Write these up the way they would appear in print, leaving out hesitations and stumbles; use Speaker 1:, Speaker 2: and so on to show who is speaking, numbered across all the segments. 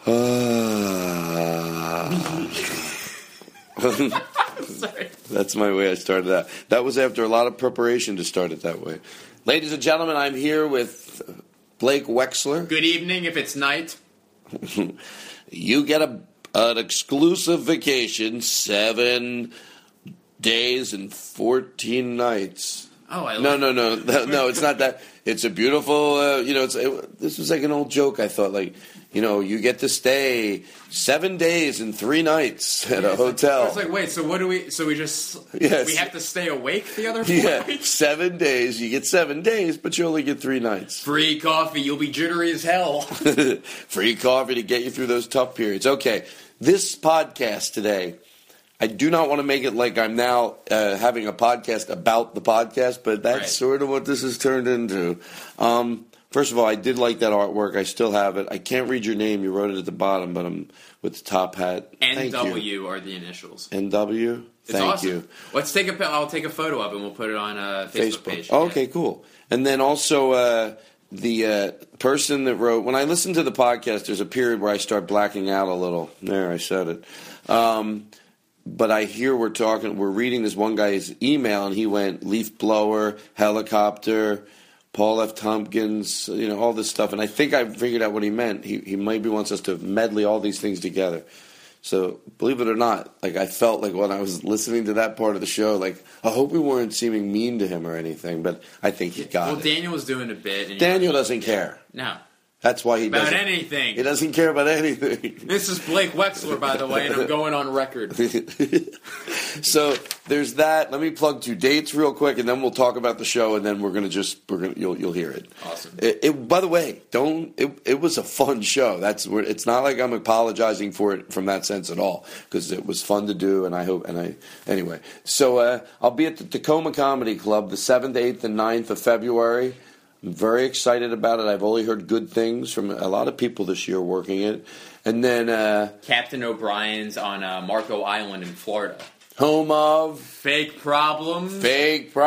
Speaker 1: Sorry.
Speaker 2: That's my way I started that. That was after a lot of preparation to start it that way. Ladies and gentlemen, I'm here with Blake Wexler.
Speaker 1: Good evening if it's night.
Speaker 2: You get an exclusive vacation, 7 days and 14 nights.
Speaker 1: Oh, I
Speaker 2: No, it's not that. It's a beautiful, this was like an old joke, I thought, like, you get to stay 7 days and 3 nights at a hotel.
Speaker 1: It's like, wait, so what do we, so we just,
Speaker 2: Yes.
Speaker 1: we have to stay awake the other 4
Speaker 2: Yeah,
Speaker 1: weeks?
Speaker 2: 7 days. You get 7 days, but you only get 3 nights.
Speaker 1: Free coffee, you'll be jittery as hell.
Speaker 2: Free coffee to get you through those tough periods. Okay, this podcast today, I do not want to make it like I'm now having a podcast about the podcast, but that's
Speaker 1: Right.
Speaker 2: sort of what this has turned into. First of all, I did like that artwork. I still have it. I can't read your name. You wrote it at the bottom, but I'm with the top hat. Thank you.
Speaker 1: NW are the initials.
Speaker 2: NW?
Speaker 1: It's
Speaker 2: Thank
Speaker 1: awesome.
Speaker 2: you.
Speaker 1: Let's I'll take a photo of it and we'll put it on a Facebook page.
Speaker 2: Oh, okay, cool. And then also the person that wrote, when I listen to the podcast, there's a period where I start blacking out a little. There, I said it. But I hear we're reading this one guy's email, and he went leaf blower, helicopter, Paul F. Tompkins, all this stuff. And I think I figured out what he meant. He maybe wants us to medley all these things together. So, believe it or not, like I felt like when I was listening to that part of the show, like I hope we weren't seeming mean to him or anything, but I think he got it.
Speaker 1: Well, Daniel was doing a bit. And
Speaker 2: Daniel doesn't care.
Speaker 1: No.
Speaker 2: That's why he
Speaker 1: About
Speaker 2: doesn't.
Speaker 1: anything.
Speaker 2: He doesn't care about anything.
Speaker 1: This is Blake Wexler, by the way, and I'm going on record.
Speaker 2: So there's that. Let me plug 2 dates real quick, and then we'll talk about the show, and then you'll hear it.
Speaker 1: Awesome.
Speaker 2: By the way, it was a fun show. It's not like I'm apologizing for it from that sense at all, because it was fun to do, and anyway. So I'll be at the Tacoma Comedy Club the 7th, 8th, and 9th of February. I'm very excited about it. I've only heard good things from a lot of people this year working it. And then
Speaker 1: Captain O'Brien's on Marco Island in Florida.
Speaker 2: Home of
Speaker 1: Fake Problem.
Speaker 2: Christopher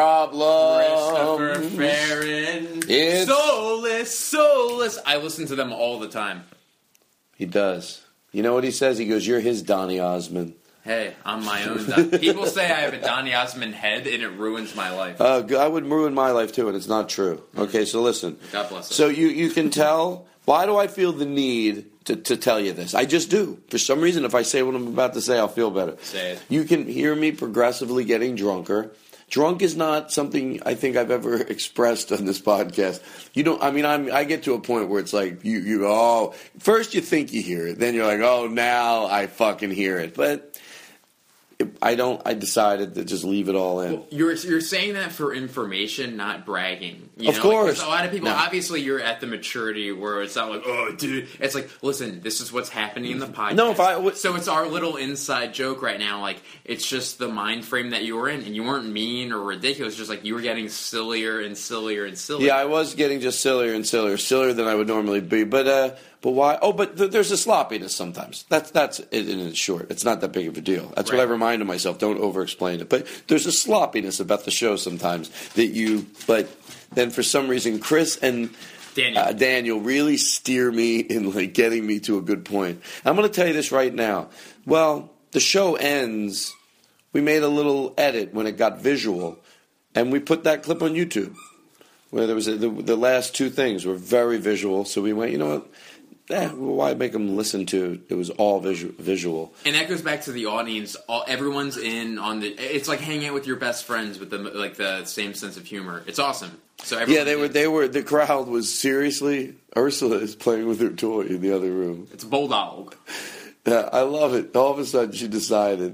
Speaker 1: Farron.
Speaker 2: It's
Speaker 1: Soulless. I listen to them all the time.
Speaker 2: He does. You know what he says? He goes, "You're his Donny Osmond."
Speaker 1: Hey, I'm my own. People say I have a Donny Osmond head, and it ruins my life.
Speaker 2: I would ruin my life too, and it's not true. Okay, so listen.
Speaker 1: God bless him.
Speaker 2: So you can tell. Why do I feel the need to tell you this? I just do. For some reason, if I say what I'm about to say, I'll feel better.
Speaker 1: Say it.
Speaker 2: You can hear me progressively getting drunker. Drunk is not something I think I've ever expressed on this podcast. I get to a point where it's like, first you think you hear it, then you're like, oh, now I fucking hear it. But I decided to just leave it all in.
Speaker 1: Well, you're saying that for information, not bragging.
Speaker 2: Of course.
Speaker 1: Like, a lot of people, obviously, you're at the maturity where it's not like, oh, dude. It's like, listen, this is what's happening in the podcast.
Speaker 2: No,
Speaker 1: so it's our little inside joke right now. Like, it's just the mind frame that you were in, and you weren't mean or ridiculous. Just like you were getting sillier and sillier and sillier.
Speaker 2: Yeah, I was getting just sillier and sillier than I would normally be. But why? Oh, but there's a sloppiness sometimes. That's it in short. It's not that big of a deal. That's what I reminded myself. Don't over-explain it. But there's a sloppiness about the show sometimes but then for some reason, Chris and Daniel really steer me in like getting me to a good point. I'm going to tell you this right now. Well, the show ends. We made a little edit when it got visual, and we put that clip on YouTube where there was the last 2 things were very visual. So we went, you know what? Why make them listen to? It was all visual,
Speaker 1: and that goes back to the audience. Everyone's in on the. It's like hanging out with your best friends with the same sense of humor. It's awesome. So
Speaker 2: they were. The crowd was seriously. Ursula is playing with her toy in the other room.
Speaker 1: It's a bulldog.
Speaker 2: Yeah, I love it. All of a sudden, she decided.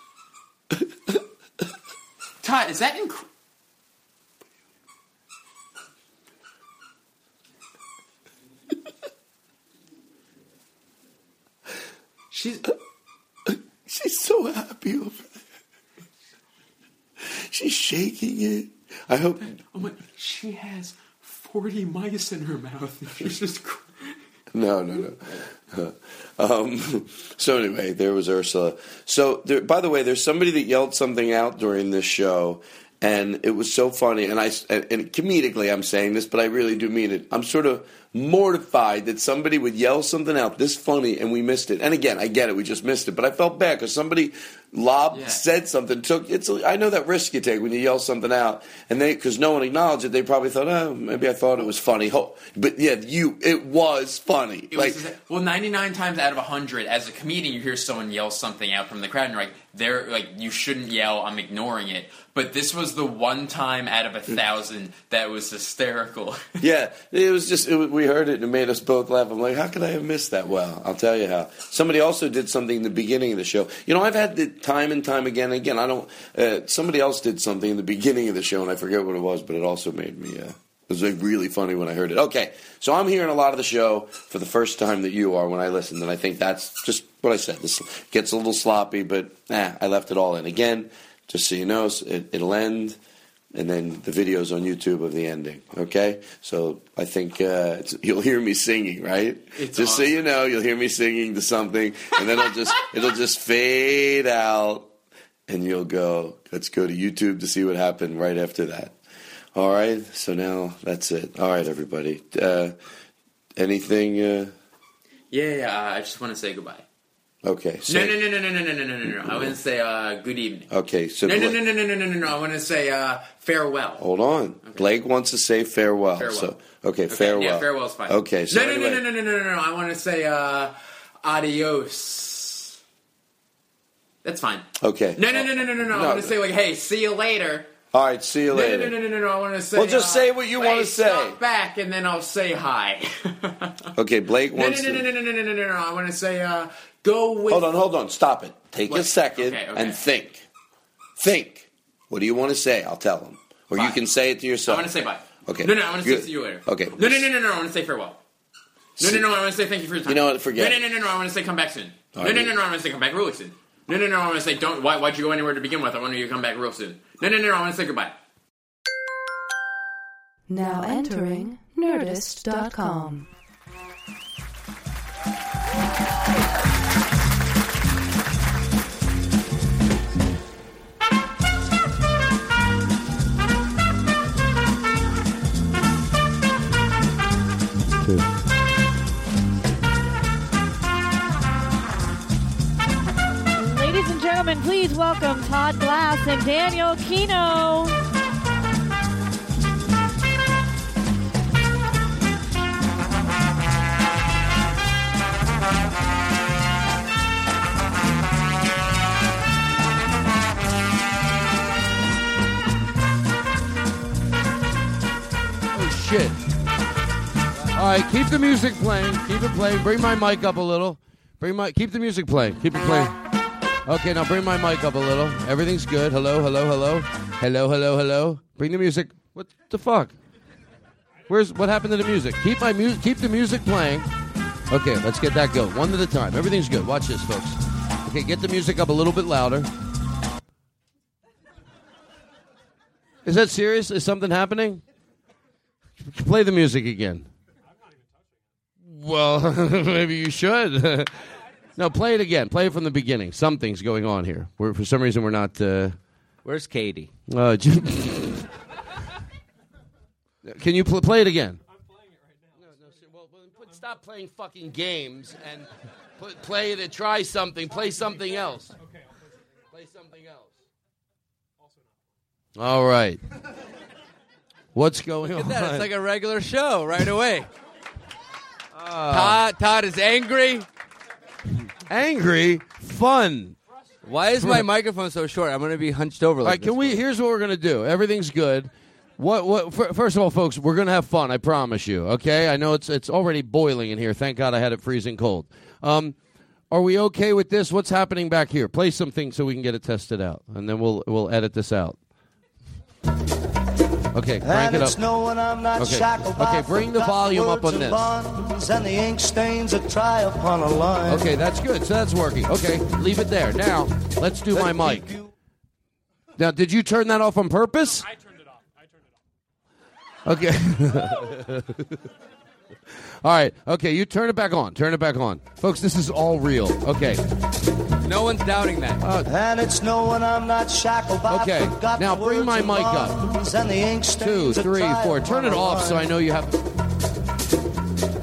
Speaker 1: Todd, is that
Speaker 2: She's so happy over there. She's shaking it. I hope.
Speaker 1: I'm like, she has 40 mice in her mouth. She's just.
Speaker 2: No. So anyway, there was Ursula. So by the way, there's somebody that yelled something out during this show, and it was so funny. And comedically, I'm saying this, but I really do mean it. I'm sort of mortified that somebody would yell something out this funny and we missed it. And again, I get it, we just missed it. But I felt bad because somebody said something. I know that risk you take when you yell something out, and because no one acknowledged it, they probably thought, oh, maybe I thought it was funny. But yeah, it was funny.
Speaker 1: 99 times out of 100, as a comedian, you hear someone yell something out from the crowd, and you're like, you shouldn't yell. I'm ignoring it. But this was the one time out of 1,000 that was hysterical.
Speaker 2: Yeah, it was just, we heard it and it made us both laugh. I'm like, how could I have missed that? Well, I'll tell you how. Somebody also did something in the beginning of the show. I've had the time and time again. Again, I don't, somebody else did something in the beginning of the show, and I forget what it was, but it also made me, it was really funny when I heard it. Okay, so I'm hearing a lot of the show for the first time that you are when I listened, and I think that's just what I said. This gets a little sloppy, but I left it all in. Again, just so you know, it'll end, and then the video's on YouTube of the ending, okay? So I think you'll hear me singing, right? Just awesome. So you know, you'll hear me singing to something, and then it'll just fade out, and you'll go, let's go to YouTube to see what happened right after that. All right, so now that's it. All right, everybody. Anything?
Speaker 1: Yeah, I just want to say goodbye.
Speaker 2: Okay.
Speaker 1: No. I want to say good evening.
Speaker 2: Okay, so...
Speaker 1: No. I want to say farewell.
Speaker 2: Hold on. Okay. Blake wants to say farewell. So, farewell.
Speaker 1: Yeah, farewell's fine.
Speaker 2: Okay, so
Speaker 1: No. I want to say adios. That's fine.
Speaker 2: Okay.
Speaker 1: No. I want to say, hey, see you later.
Speaker 2: All right, see you later.
Speaker 1: No. I want to say...
Speaker 2: Well, just say what you want to say.
Speaker 1: Stop back, and then I'll say hi.
Speaker 2: Okay, Blake wants
Speaker 1: to... No. I want to say, go with...
Speaker 2: Hold on. Stop it. Take a second and think. Think. What do you want to say? I'll tell him. Or you can say it to yourself.
Speaker 1: I want to say bye.
Speaker 2: Okay.
Speaker 1: No, I want to say see you later.
Speaker 2: Okay.
Speaker 1: No. I want to say farewell. No. I want to say thank you for your time.
Speaker 2: You know what? Forget it.
Speaker 1: No. I want to say come back soon. No. I want to say come back really soon. No. I want to say don't... Why'd you go anywhere to begin with? I want you to come back real soon. No. I want to say goodbye.
Speaker 3: Now entering Nerdist.com.
Speaker 4: Ladies and gentlemen, please welcome Todd Glass and Daniel Kino.
Speaker 5: Shit. All right, keep the music playing. Keep it playing. Bring my mic up a little. Keep the music playing. Keep it playing. Okay, now bring my mic up a little. Everything's good. Hello. Bring the music. What the fuck? What happened to the music? Keep the music playing. Okay, let's get that going. One at a time. Everything's good. Watch this, folks. Okay, get the music up a little bit louder. Is that serious? Is something happening? Play the music again. Well, maybe you should. No, play it again. Play it from the beginning. Something's going on here. For some reason, we're not...
Speaker 6: Where's Katie?
Speaker 5: Can you play it again? I'm playing it right now. No, stop playing fucking games and play it and try something. Play something else. Okay, play something else. Also not. All right. What's going on?
Speaker 6: Look at that. It's like a regular show right away. Todd is angry.
Speaker 5: Angry? Fun.
Speaker 6: Why is my microphone so short? I'm going to be hunched over like this.
Speaker 5: All right, here's what we're going to do. Everything's good. First of all, folks, we're going to have fun, I promise you, okay? I know it's already boiling in here. Thank God I had it freezing cold. Are we okay with this? What's happening back here? Play something so we can get it tested out, and then we'll edit this out. Okay, crank it up. Okay, bring the volume up on this.
Speaker 7: And the ink stains that try upon a line.
Speaker 5: Okay, that's good. So that's working. Okay, leave it there. Now, let's do my mic. Now, did you turn that off on purpose?
Speaker 8: I turned it off.
Speaker 5: Okay. All right. Okay, you turn it back on. Turn it back on. Folks, this is all real. Okay.
Speaker 6: No one's doubting that.
Speaker 7: And it's knowing I'm not shackled by.
Speaker 5: Okay, now bring my mic up. 2, 3, 4. Turn it off so I know you have...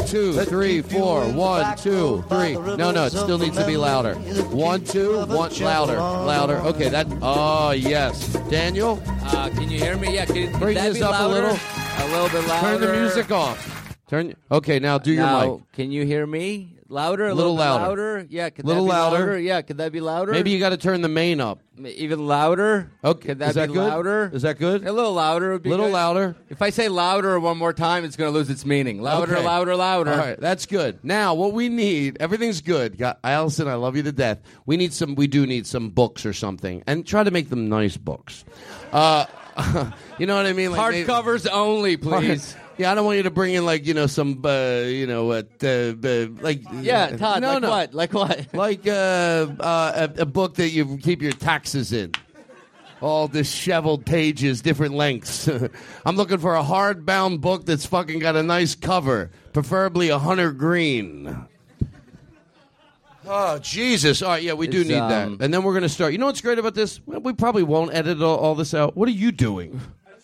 Speaker 5: 2, 3, 4. 1, 2, 3. No, it still needs to be louder. 1, 2, 1, louder. Okay, that. Oh, yes. Daniel?
Speaker 6: Can you hear me? Yeah, can
Speaker 5: Bring
Speaker 6: that
Speaker 5: this
Speaker 6: be
Speaker 5: up
Speaker 6: louder?
Speaker 5: a little.
Speaker 6: A little bit louder.
Speaker 5: Turn the music off. Okay, now do your
Speaker 6: Now,
Speaker 5: mic.
Speaker 6: can you hear me? Louder? A
Speaker 5: Little
Speaker 6: little bit
Speaker 5: louder.
Speaker 6: louder? Yeah, could
Speaker 5: Little
Speaker 6: that be
Speaker 5: louder.
Speaker 6: louder? Yeah, could that be louder?
Speaker 5: Maybe you got to turn the main up.
Speaker 6: Even louder?
Speaker 5: Okay,
Speaker 6: Could that
Speaker 5: is that
Speaker 6: be
Speaker 5: good?
Speaker 6: louder?
Speaker 5: Is that good?
Speaker 6: A little louder would be
Speaker 5: Little
Speaker 6: good.
Speaker 5: louder.
Speaker 6: If I say louder one more time, it's going to lose its meaning. Louder,
Speaker 5: Okay.
Speaker 6: louder, louder.
Speaker 5: All right, that's good. Now, what we need, everything's good. Allison, I love you to death. We do need some books or something, and try to make them nice books. You know what I mean? Like
Speaker 6: Hardcovers only, please.
Speaker 5: Yeah, I don't want you to bring in some, like.
Speaker 6: Yeah, Todd.
Speaker 5: No,
Speaker 6: like
Speaker 5: no.
Speaker 6: what? Like what?
Speaker 5: Like a book that you keep your taxes in. All disheveled pages, different lengths. I'm looking for a hardbound book that's fucking got a nice cover, preferably a hunter green. Oh, Jesus. All right, yeah, we do need that. And then we're going to start. You know what's great about this? Well, we probably won't edit all this out. What are you doing?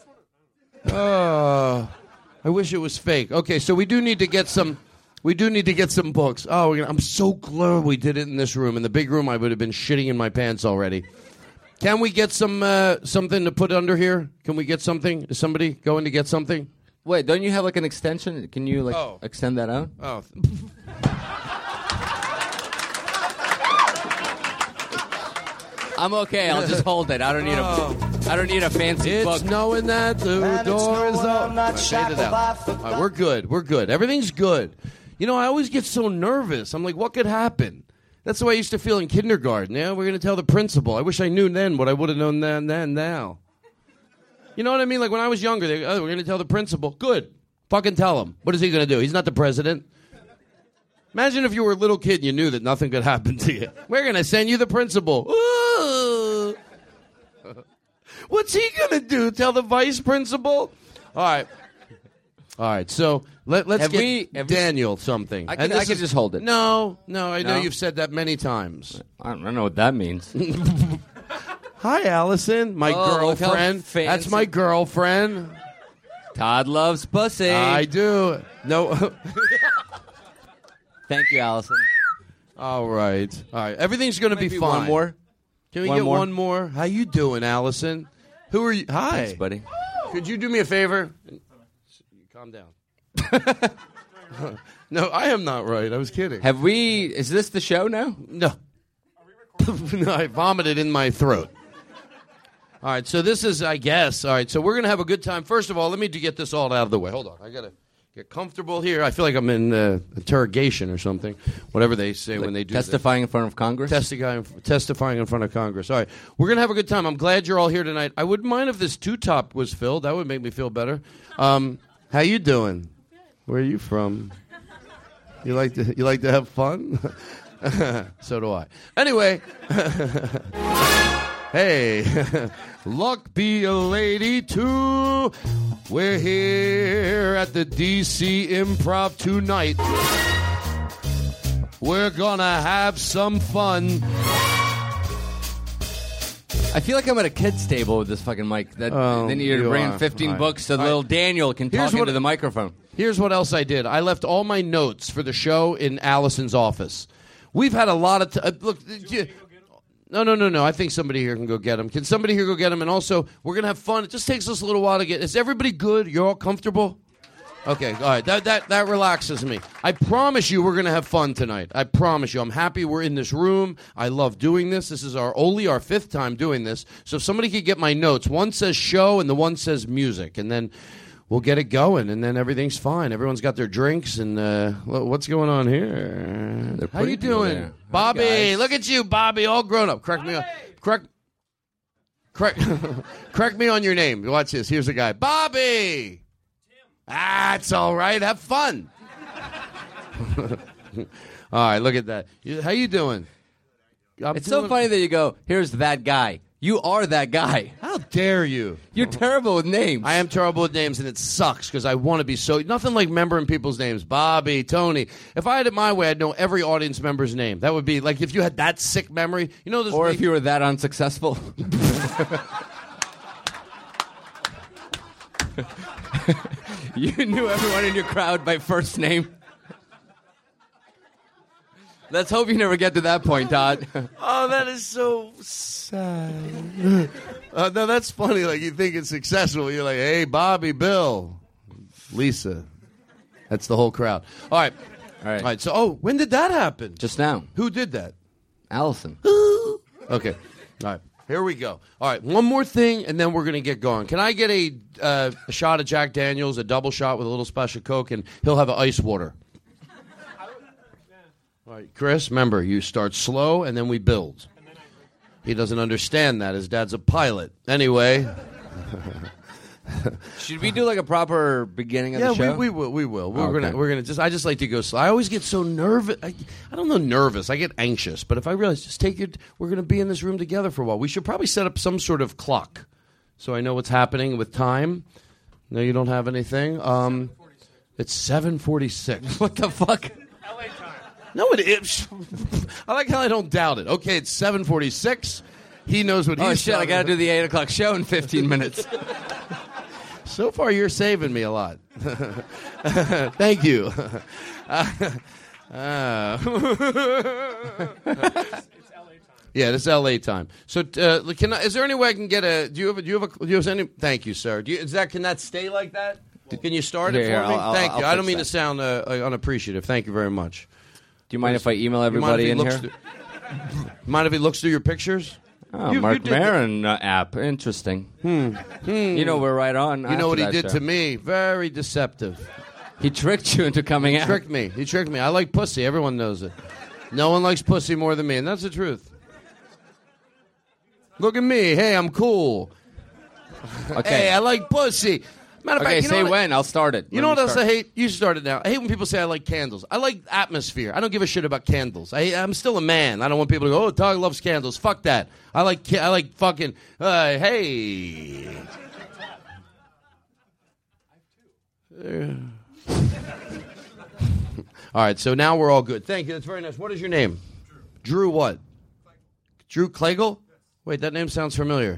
Speaker 5: I wish it was fake. Okay, so we do need to get some books. Oh, I'm so glad we did it in this room. In the big room, I would have been shitting in my pants already. Can we get something to put under here? Can we get something? Is somebody going to get something?
Speaker 6: Wait, don't you have like an extension? Can you extend that out?
Speaker 5: Oh.
Speaker 6: I'm okay. I'll just hold it. I don't need a fancy book.
Speaker 5: It's knowing that the door is open. All right, we're good. We're good. Everything's good. You know, I always get so nervous. I'm like, what could happen? That's the way I used to feel in kindergarten. Yeah, we're going to tell the principal. I wish I knew then what I would have known then now. You know what I mean? Like when I was younger, we're going to tell the principal. Good. Fucking tell him. What is he going to do? He's not the president. Imagine if you were a little kid and you knew that nothing could happen to you. We're going to send you the principal. Ooh. What's he going to do? Tell the vice principal? All right. So let's get Daniel something.
Speaker 6: I can just hold it.
Speaker 5: No. I know you've said that many times.
Speaker 6: I don't know what that means.
Speaker 5: Hi, Allison, my girlfriend. That's my girlfriend.
Speaker 6: Todd loves pussy.
Speaker 5: I do. No.
Speaker 6: Thank you, Allison.
Speaker 5: All right. Everything's going to be fine.
Speaker 6: One more.
Speaker 5: Can we get one more? How you doing, Allison? Who are you? Hi.
Speaker 6: Thanks, buddy.
Speaker 5: Could you do me a favor? Calm down. No, I am not right. I was kidding.
Speaker 6: Is this the show now?
Speaker 5: No. No, I vomited in my throat. All right, so this is, I guess. All right, so we're going to have a good time. First of all, let me get this all out of the way. Hold on. I got to get comfortable here. I feel like I'm in interrogation or something, whatever they say when they do
Speaker 6: testifying in front of Congress?
Speaker 5: Testifying in front of Congress. All right, we're going to have a good time. I'm glad you're all here tonight. I wouldn't mind if this two-top was filled. That would make me feel better. How you doing? Where are you from? You like to have fun? So do I. Anyway. Hey, luck be a lady too. We're here at the DC Improv tonight. We're gonna have some fun.
Speaker 6: I feel like I'm at a kid's table with this fucking mic. Then you bring in 15 books so little Daniel can talk into the microphone.
Speaker 5: Here's what else I did. I left all my notes for the show in Allison's office. We've had a lot of look. No. I think somebody here can go get them. Can somebody here go get them? And also, we're going to have fun. It just takes us a little while to get... Is everybody good? You're all comfortable? Okay, all right. That relaxes me. I promise you we're going to have fun tonight. I promise you. I'm happy we're in this room. I love doing this. This is only our 5th time doing this. So if somebody could get my notes. One says show and the one says music. And then we'll get it going. And then everything's fine. Everyone's got their drinks. And what's going on here? How you doing?
Speaker 6: There.
Speaker 5: Bobby,
Speaker 6: Hi,
Speaker 5: look at you, Bobby, all grown up. Correct me on your name. Watch this. Here's the guy. Bobby! It's all right. Have fun. All right, look at that. How you doing?
Speaker 6: It's so funny that you go, here's that guy. You are that guy.
Speaker 5: How dare you?
Speaker 6: You're terrible with names.
Speaker 5: I am terrible with names, and it sucks because I want to be so... Nothing like remembering people's names. Bobby, Tony. If I had it my way, I'd know every audience member's name. That would be like if you had that sick memory. You know,
Speaker 6: or if you were that unsuccessful. You knew everyone in your crowd by first name. Let's hope you never get to that point, Todd.
Speaker 5: Oh, that is so sad. No, that's funny. Like, you think it's successful. You're like, hey, Bobby, Bill, Lisa. That's the whole crowd. All right. So, when did that happen?
Speaker 6: Just now.
Speaker 5: Who did that?
Speaker 6: Allison.
Speaker 5: Okay. All right. Here we go. All right. One more thing, and then we're going to get going. Can I get a shot of Jack Daniels, a double shot with a little splash of Coke, and he'll have an ice water. All right, Chris, remember, you start slow, and then we build. He doesn't understand that. His dad's a pilot. Anyway.
Speaker 6: Should we do like a proper beginning of the show?
Speaker 5: Yeah, we will. We're gonna just. I just like to go slow. I always get so nervous. I don't know, nervous. I get anxious. But if I realize, just take it. We're gonna be in this room together for a while. We should probably set up some sort of clock, so I know what's happening with time. No, you don't have anything. It's 7:46.
Speaker 6: What the fuck?
Speaker 5: LA time. No, it is. I like how I don't doubt it. Okay, it's 7:46. He knows what he's.
Speaker 6: Oh shit! I gotta do the 8 o'clock show in 15 minutes.
Speaker 5: So far, you're saving me a lot. Thank you. Yeah, it's LA time. So, is there any way I can get a? Do you have any? Thank you, sir. Can that stay like that? Can you start it for me? Thank you. I don't mean to sound unappreciative. Thank you very much.
Speaker 6: Do you mind if I email everybody in here?
Speaker 5: Mind if he looks through your pictures?
Speaker 6: Oh, Mark Maron app. Interesting. You know, we're right on.
Speaker 5: You know what he did to me? Very deceptive.
Speaker 6: He tricked you into coming out.
Speaker 5: He tricked me. I like pussy. Everyone knows it. No one likes pussy more than me, and that's the truth. Look at me. Hey, I'm cool.
Speaker 6: Okay.
Speaker 5: Hey, I like pussy. Matter of fact,
Speaker 6: say when. I'll start it.
Speaker 5: You know what else I hate? You start it now. I hate when people say I like candles. I like atmosphere. I don't give a shit about candles. I'm still a man. I don't want people to go, oh, Todd loves candles. Fuck that. I like fucking, hey. All right, so now we're all good. Thank you. That's very nice. What is your name? Drew what? Drew Klegel? Wait, that name sounds familiar.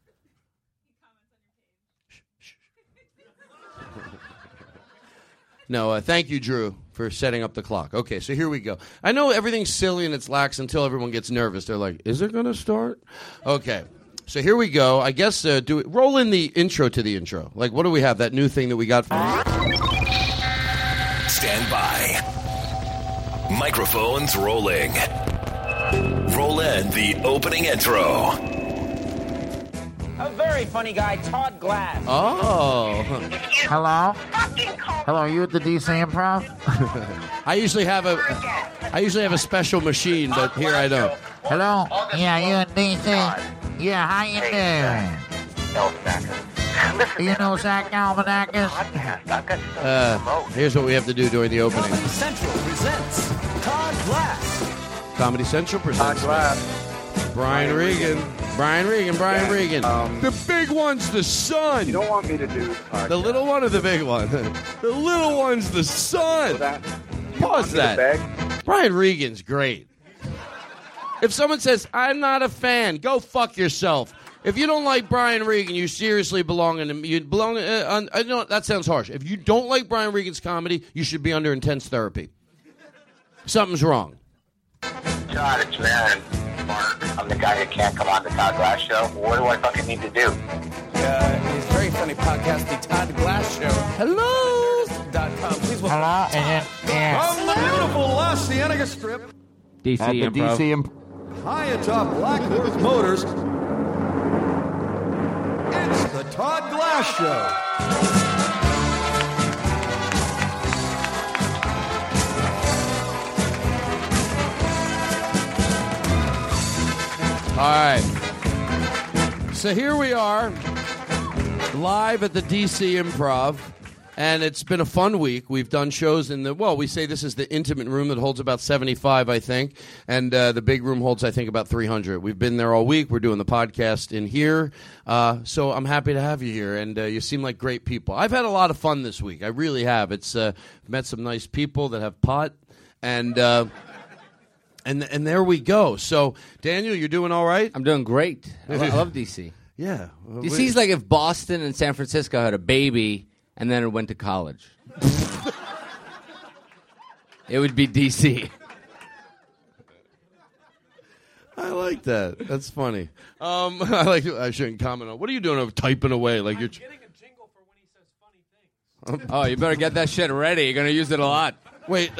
Speaker 5: No, thank you, Drew, for setting up the clock. Okay, so here we go. I know everything's silly and it's lax until everyone gets nervous. They're like, is it going to start? Okay, so here we go. I guess roll in the intro to the intro. Like, what do we have? That new thing that we got from
Speaker 8: Stand by. Microphones rolling. Roll in the opening intro.
Speaker 9: A very funny guy, Todd Glass.
Speaker 5: Oh.
Speaker 10: Hello? Hello, are you at the DC Improv?
Speaker 5: I usually have a special machine, but here I don't.
Speaker 10: Hello? Yeah, you in DC? Yeah, how you doing? You know Zach Galifianakis?
Speaker 5: Here's what we have to do during the opening.
Speaker 7: Comedy Central presents Todd Glass.
Speaker 5: Comedy Central presents
Speaker 7: Todd Glass.
Speaker 5: Brian Regan. The big one's the son.
Speaker 11: You don't want me to do
Speaker 5: the little one or the big one? The little one's the son. Pause that. Brian Regan's great. If someone says, I'm not a fan, go fuck yourself. If you don't like Brian Regan, you seriously belong in him. You belong. I know that sounds harsh. If you don't like Brian Regan's comedy, you should be under intense therapy. Something's wrong.
Speaker 11: Todd, it's Maron. Mark, I'm the guy that can't come on the Todd Glass Show. What do I fucking need to do?
Speaker 7: His very funny podcast, The Todd Glass Show.
Speaker 5: Hello.
Speaker 7: .com. Please
Speaker 10: Hello?
Speaker 7: From the beautiful La Cienega Strip.
Speaker 6: DC Improv.
Speaker 7: High atop Black Horse Motors. It's the Todd Glass Show.
Speaker 5: All right. So here we are, live at the DC Improv, and it's been a fun week. We've done shows in we say this is the intimate room that holds about 75, I think, and the big room holds, I think, about 300. We've been there all week. We're doing the podcast in here, so I'm happy to have you here, and you seem like great people. I've had a lot of fun this week. I really have. It's met some nice people that have pot, and there we go. So, Daniel, you're doing all right?
Speaker 6: I'm doing great. I love DC.
Speaker 5: Yeah.
Speaker 6: DC's like if Boston and San Francisco had a baby and then it went to college. It would be DC.
Speaker 5: like that. That's funny. I shouldn't comment on. What are you doing over typing away? Like you're getting a jingle for when he says funny things.
Speaker 6: Oh, you better get that shit ready. You're going to use it a lot.
Speaker 5: Wait.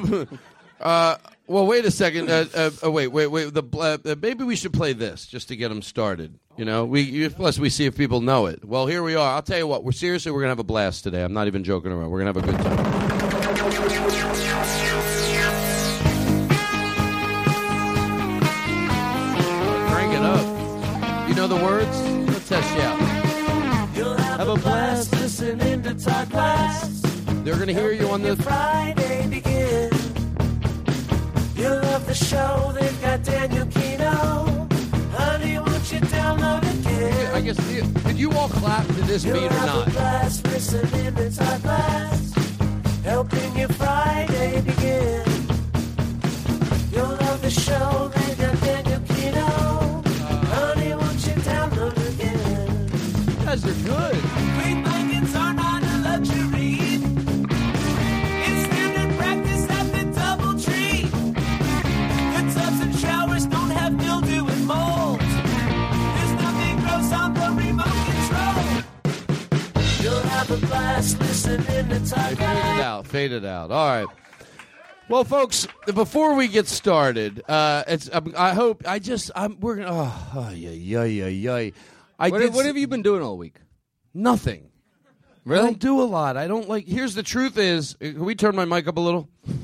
Speaker 5: Well, wait a second. Wait. Maybe we should play this just to get them started. You know, plus we see if people know it. Well, here we are. I'll tell you what. We're going to have a blast today. I'm not even joking around. We're going to have a good time. Crank it up. You know the words? Let's test you out.
Speaker 12: You'll have a blast listening to Todd Glass.
Speaker 5: They're going to hear you on the
Speaker 12: Friday begin. You'll love the show. They've got Daniel Kino. Honey, won't you download again?
Speaker 5: I guess, did you all clap to this beat or not?
Speaker 12: You'll have a blast listening to Todd Glass. Helping your Friday begin. You'll love the show. They've got Daniel Kino. Honey, won't you download again?
Speaker 5: You guys are good.
Speaker 12: Great blankets are not a luxury. It's standard practice at the DoubleTree. Good tubs and showers don't have mildew and mold. There's nothing gross on the remote control. You'll have a blast listening to Todd Glass.
Speaker 5: Fade it out. All right. Well, folks, before we get started, we're gonna.
Speaker 6: What have you been doing all week?
Speaker 5: Nothing.
Speaker 6: Really?
Speaker 5: I don't do a lot. I don't like. Here's the truth: is can we turn my mic up a little?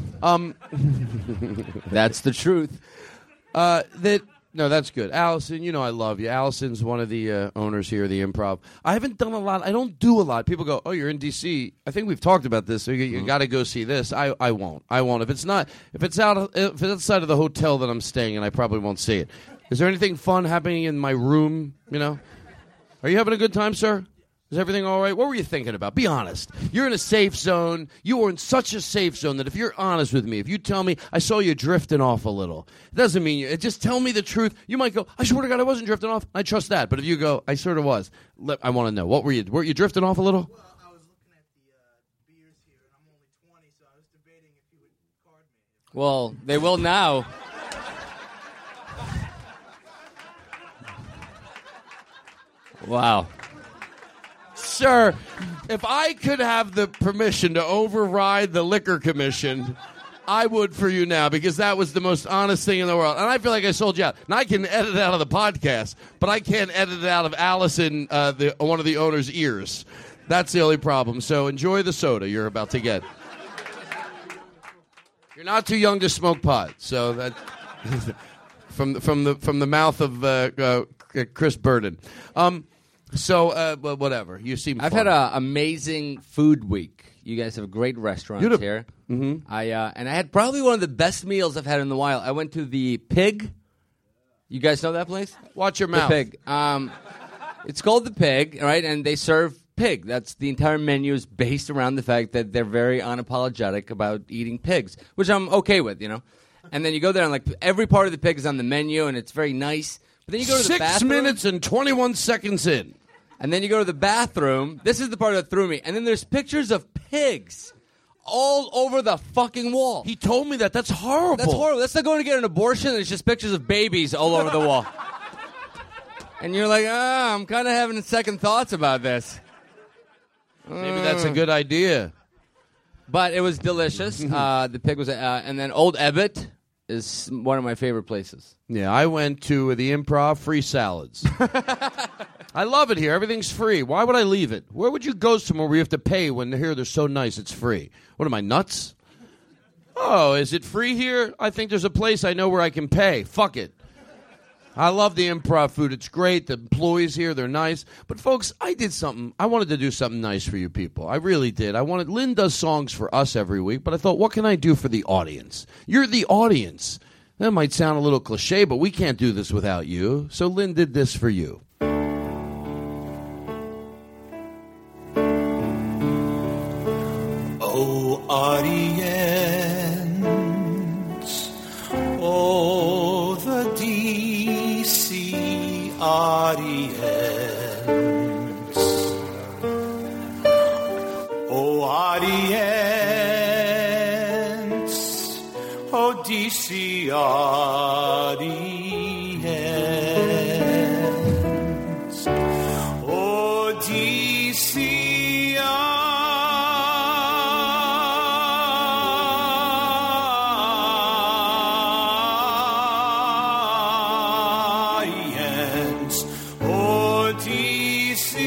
Speaker 6: That's the truth.
Speaker 5: No, that's good. Allison, you know I love you. Allison's one of the owners here, the Improv. I haven't done a lot. I don't do a lot. People go, "Oh, you're in D.C." I think we've talked about this. So you got to go see this. I won't. If it's outside of the hotel that I'm staying in, I probably won't see it. Is there anything fun happening in my room? You know, are you having a good time, sir? Is everything all right? What were you thinking about? Be honest. You're in a safe zone. You are in such a safe zone that if you're honest with me, if you tell me, I saw you drifting off a little, it doesn't mean you. Just tell me the truth. You might go, I swear to God, I wasn't drifting off. I trust that. But if you go, I sort of was. I want to know. What were you? Were you drifting off a little?
Speaker 13: Well, I was looking at the beers here, and I'm only 20, so I was debating if you would card me.
Speaker 6: Well, they will now. Wow.
Speaker 5: Sir, if I could have the permission to override the liquor commission, I would for you now, because that was the most honest thing in the world. And I feel like I sold you out. Now, I can edit it out of the podcast, but I can't edit it out of Allison, one of the owner's ears. That's the only problem. So enjoy the soda you're about to get. You're not too young to smoke pot. So that from the mouth of Chris Burden. So, whatever. You seem
Speaker 6: I've
Speaker 5: fun.
Speaker 6: had an amazing food week. You guys have great restaurants here.
Speaker 5: Mm-hmm.
Speaker 6: I had probably one of the best meals I've had in a while. I went to the Pig. You guys know that place?
Speaker 5: Watch your mouth.
Speaker 6: The Pig. It's called the Pig, right? And they serve pig. That's the entire menu is based around the fact that they're very unapologetic about eating pigs, which I'm okay with, you know. And then you go there and like every part of the pig is on the menu, and it's very nice. But then you go to the bathroom.
Speaker 5: 6 minutes and 21 seconds in.
Speaker 6: And then you go to the bathroom. This is the part that threw me. And then there's pictures of pigs all over the fucking wall.
Speaker 5: He told me that. That's horrible.
Speaker 6: That's horrible. That's like going to get an abortion and it's just pictures of babies all over the wall. And you're like, I'm kind of having second thoughts about this.
Speaker 5: Maybe that's a good idea.
Speaker 6: But it was delicious. The pig was... and then Old Ebbitt is one of my favorite places.
Speaker 5: Yeah, I went to the Improv, free salads. I love it here. Everything's free. Why would I leave it? Where would you go somewhere where you have to pay when here they're so nice it's free? What am I, nuts? Oh, is it free here? I think there's a place I know where I can pay. Fuck it. I love the Improv food. It's great. The employees here, they're nice. But, folks, I did something. I wanted to do something nice for you people. I really did. Lynn does songs for us every week, but I thought, what can I do for the audience? You're the audience. That might sound a little cliche, but we can't do this without you. So Lynn did this for you.
Speaker 7: Oh, audience, oh, the DC audience, oh, audience, oh, DC audience. Oh, DC audience. Oh, DC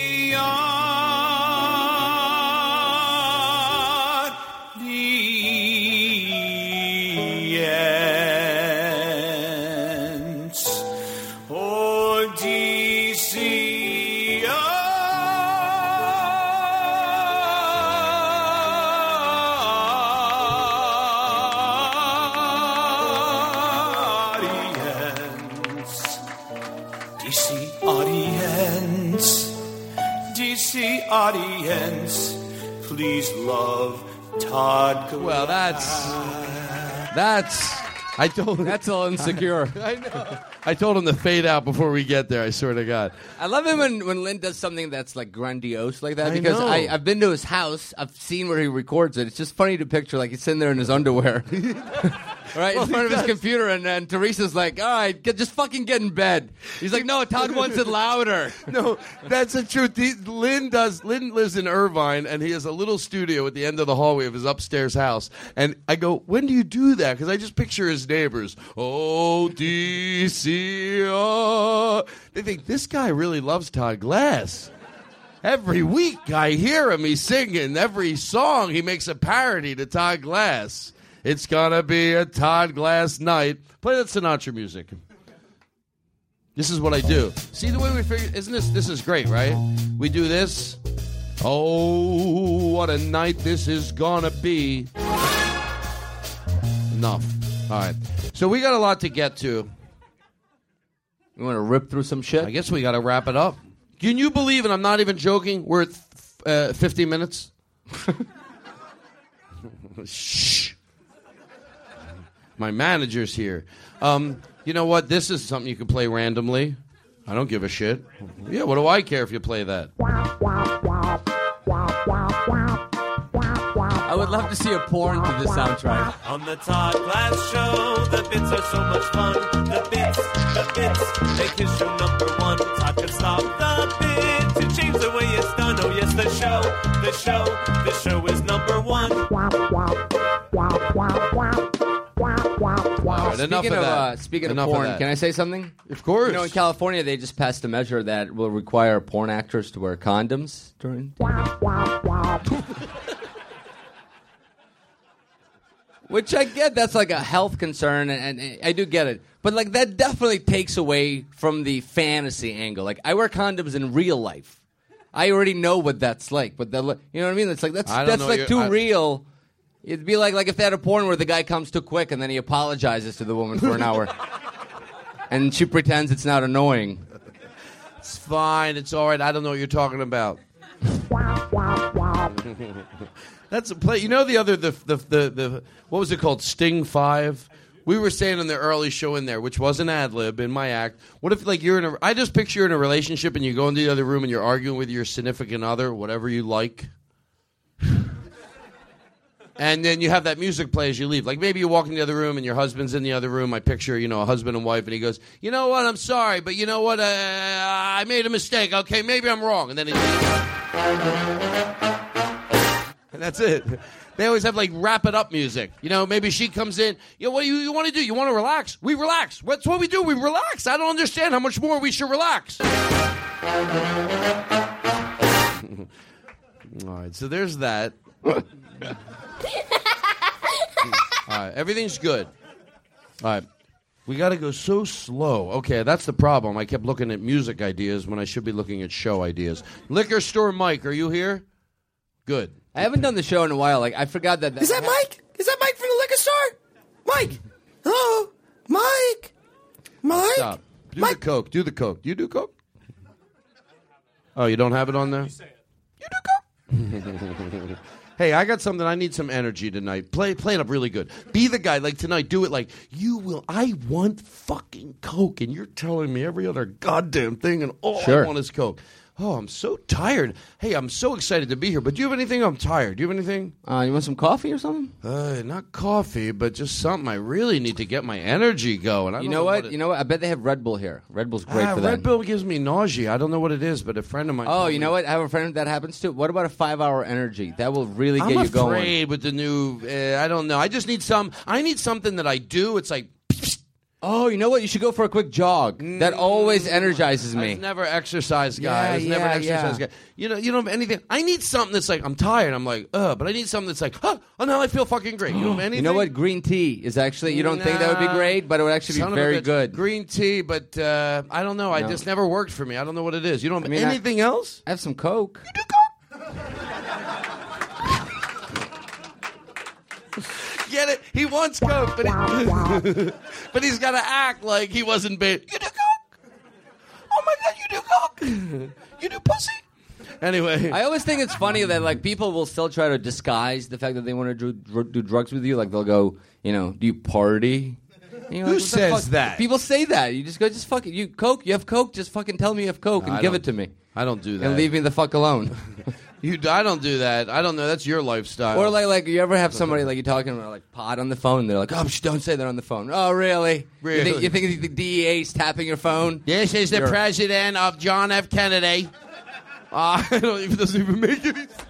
Speaker 7: audience. Oh, DC audience. DC audience. Please love Todd.
Speaker 5: Well, that's. I told him.
Speaker 6: That's all insecure.
Speaker 5: I know. I told him to fade out before we get there. I swear to God.
Speaker 6: I love it when Lynn does something that's like grandiose like that
Speaker 5: I
Speaker 6: because
Speaker 5: know.
Speaker 6: I've been to his house. I've seen where he records it. It's just funny to picture like he's sitting there in his underwear, right in front of his computer, and Teresa's like, "All right, just fucking get in bed." He's like, "No, Todd wants it louder."
Speaker 5: No, that's the truth. Lynn lives in Irvine, and he has a little studio at the end of the hallway of his upstairs house. And I go, when do you do that? Because I just picture his neighbors. Oh, DC. They think, this guy really loves Todd Glass. Every week I hear him, he's singing. Every song he makes a parody to Todd Glass. It's gonna be a Todd Glass night. Play that Sinatra music. This is what I do. See the way we figure? Isn't this is great, right? We do this. Oh, what a night this is gonna be. Enough. All right. So we got a lot to get to.
Speaker 6: You want to rip through some shit?
Speaker 5: I guess we got to wrap it up. Can you believe it? I'm not even joking. We're at 50 minutes. Shh. My manager's here. You know what? This is something you can play randomly. I don't give a shit. Yeah, what do I care if you play that?
Speaker 6: I would love to see a porn to this soundtrack.
Speaker 12: On the Todd Glass Show, the bits are so much fun. The bits, make his show number one. Todd can stop the bit to change the way it's done. Oh yes, the show is number one.
Speaker 5: Right, enough of that.
Speaker 6: Speaking
Speaker 5: Enough
Speaker 6: of porn,
Speaker 5: that.
Speaker 6: can I say something?
Speaker 5: Of course.
Speaker 6: You know, in California, they just passed a measure that will require porn actors to wear condoms during. Which I get, that's like a health concern, and I do get it. But like that definitely takes away from the fantasy angle. Like I wear condoms in real life. I already know what that's like. But you know what I mean? It's like that's like too real. It'd be like if they had a porn where the guy comes too quick and then he apologizes to the woman for an hour, and she pretends it's not annoying.
Speaker 5: It's fine. It's all right. I don't know what you're talking about. That's a play. You know the what was it called? Sting 5. We were saying in the early show in there, which was an ad lib in my act. What if like you're in I just picture you're in a relationship and you go into the other room and you're arguing with your significant other, whatever you like. And then you have that music play as you leave. Like maybe you walk in the other room and your husband's in the other room. I picture, a husband and wife, and he goes, "You know what? I'm sorry, but you know what? I made a mistake. Okay, maybe I'm wrong." And then he and that's it. They always have like wrap it up music. Maybe she comes in. What do you want to do? You want to relax? We relax. That's what we do. We relax. I don't understand how much more we should relax. All right, so there's that. All right, everything's good. All right, we got to go so slow. Okay, that's the problem. I kept looking at music ideas when I should be looking at show ideas. Liquor Store Mike, are you here? Good.
Speaker 6: I haven't done the show in a while. Like I forgot that.
Speaker 14: Is that Mike? Is that Mike from the liquor store? Mike. Hello, Mike. Mike.
Speaker 5: Stop. Do the Coke. Do the Coke. Do you do Coke? Oh, you don't have it on there? You do Coke. Hey, I got something. I need some energy tonight. Play it up really good. Be the guy. Like tonight, do it like you will. I want fucking Coke, and you're telling me every other goddamn thing, and all I want is Coke.
Speaker 2: Oh, I'm so tired. Hey, I'm so excited to be here. But do you have anything? I'm tired. Do you have anything?
Speaker 6: You want some coffee or something?
Speaker 2: Not coffee, but just something. I really need to get my energy going.
Speaker 6: You know what? I bet they have Red Bull here. Red Bull's great for that.
Speaker 2: Red Bull gives me nausea. I don't know what it is, but a friend of mine.
Speaker 6: Oh, you know what? I have a friend that happens to. What about a 5-hour energy? That will really get you going.
Speaker 2: I'm afraid with the new. I don't know. I just need some. I need something that I do. It's like.
Speaker 6: Oh, you know what? You should go for a quick jog. That always energizes me.
Speaker 2: I was never exercise guy. I was never an exercise guy. You don't have anything. I need something that's like, I'm tired. I'm like, but I need something that's like, oh, now I feel fucking great. You don't have anything?
Speaker 6: You know what? Green tea is actually, you don't think that would be great, but it would actually be very good.
Speaker 2: Green tea, but I don't know. I just never worked for me. I don't know what it is. You don't have anything else?
Speaker 6: I have some Coke.
Speaker 2: You do Coke? Get it? He wants Coke, but he's got to act like he wasn't bait. You do Coke? Oh my God, you do Coke? You do pussy? Anyway,
Speaker 6: I always think it's funny that like people will still try to disguise the fact that they want to do drugs with you. Like they'll go, do you party?
Speaker 2: Who says that?
Speaker 6: People say that. You just go, just fucking, you Coke? You have Coke? Just fucking tell me you have Coke and give it to me.
Speaker 2: I don't do that.
Speaker 6: And leave me the fuck alone.
Speaker 2: I don't do that. I don't know. That's your lifestyle.
Speaker 6: Or like you ever have somebody like you're talking about like pot on the phone? And they're like, oh, don't say that on the phone. Oh, really?
Speaker 2: Really?
Speaker 6: You think the DEA's tapping your phone?
Speaker 2: This is the president of John F. Kennedy. It doesn't even make any sense.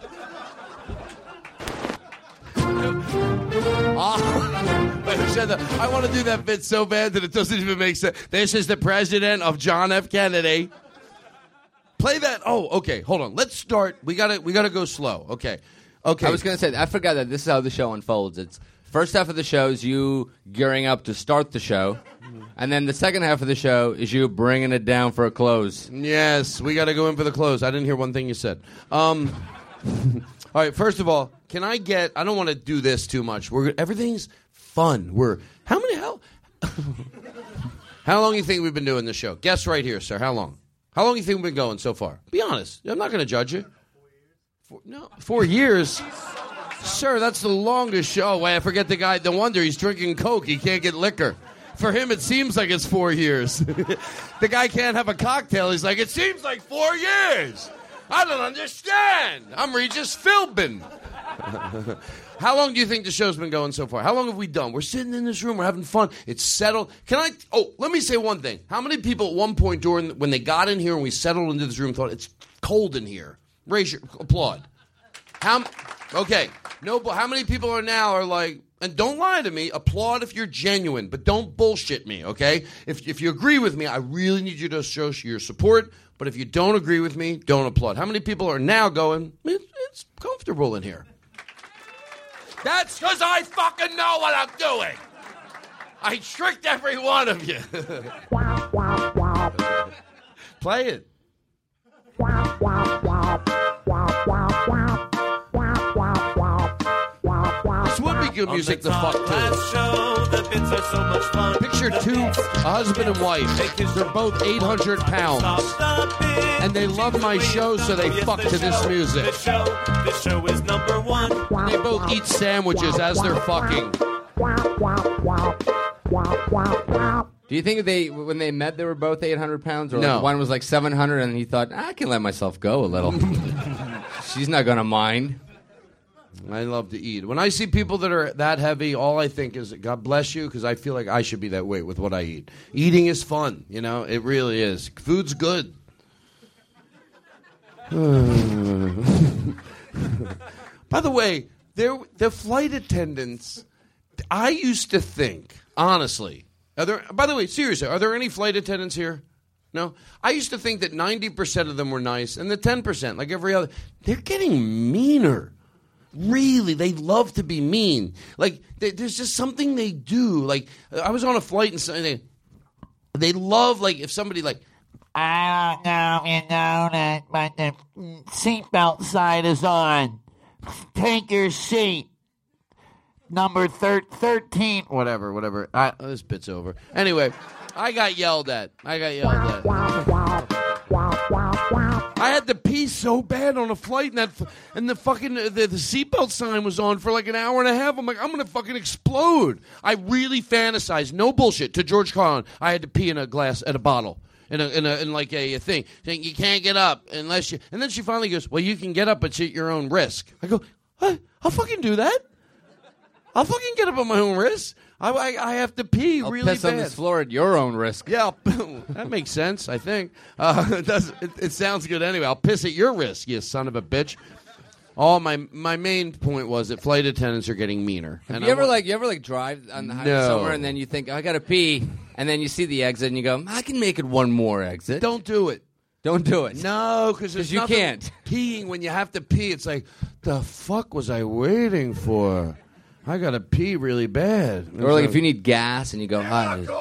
Speaker 2: Who said that? I want to do that bit so bad that it doesn't even make sense. This is the president of John F. Kennedy. Play that. Oh, okay. Hold on. Let's start. We gotta go slow. Okay.
Speaker 6: I was gonna say I forgot that this is how the show unfolds. It's first half of the show is you gearing up to start the show, and then the second half of the show is you bringing it down for a close.
Speaker 2: Yes, we got to go in for the close. I didn't hear one thing you said. All right. First of all, can I get? I don't want to do this too much. Everything's fun. How long do you think we've been doing this show? Guess right here, sir. How long? How long do you think we've been going so far? Be honest. I'm not going to judge you. 4 years? Sir, that's the longest show. Wait, I forget the guy. No wonder he's drinking Coke. He can't get liquor. For him, it seems like it's 4 years. The guy can't have a cocktail. He's like, it seems like 4 years. I don't understand. I'm Regis Philbin. How long do you think the show's been going so far? How long have we done? We're sitting in this room. We're having fun. It's settled. Let me say one thing. How many people at one point when they got in here and we settled into this room thought, it's cold in here? Applaud. Okay. How many people are like, and don't lie to me, applaud if you're genuine, but don't bullshit me, okay? If you agree with me, I really need you to show your support, but if you don't agree with me, don't applaud. How many people are now going, it's comfortable in here? That's because I fucking know what I'm doing. I tricked every one of you. Play it. This would be good music to fuck to. Picture a husband and wife. They're both 800 pounds. And they love my show, so they fuck to this music.
Speaker 12: This show is number one.
Speaker 2: They both eat sandwiches as they're fucking.
Speaker 6: Do you think when they met, they were both 800 pounds? Or
Speaker 2: No.
Speaker 6: like one was like 700, and he thought, I can let myself go a little. She's not going to mind.
Speaker 2: I love to eat. When I see people that are that heavy, all I think is, God bless you, because I feel like I should be that weight with what I eat. Eating is fun, it really is. Food's good. By the way, the flight attendants, I used to think, honestly, by the way, seriously, are there any flight attendants here? No? I used to think that 90% of them were nice, and the 10%, like every other, they're getting meaner. Really, they love to be mean. Like, there's just something they do. Like, I was on a flight, and they love, like, if somebody, like,
Speaker 10: I don't know, but the seatbelt sign is on. Take your seat. Number 13.
Speaker 2: Whatever. This bit's over. Anyway, I got yelled at. I had to pee so bad on a flight, and the fucking the seatbelt sign was on for like an hour and a half. I'm like, I'm gonna fucking explode. I really fantasized, no bullshit, to George Carlin. I had to pee in a bottle.
Speaker 5: in like a thing, saying you can't get up unless you. And then she finally goes, "Well, you can get up, but at your own risk." I go, "I'll fucking do that. I'll fucking get up at my own risk. I have to pee
Speaker 6: I'll
Speaker 5: really
Speaker 6: piss
Speaker 5: bad.
Speaker 6: on this floor at your own risk."
Speaker 5: Yeah, that makes sense. I think it sounds good anyway. I'll piss at your risk, you son of a bitch. My main point was that flight attendants are getting meaner.
Speaker 6: Have you ever drive on the highway somewhere and then you think, I gotta pee, and then you see the exit and you go, I can make it one more exit.
Speaker 5: Don't do it.
Speaker 6: Don't do it.
Speaker 5: No, because
Speaker 6: you can't.
Speaker 5: Peeing when you have to pee, it's like, the fuck was I waiting for? I gotta pee really bad.
Speaker 6: Or like if you need gas and you go,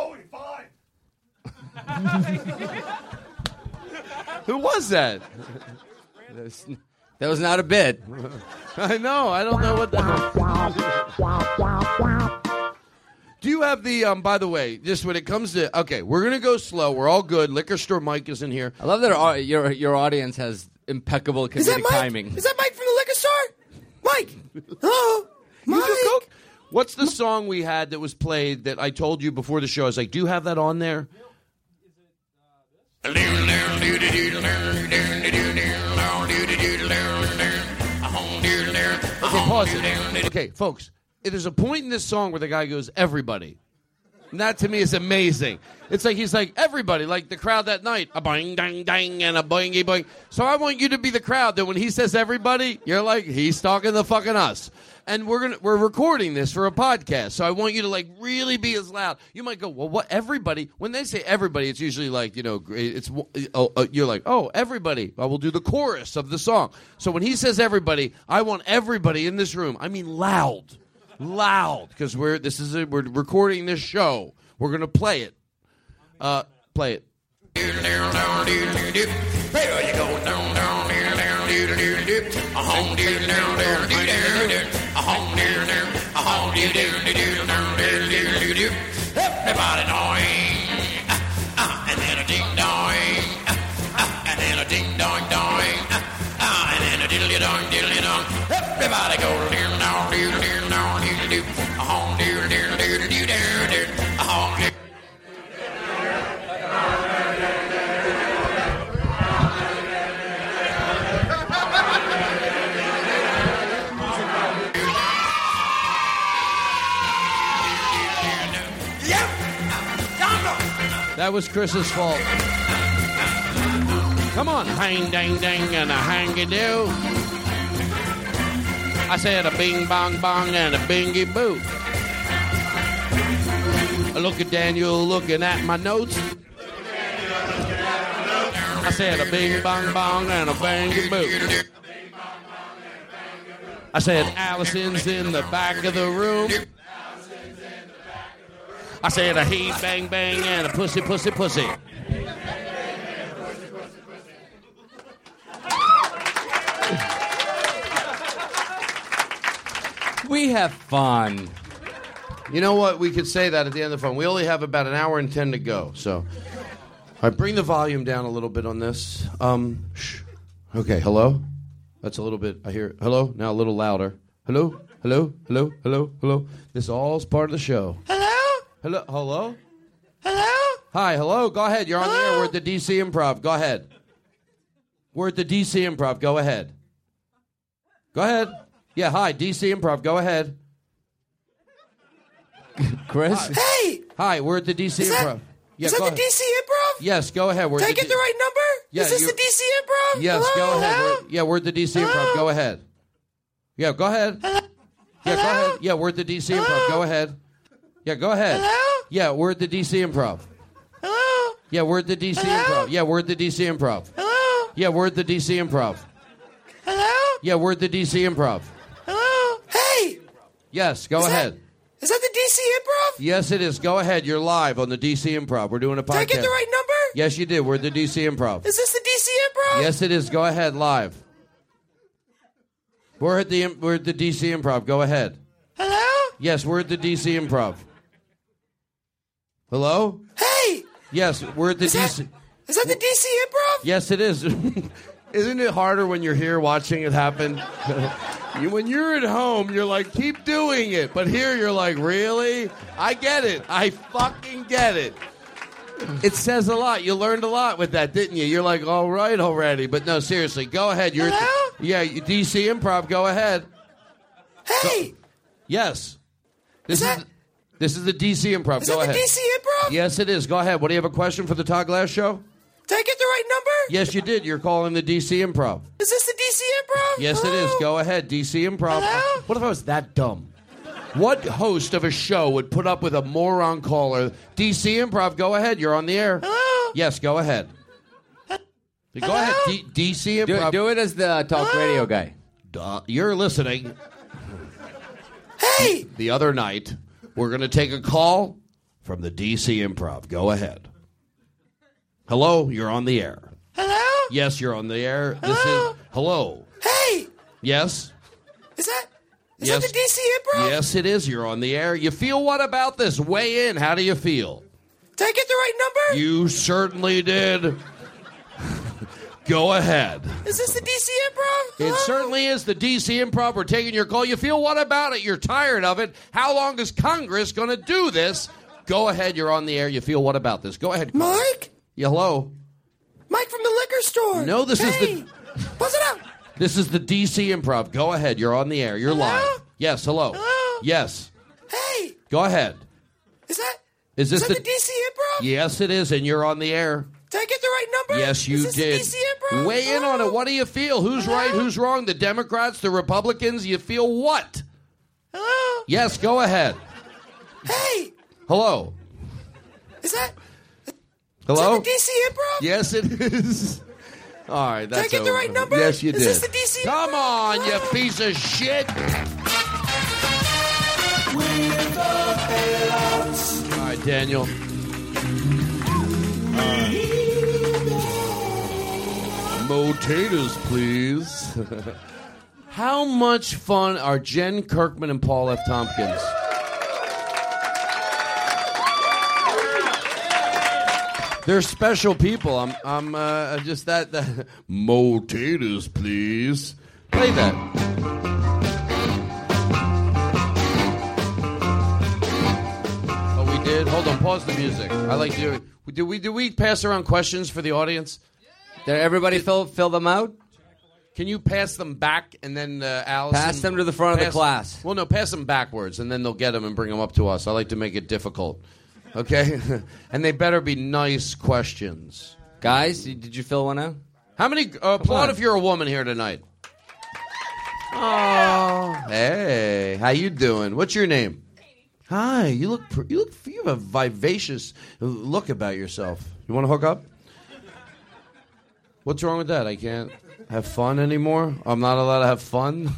Speaker 5: Who was that?
Speaker 6: That was not a bit.
Speaker 5: I know. I don't know what Do you have the, by the way, just when it comes to, okay, we're going to go slow. We're all good. Liquor Store Mike is in here.
Speaker 6: I love that your audience has impeccable comedic timing.
Speaker 14: Is that Mike from the liquor store? Mike! Hello? Mike!
Speaker 5: What's the song we had that was played that I told you before the show? I was like, do you have that on there? Okay, pause it. Okay, folks, there's a point in this song where the guy goes, everybody. And that to me is amazing. It's like he's like, everybody, like the crowd that night, a boing, dang, dang, and a boingy, boing. So I want you to be the crowd that when he says everybody, you're like, he's talking to fucking us. And we're recording this for a podcast, so I want you to like really be as loud. You might go, well, what everybody? When they say everybody, it's usually like it's you're like, oh, everybody. I will do the chorus of the song. So when he says everybody, I want everybody in this room. I mean loud, because we're recording this show. We're gonna play it. Play it. There you go. Everybody knowing, and then a ding dong, and then a ding dong dong, and then a diddly dong diddly dong. Everybody go ding dong diddly dong diddly doo, a hong diddly diddly diddly doo, a hong. That was Chris's fault. Come on, hang dang dang and a hangy do. I said a bing bong bong and a bingy boo. Look at Daniel looking at my notes. I said a bing bong bong and a bangy boo. I said Allison's in the back of the room. I said a he bang bang and a pussy pussy pussy.
Speaker 6: We have fun.
Speaker 5: You know what? We could say that at the end of the phone. We only have about an hour and 10 to go. So, I bring the volume down a little bit on this. Shh. Okay, hello? That's a little bit, I hear, hello? Now a little louder. Hello? Hello? Hello? Hello? Hello? This all's part of the show.
Speaker 14: Hello?
Speaker 5: Hello? Hello?
Speaker 14: Hello?
Speaker 5: Hi, hello? Go ahead. You're on the air. We're at the DC Improv. Go ahead. We're at the DC Improv. Go ahead. Go ahead. Yeah, hi, DC Improv. Go ahead.
Speaker 6: Chris?
Speaker 14: Hey!
Speaker 5: Hi, we're at the DC Improv. Yeah,
Speaker 14: is that
Speaker 5: go
Speaker 14: the
Speaker 5: ahead.
Speaker 14: DC Improv?
Speaker 5: Yes, go ahead.
Speaker 14: Did I get the right number?
Speaker 5: Yeah,
Speaker 14: is this the DC Improv?
Speaker 5: Yes,
Speaker 14: Hello?
Speaker 5: go ahead.
Speaker 14: Hello?
Speaker 5: We're at the DC Improv. Go ahead. Yeah, go ahead.
Speaker 14: Hello?
Speaker 5: Yeah, go ahead. Yeah, we're at the DC Improv. Go ahead. Yeah, go ahead.
Speaker 14: Hello?
Speaker 5: Yeah, we're at the DC Improv.
Speaker 14: Hello?
Speaker 5: Yeah, we're at the DC
Speaker 14: Hello?
Speaker 5: Improv. Yeah, we're at the DC Improv.
Speaker 14: Hello?
Speaker 5: Yeah, we're at the DC Improv.
Speaker 14: Hello?
Speaker 5: Yeah, we're at the DC Improv.
Speaker 14: Hello? Hey!
Speaker 5: Yes, go ahead.
Speaker 14: Is that the DC Improv?
Speaker 5: Yes, it is. Go ahead. You're live on the DC Improv. We're doing a podcast.
Speaker 14: Did I get the right number?
Speaker 5: Yes, you did. We're at the DC Improv.
Speaker 14: Is this the DC Improv?
Speaker 5: Yes, it is. Go ahead, live. We're at the DC Improv. Go ahead.
Speaker 14: Hello?
Speaker 5: Yes, we're at the DC Improv. Hello?
Speaker 14: Hey!
Speaker 5: Yes, we're at the DC.
Speaker 14: Is that the DC Improv?
Speaker 5: Yes, it is. Isn't it harder when you're here watching it happen? When you're at home, you're like, keep doing it. But here, you're like, really? I get it. I fucking get it. It says a lot. You learned a lot with that, didn't you? You're like, all right already. But no, seriously, go ahead.
Speaker 14: Hello?
Speaker 5: Yeah, DC Improv, go ahead.
Speaker 14: Hey!
Speaker 5: Yes. This is the DC Improv.
Speaker 14: Is
Speaker 5: Go
Speaker 14: that the
Speaker 5: ahead.
Speaker 14: DC Improv?
Speaker 5: Yes, it is. Go ahead. What do you have a question for the Todd Glass Show?
Speaker 14: Did I get the right number?
Speaker 5: Yes, you did. You're calling the DC Improv.
Speaker 14: Is this the DC Improv?
Speaker 5: Yes, it is. Go ahead, DC Improv.
Speaker 14: Hello?
Speaker 5: What if I was that dumb? What host of a show would put up with a moron caller? DC Improv, go ahead. You're on the air.
Speaker 14: Hello?
Speaker 5: Yes, go ahead. Go ahead, DC Improv.
Speaker 6: Do it as the talk radio guy.
Speaker 5: You're listening.
Speaker 14: Hey!
Speaker 5: The other night, we're going to take a call from the DC Improv. Go ahead. Hello, you're on the air.
Speaker 14: Hello?
Speaker 5: Yes, you're on the air.
Speaker 14: Hello?
Speaker 5: This is hello.
Speaker 14: Hey!
Speaker 5: Yes.
Speaker 14: Is that
Speaker 5: Yes.
Speaker 14: the DC Improv?
Speaker 5: Yes, it is. You're on the air. You feel what about this? Weigh in. How do you feel?
Speaker 14: Did I get the right number?
Speaker 5: You certainly did. Go ahead.
Speaker 14: Is this the DC Improv?
Speaker 5: It certainly is the DC Improv. We're taking your call. You feel what about it? You're tired of it. How long is Congress going to do this? Go ahead. You're on the air. You feel what about this? Go ahead.
Speaker 14: Mike?
Speaker 5: Yeah, hello.
Speaker 14: Mike from the liquor store.
Speaker 5: No, this is the...
Speaker 14: What's it up?
Speaker 5: This is the DC Improv. Go ahead. You're on the air. You're live. Yes, hello.
Speaker 14: Hello?
Speaker 5: Yes.
Speaker 14: Hey!
Speaker 5: Go ahead.
Speaker 14: Is that
Speaker 5: Is this
Speaker 14: the DC Improv?
Speaker 5: Yes, it is, and you're on the air.
Speaker 14: Did I get the right number?
Speaker 5: Yes, you
Speaker 14: Is this
Speaker 5: did.
Speaker 14: The DC Improv?
Speaker 5: Weigh in on it. What do you feel? Who's right? Who's wrong? The Democrats, the Republicans? You feel what?
Speaker 14: Hello?
Speaker 5: Yes, go ahead.
Speaker 14: Hey!
Speaker 5: Hello.
Speaker 14: Is that
Speaker 5: Hello?
Speaker 14: the DC Improv?
Speaker 5: Yes, it is. All right, that's
Speaker 14: Did I get the right number?
Speaker 5: Yes, you
Speaker 14: Is
Speaker 5: did.
Speaker 14: this the DC
Speaker 5: Come on, you piece of shit. All right, Daniel. Potatoes, please. How much fun are Jen Kirkman and Paul F. Tompkins? They're special people. I'm just that. Potatoes, please. Play that. Oh, we did. Hold on. Pause the music. I like to. Did we pass around questions for the audience?
Speaker 6: Did everybody fill them out?
Speaker 5: Can you pass them back and then Allison?
Speaker 6: Pass them to the front of the class.
Speaker 5: Well, no, pass them backwards and then they'll get them and bring them up to us. I like to make it difficult. Okay? And they better be nice questions.
Speaker 6: Guys, did you fill one out?
Speaker 5: How many? Applaud if you're a woman here tonight. Oh, hey, how you doing? What's your name? Hi, you have a vivacious look about yourself. You want to hook up? What's wrong with that? I can't have fun anymore? I'm not allowed to have fun?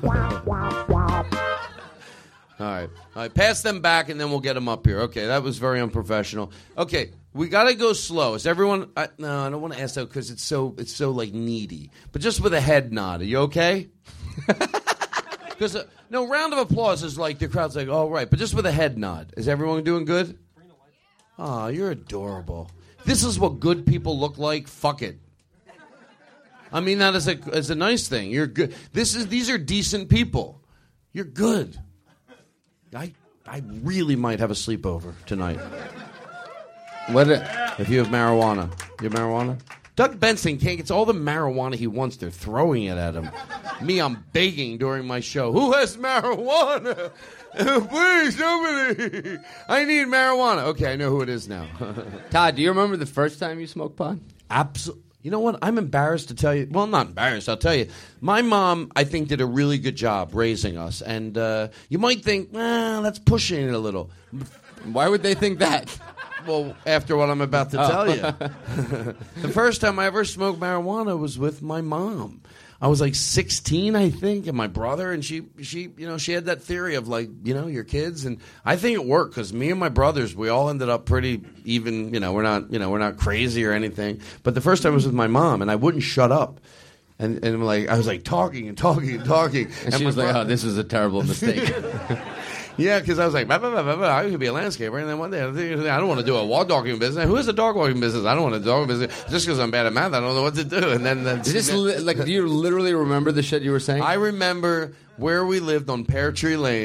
Speaker 5: All right. Pass them back, and then we'll get them up here. Okay, that was very unprofessional. Okay, we got to go slow. Is everyone... no, I don't want to ask that because it's so like, needy. But just with a head nod. Are you okay? Because, no, round of applause is like, the crowd's like, all right. But just with a head nod. Is everyone doing good? Oh, you're adorable. This is what good people look like? Fuck it. I mean that as a nice thing. You're good. These are decent people. You're good. I really might have a sleepover tonight.
Speaker 6: What?
Speaker 5: If you have marijuana. You have marijuana? Doug Benson can't get all the marijuana he wants. They're throwing it at him. Me, I'm begging during my show. Who has marijuana? Please, somebody. I need marijuana. Okay, I know who it is now.
Speaker 6: Todd, do you remember the first time you smoked pot?
Speaker 5: Absolutely. You know what? I'm embarrassed to tell you. Well, not embarrassed. I'll tell you. My mom, I think, did a really good job raising us. And you might think, that's pushing it a little.
Speaker 6: Why would they think that?
Speaker 5: Well, after what I'm about to tell you. The first time I ever smoked marijuana was with my mom. I was like 16, I think, and my brother, and she had that theory of like, your kids, and I think it worked because me and my brothers, we all ended up pretty even. We're not crazy or anything. But the first time was with my mom, and I wouldn't shut up, and like I was like talking and talking and talking,
Speaker 6: and she was like, "Oh, this is a terrible mistake."
Speaker 5: Yeah, because I was like, I could be a landscaper, and then one day I don't want to do a dog walking business. Who has a dog walking business? I don't want to do a dog business. Just because I'm bad at math, I don't know what to do. And then
Speaker 6: do you literally remember the shit you were saying?
Speaker 5: I remember where we lived on Pear Tree Lane.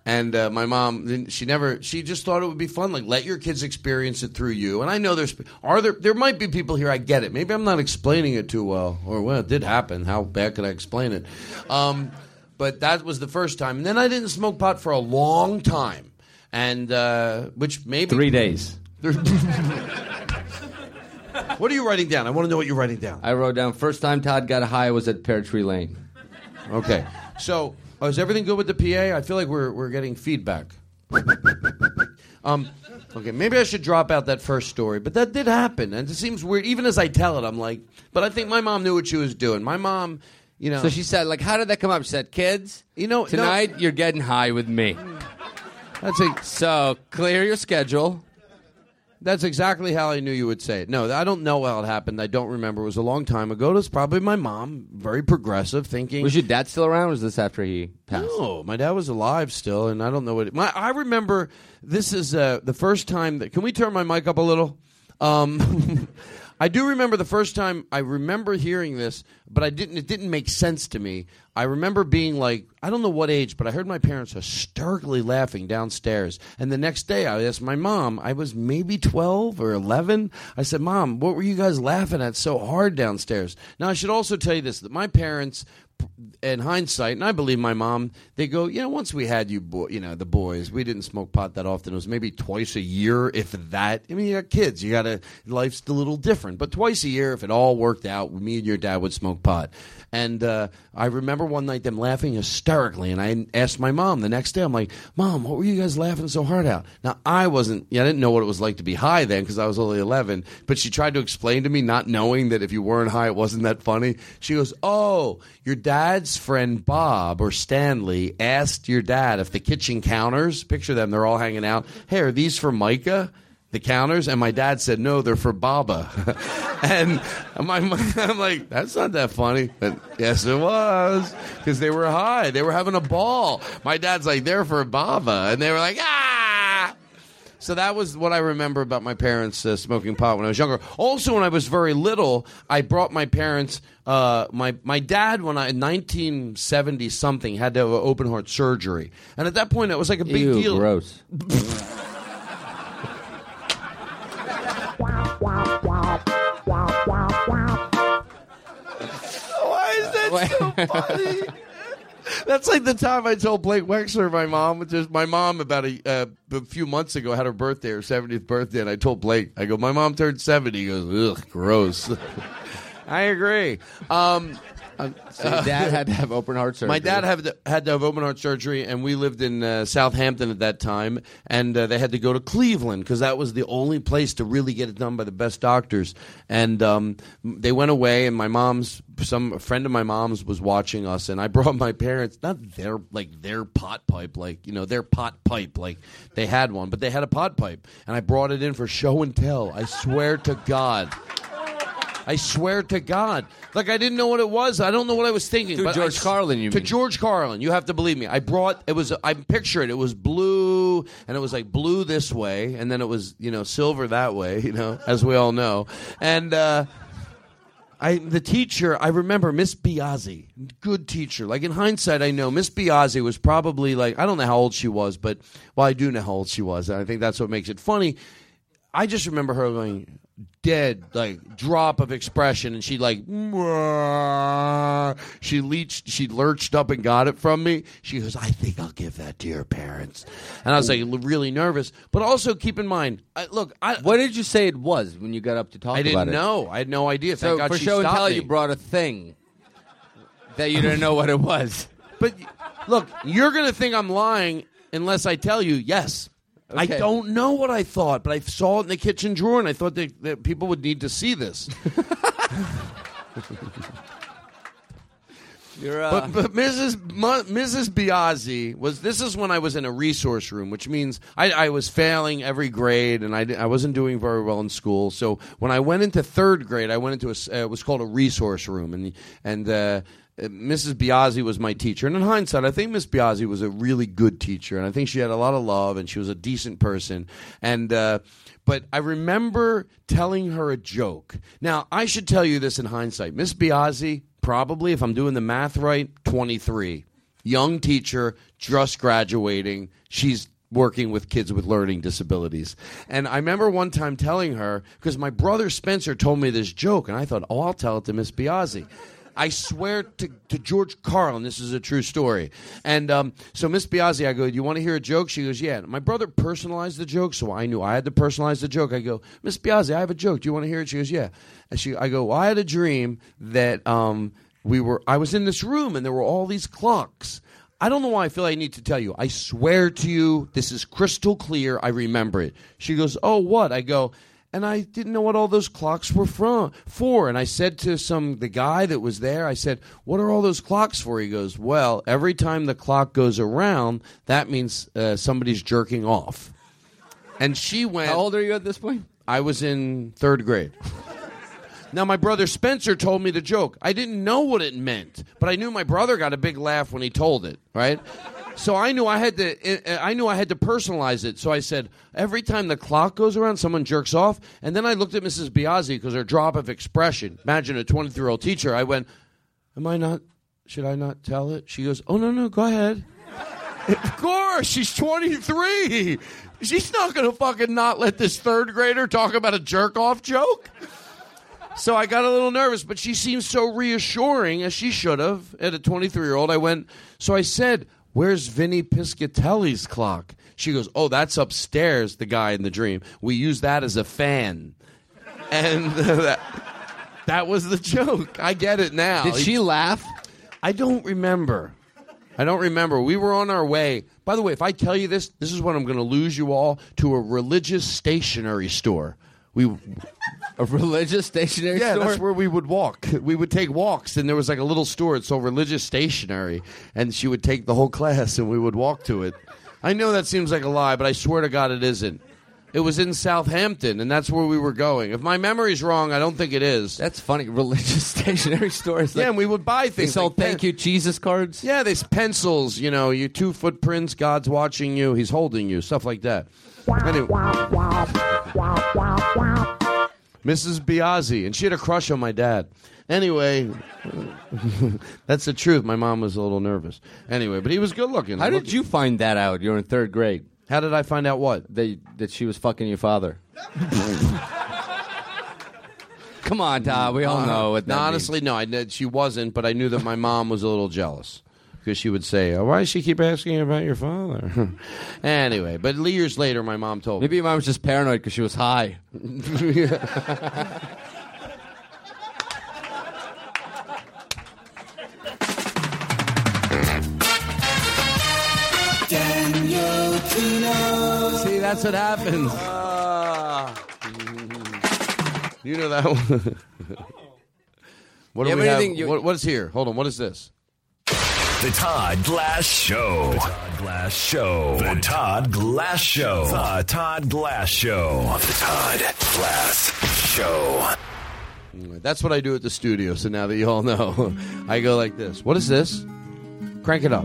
Speaker 2: And my mom, she just thought it would be fun. Like, let your kids experience it through you. And I know there might be people here, I get it. Maybe I'm not explaining it too well. Or, well, it did happen. How bad could I explain it? But that was the first time. And then I didn't smoke pot for a long time. And, which maybe...
Speaker 6: 3 days.
Speaker 2: What are you writing down? I want to know what you're writing down.
Speaker 6: I wrote down, first time Todd got high was at Pear Tree Lane.
Speaker 2: Okay. So... is everything good with the PA? I feel like we're getting feedback. Okay, maybe I should drop out that first story, but that did happen, and it seems weird. Even as I tell it, I'm like, but I think my mom knew what she was doing. My mom, you know.
Speaker 6: So she said, like, how did that come up? She said, kids, tonight you're getting high with me. So clear your schedule.
Speaker 2: That's exactly how I knew you would say it. No, I don't know how it happened. I don't remember. It was a long time ago. It was probably my mom, very progressive, thinking...
Speaker 6: Was your dad still around, or was this after he passed?
Speaker 2: No, my dad was alive still, and I don't know what... I remember this is the first time that... Can we turn my mic up a little? I do remember the first time I remember hearing this, but it didn't make sense to me. I remember being like, I don't know what age, but I heard my parents hysterically laughing downstairs. And the next day I asked my mom, I was maybe 12 or 11. I said, Mom, what were you guys laughing at so hard downstairs? Now, I should also tell you this, that my parents, in hindsight, and I believe my mom, they go, once we had the boys, we didn't smoke pot that often. It was maybe twice a year, if that. I mean, you got kids. Life's a little different. But twice a year, if it all worked out, me and your dad would smoke pot. And I remember one night them laughing hysterically, and I asked my mom the next day, I'm like, Mom, what were you guys laughing so hard at? Now, I didn't know what it was like to be high then because I was only 11, but she tried to explain to me, not knowing that if you weren't high, it wasn't that funny. She goes, oh, your dad's friend Bob or Stanley asked your dad if the kitchen counters, picture them, they're all hanging out, hey, are these for Micah? The counters, and my dad said, no, they're for Baba. And I'm like, that's not that funny. But yes, it was, because they were high. They were having a ball. My dad's like, they're for Baba. And they were like, ah! So that was what I remember about my parents smoking pot when I was younger. Also, when I was very little, I brought my parents, my dad, in 1970-something, had to have open heart surgery. And at that point, it was like a big deal.
Speaker 6: Gross.
Speaker 2: Why is that so funny? That's like the time I told Blake Wexler, my mom about a few months ago had her birthday, her 70th birthday, and I told Blake, I go, my mom turned 70. He goes, ugh, gross. I agree.
Speaker 6: So your dad had to have open heart surgery.
Speaker 2: My dad had to have open heart surgery, and we lived in Southampton at that time, and they had to go to Cleveland because that was the only place to really get it done by the best doctors. And they went away, and a friend of my mom's was watching us, and I brought my parents, not their pot pipe, their pot pipe, like they had one, but they had a pot pipe, and I brought it in for show and tell. I swear to God. Like, I didn't know what it was. I don't know what I was thinking.
Speaker 6: To George Carlin, you mean?
Speaker 2: To George Carlin. You have to believe me. I picture it. It was blue, and it was like blue this way, and then it was, silver that way, as we all know. And the teacher, I remember Miss Biazzi, good teacher. Like, in hindsight, I know Miss Biazzi was probably like, I don't know how old she was, but, I do know how old she was, and I think that's what makes it funny. I just remember her going... dead, like, drop of expression, and she lurched up and got it from me. She goes, I think I'll give that to your parents. And I was like really nervous, but also keep in mind,
Speaker 6: what did you say it was when you got up to talk about it?
Speaker 2: I didn't know. I had no idea.
Speaker 6: So
Speaker 2: Thank God
Speaker 6: for
Speaker 2: she
Speaker 6: show and
Speaker 2: stopped
Speaker 6: tell,
Speaker 2: me.
Speaker 6: you brought a thing that you didn't know what it was.
Speaker 2: But look, you're going to think I'm lying unless I tell you yes. Okay. I don't know what I thought, but I saw it in the kitchen drawer, and I thought that people would need to see this. But Mrs. Biazzi this is when I was in a resource room, which means I was failing every grade, and I wasn't doing very well in school. So when I went into third grade, I went into it was called a resource room, and Mrs. Biazzi was my teacher. And in hindsight, I think Miss Biazzi was a really good teacher, and I think she had a lot of love, and she was a decent person. And but I remember telling her a joke. Now, I should tell you this in hindsight. Miss Biazzi, probably, if I'm doing the math right, 23.
Speaker 5: young teacher, just graduating. She's working with kids with learning disabilities. And I remember one time telling her, because my brother Spencer told me this joke, and I thought, I'll tell it to Miss Biazzi. I swear to George Carlin, this is a true story. And so Miss Biazzi, I go, you want to hear a joke? She goes, yeah. My brother personalized the joke, so I knew I had to personalize the joke. I go, Miss Biazzi, I have a joke. Do you want to hear it? She goes, yeah. And I go, well, I had a dream that I was in this room, and there were all these clocks. I don't know why I feel I need to tell you. I swear to you, this is crystal clear. I remember it. She goes, oh, what? I go, and I didn't know what all those clocks were for. And I said to the guy that was there, I said, what are all those clocks for? He goes, well, every time the clock goes around, that means somebody's jerking off. And she went.
Speaker 6: How old are you at this point?
Speaker 5: I was in 3rd grade. Now, my brother Spencer told me the joke. I didn't know what it meant, but I knew my brother got a big laugh when he told it, right? So I knew I had to personalize it. So I said, every time the clock goes around, someone jerks off. And then I looked at Mrs. Biazzi because her drop of expression. Imagine a 23-year-old teacher. I went, should I not tell it? She goes, oh, no, go ahead. Of course, she's 23. She's not going to fucking not let this 3rd grader talk about a jerk-off joke. So I got a little nervous, but she seemed so reassuring, as she should have, at a 23-year-old. So I said, where's Vinny Piscatelli's clock? She goes, oh, that's upstairs, the guy in the dream. We use that as a fan. And that was the joke. I get it now.
Speaker 6: Did she laugh?
Speaker 5: I don't remember. We were on our way. By the way, if I tell you this is when I'm going to lose you all, to a religious stationery store.
Speaker 6: A religious stationery store?
Speaker 5: Yeah, that's where we would walk. We would take walks, and there was like a little store. It's so religious stationery, and she would take the whole class, and we would walk to it. I know that seems like a lie, but I swear to God it isn't. It was in Southampton, and that's where we were going. If my memory's wrong, I don't think it is.
Speaker 6: That's funny. Religious stationery stores.
Speaker 5: Yeah, and we would buy things.
Speaker 6: They sell thank you Jesus cards?
Speaker 5: Yeah, there's pencils, you 2 footprints, God's watching you, he's holding you, stuff like that. Anyway. Mrs. Biazzi, and she had a crush on my dad. Anyway, that's the truth. My mom was a little nervous. Anyway, but he was good looking.
Speaker 6: How did you find that out? You're in 3rd grade.
Speaker 5: How did I find out what?
Speaker 6: That she was fucking your father. Come on, Todd. We all know what that means.
Speaker 5: Honestly, no. She wasn't, but I knew that my mom was a little jealous. Because she would say, why does she keep asking about your father? Anyway, but years later, my mom told me.
Speaker 6: Maybe your mom was just paranoid because she was high.
Speaker 12: Daniel Pino.
Speaker 5: See, that's what happens. You know that one. What do we have? What's here? Hold on. What is this?
Speaker 8: The Todd Glass Show. The Todd Glass Show. The Todd Glass Show. The Todd Glass Show. The Todd Glass Show.
Speaker 5: That's what I do at the studio, so now that you all know, I go like this. What is this? Crank it up.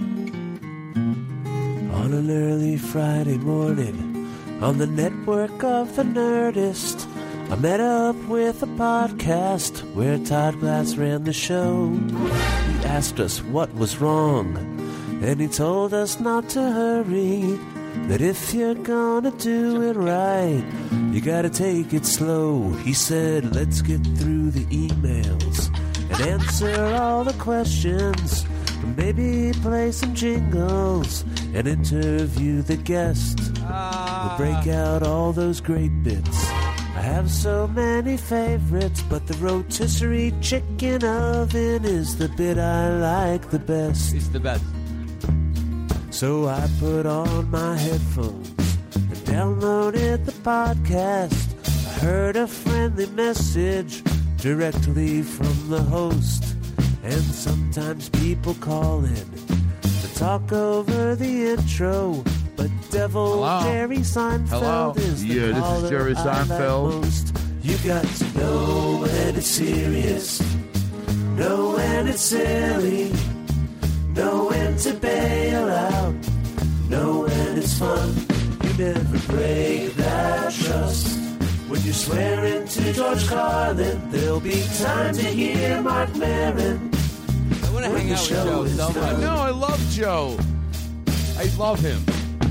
Speaker 15: On an early Friday morning, on the network of the Nerdist, I met up with a podcast where Todd Glass ran the show. He asked us what was wrong, and he told us not to hurry, that if you're gonna do it right, you gotta take it slow. He said, let's get through the emails and answer all the questions, maybe play some jingles and interview the guest. We'll break out all those great bits. I have so many favorites, but the rotisserie chicken oven is the bit I like the best.
Speaker 6: It's the best.
Speaker 15: So I put on my headphones and downloaded the podcast. I heard a friendly message directly from the host, and sometimes people call in to talk over the intro. But Devil Jerry Seinfeld is the
Speaker 5: this is Jerry Seinfeld.
Speaker 15: You got to know when it's serious, know when it's silly, know when to bail out, know when it's fun. You never break that trust. When you're swearing to George Carlin, there'll be time to hear Mark Maron.
Speaker 6: want to hang out with Joe so much.
Speaker 5: No, I love Joe. I love him.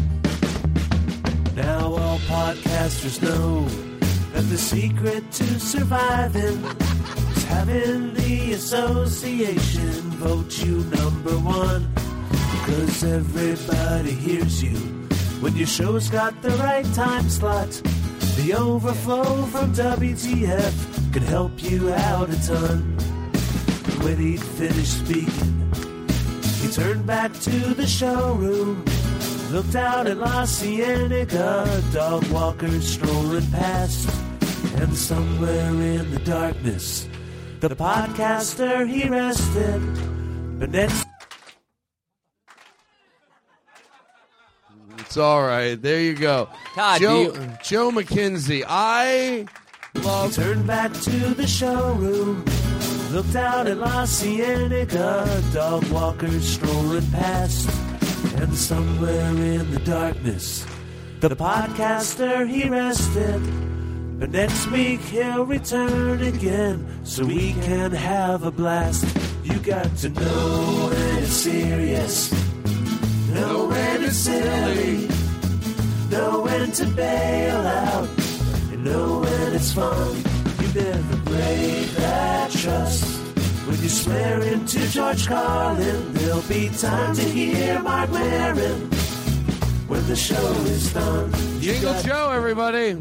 Speaker 15: Now all podcasters know that the secret to surviving is having the association vote you number one. Because everybody hears you when your show's got the right time slot. The overflow from WTF can help you out a ton. When he'd finished speaking, he turned back to the showroom, looked out at La Cienega, dog walkers strolling past, and somewhere in the darkness, the podcaster he rested. But next,
Speaker 5: It's all right. There you go.
Speaker 6: Todd,
Speaker 5: Joe McKenzie. I love.
Speaker 15: he turned back to the showroom, looked out at La Cienega, dog walkers strolling past, and somewhere in the darkness, the podcaster he rested. But next week he'll return again, so we can have a blast. You got to know when it's serious, know when it's silly, know when to bail out, and know when it's fun. You never break that trust. When you swear into George Carlin, there'll be time to hear Mark Maron when the show is done.
Speaker 5: Jingle Joe, everybody.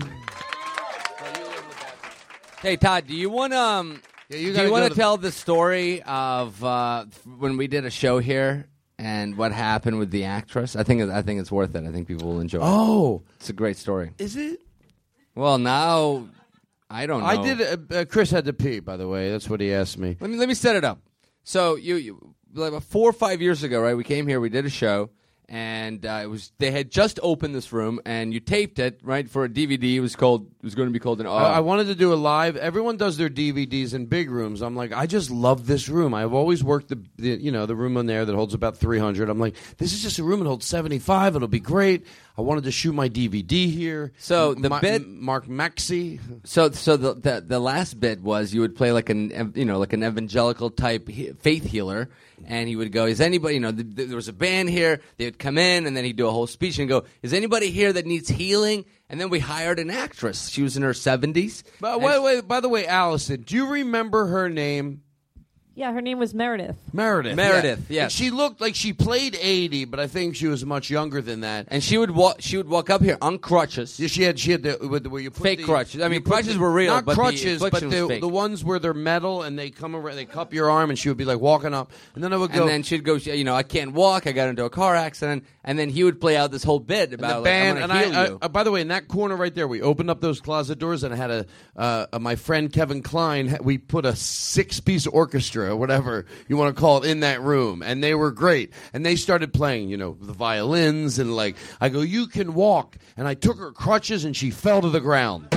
Speaker 6: Hey, Todd, do you want to tell the story of when we did a show here and what happened with the actress? I think it's worth it. I think people will enjoy it.
Speaker 5: Oh.
Speaker 6: It's a great story.
Speaker 5: Is it?
Speaker 6: Well, now I don't know.
Speaker 5: I did. Chris had to pee, by the way. That's what he asked me.
Speaker 6: Let me set it up. So you like about 4 or 5 years ago, right? We came here. We did a show, and they had just opened this room, and you taped it right for a DVD. It was going to be called an.
Speaker 5: I wanted to do a live. Everyone does their DVDs in big rooms. I'm like, I just love this room. I've always worked the room in there that holds about 300. I'm like, this is just a room that holds 75. It'll be great. I wanted to shoot my DVD here.
Speaker 6: So the bit,
Speaker 5: Mark Maxey.
Speaker 6: So the last bit was you would play like an evangelical type faith healer, and he would go, "Is anybody? There was a band here. They would come in, and then he'd do a whole speech and go, "Is anybody here that needs healing?" And then we hired an actress. She was in her 70s.
Speaker 5: But wait. By the way, Allison, do you remember her name?
Speaker 4: Yeah, her name was Meredith.
Speaker 5: Meredith,
Speaker 6: yes.
Speaker 5: And she looked like she played 80, but I think she was much younger than that.
Speaker 6: And she would walk up here on crutches.
Speaker 5: Yeah, she had where you put
Speaker 6: fake crutches. I mean, crutches were real,
Speaker 5: not
Speaker 6: but
Speaker 5: crutches,
Speaker 6: the
Speaker 5: but
Speaker 6: fake.
Speaker 5: the ones where they're metal and they come around, they cup your arm, and she would be like walking up, and then I would go,
Speaker 6: and then she'd go, I can't walk. I got into a car accident, and then he would play out this whole bit about
Speaker 5: the band.
Speaker 6: I'm gonna heal you.
Speaker 5: By the way, in that corner right there, we opened up those closet doors, and I had my friend Kevin Klein. We put a 6-piece orchestra or whatever you want to call it in that room, and they were great. And they started playing, the violins, and I go, "You can walk," and I took her crutches, and she fell to the ground.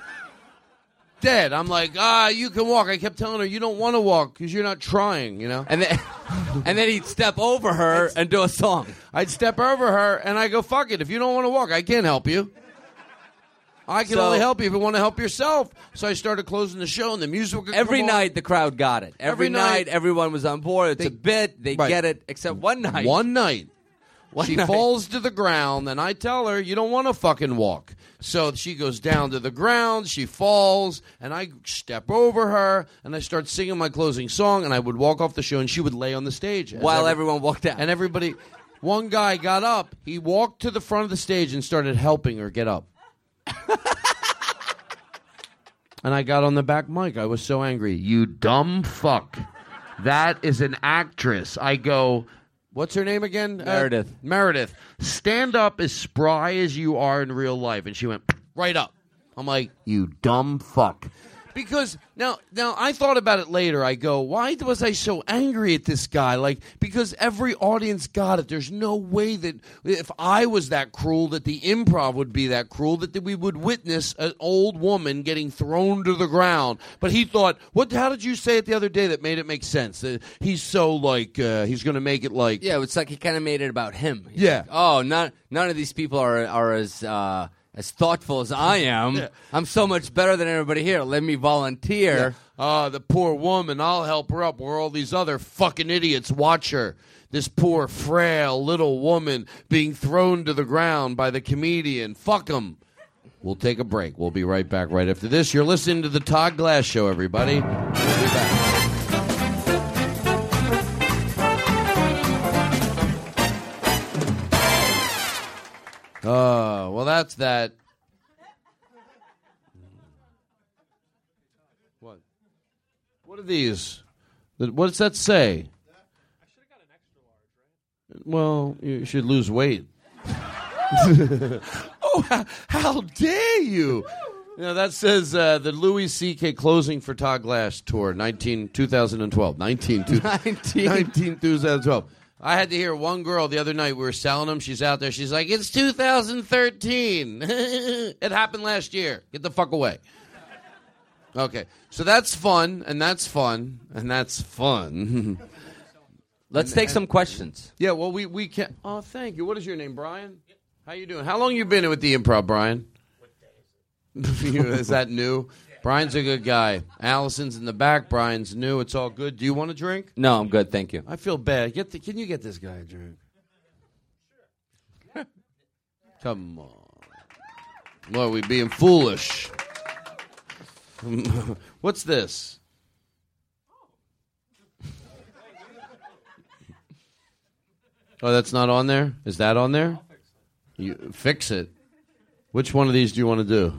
Speaker 5: Dead. I'm like, you can walk. I kept telling her, you don't want to walk because you're not trying,
Speaker 6: And then he'd step over her and do a song.
Speaker 5: I'd step over her, and I go, fuck it. If you don't want to walk, I can't help you. I can only help you if you want to help yourself. So I started closing the show, and the music would
Speaker 6: Every
Speaker 5: come
Speaker 6: night
Speaker 5: on.
Speaker 6: the crowd got it. Every night everyone was on board. It's a bit. They get it, except one night.
Speaker 5: One night. She
Speaker 6: night.
Speaker 5: falls to the ground, and I tell her, you don't want to fucking walk. So she goes down to the ground, she falls, and I step over her, and I start singing my closing song, and I would walk off the show, and she would lay on the stage.
Speaker 6: While everyone walked out.
Speaker 5: And everybody, one guy got up, he walked to the front of the stage and started helping her get up. And I got on the back mic. I was so angry. You dumb fuck. That is an actress. I go, what's her name again?
Speaker 6: Meredith.
Speaker 5: Meredith. Stand up as spry as you are in real life. And she went right up. I'm like, you dumb fuck. Because now I thought about it later. I go, why was I so angry at this guy? Because every audience got it. There's no way that if I was that cruel, that the improv would be that cruel, that we would witness an old woman getting thrown to the ground. But he thought, how did you say it the other day that made it make sense? That he's so he's going to make it like.
Speaker 6: Yeah, it's like he kind of made it about him. He's
Speaker 5: yeah.
Speaker 6: Like, none of these people are as as thoughtful as I am, I'm so much better than everybody here. Let me volunteer.
Speaker 5: The poor woman, I'll help her up where all these other fucking idiots watch her. This poor, frail little woman being thrown to the ground by the comedian. Fuck him. We'll take a break. We'll be right back right after this. You're listening to The Todd Glass Show, everybody. We'll be back. Well, that's that. What are these? What does that say? I should have got an extra large, right? Well, you should lose weight. Oh, how dare you! You know, that says the Louis C.K. Closing for Todd Glass Tour, 2012. 2012. I had to hear one girl the other night. We were selling them. She's out there. She's like, it's 2013. It happened last year. Get the fuck away. Okay. So that's fun, and that's fun, and that's fun.
Speaker 6: Let's take some questions.
Speaker 5: Yeah, well, we can. Oh, thank you. What is your name, Brian? How you doing? How long you been with the Improv, Brian? Is that new? Brian's a good guy. Allison's in the back. Brian's new. It's all good. Do you want a drink?
Speaker 6: No, I'm good. Thank you.
Speaker 5: I feel bad. Can you get this guy a drink? Sure. Come on. Well, are we being foolish? What's this? Oh, that's not on there? Is that on there? You fix it. Which one of these do you want to do?